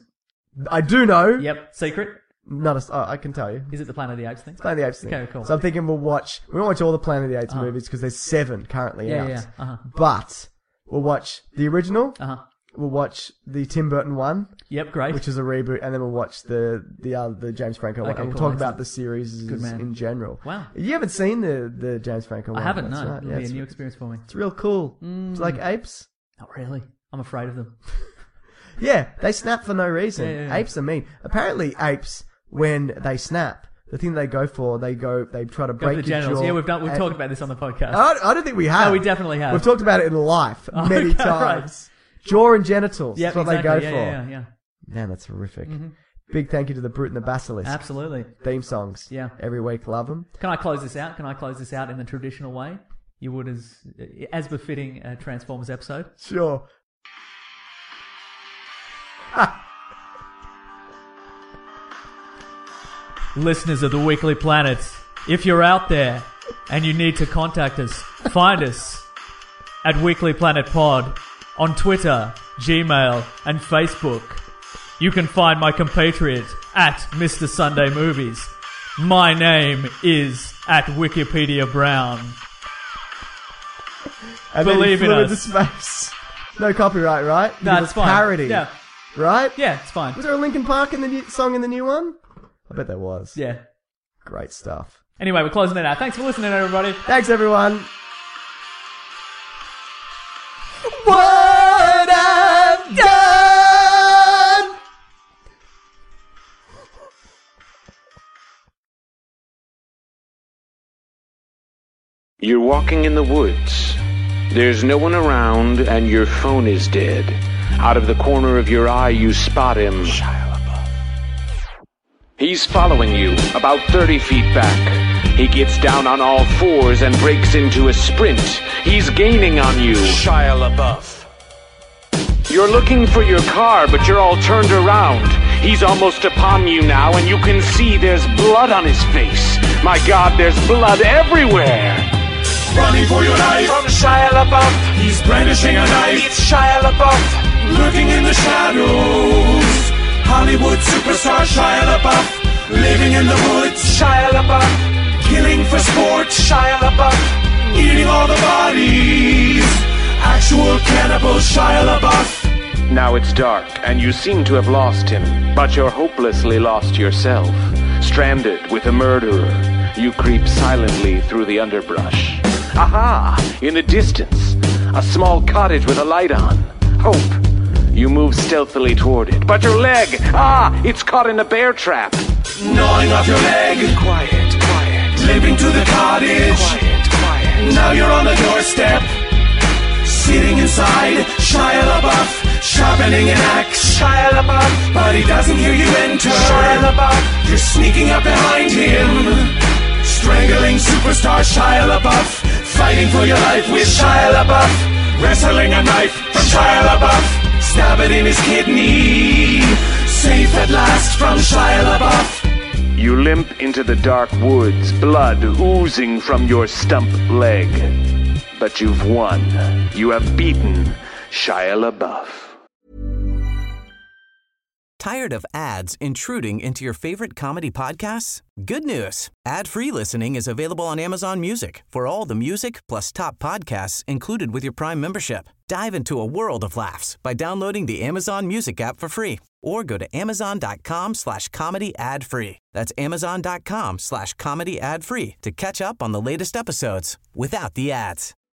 I do know. Yep. Secret. Not a, oh, I can tell you. Is it the Planet of the Apes thing? Planet of the Apes thing. Okay, cool. So I'm thinking we'll watch. We won't watch all the Planet of the Apes Uh-huh. movies because there's seven currently Yeah, out. yeah. Uh huh. But we'll watch the original. Uh huh. We'll watch the Tim Burton one, Yep. Great. which is a reboot, and then we'll watch the the uh, the James Franco one. Okay, And we'll cool, talk about excellent. the series Good man. in general. Wow. You haven't seen the the James Franco one? I haven't. That's No. right. It'll Yeah, be a it's, new experience for me. it's real cool. It's like apes. Not really. I'm afraid of them. Yeah, they snap for no reason. Yeah, yeah, yeah. Apes are mean. Apparently, apes when they snap, the thing they go for, they go, they try to Go break for the your genitals. jaw. Yeah, we've done. We've and- talked about this on the podcast. I don't, I don't think we have. No, we definitely have. We've talked about it in life Oh, many okay, times. Jaw and genitals. Yep, That's what exactly. they go yeah, for. Yeah, yeah, Man, that's horrific. Mm-hmm. Big thank you to the Brute and the Basilisk. yeah. Absolutely. Theme songs. Yeah. Every week, love them. Can I close this out? Can I close this out in the traditional way? You would as as befitting a Transformers episode. Sure. Listeners of the Weekly Planet, if you're out there and you need to contact us, find us at Weekly Planet Pod on Twitter, Gmail, and Facebook. You can find my compatriot at Mister Sunday Movies. My name is at Wikipedia Brown. And Believe then he in flew us. into space. No copyright, right? No, Because it's fine. parody. Yeah. Right? Yeah, it's fine. Was there a Linkin Park in the new, song in the new one? I bet there was. Yeah. Great stuff. Anyway, we're closing it out. Thanks for listening, everybody. Thanks, everyone. What I've done. You're walking in the woods. There's no one around, and your phone is dead. Out of the corner of your eye, you spot him. He's following you, about thirty feet back. He gets down on all fours and breaks into a sprint. He's gaining on you. Shia LaBeouf. You're looking for your car, but you're all turned around. He's almost upon you now, and you can see there's blood on his face. My God, there's blood everywhere. Running for your life from Shia LaBeouf. He's brandishing a knife. It's Shia LaBeouf. Lurking in the shadows. Hollywood superstar Shia LaBeouf. Living in the woods. Shia LaBeouf. Killing for sport. Shia LaBeouf. Eating all the bodies. Actual cannibal Shia LaBeouf. Now it's dark, and you seem to have lost him, but you're hopelessly lost yourself. Stranded with a murderer, you creep silently through the underbrush. Aha! In the distance, a small cottage with a light on. Hope. You move stealthily toward it, but your leg! Ah! It's caught in a bear trap. Gnawing off your leg. Quiet, quiet. Limping to the cottage. Quiet, quiet. Now you're on the doorstep. Sitting inside, Shia LaBeouf, sharpening an axe. Shia LaBeouf, but he doesn't hear you enter. Shia LaBeouf, you're sneaking up behind him. Strangling superstar Shia LaBeouf, fighting for your life with Shia LaBeouf. Wrestling a knife from Shia LaBeouf, stab it in his kidney. Safe at last from Shia LaBeouf. You limp into the dark woods, blood oozing from your stump leg. But you've won. You have beaten Shia LaBeouf. Tired of ads intruding into your favorite comedy podcasts? Good news. Ad-free listening is available on Amazon Music for all the music plus top podcasts included with your Prime membership. Dive into a world of laughs by downloading the Amazon Music app for free or go to amazon.com slash comedy ad free. That's amazon.com slash comedy ad free to catch up on the latest episodes without the ads.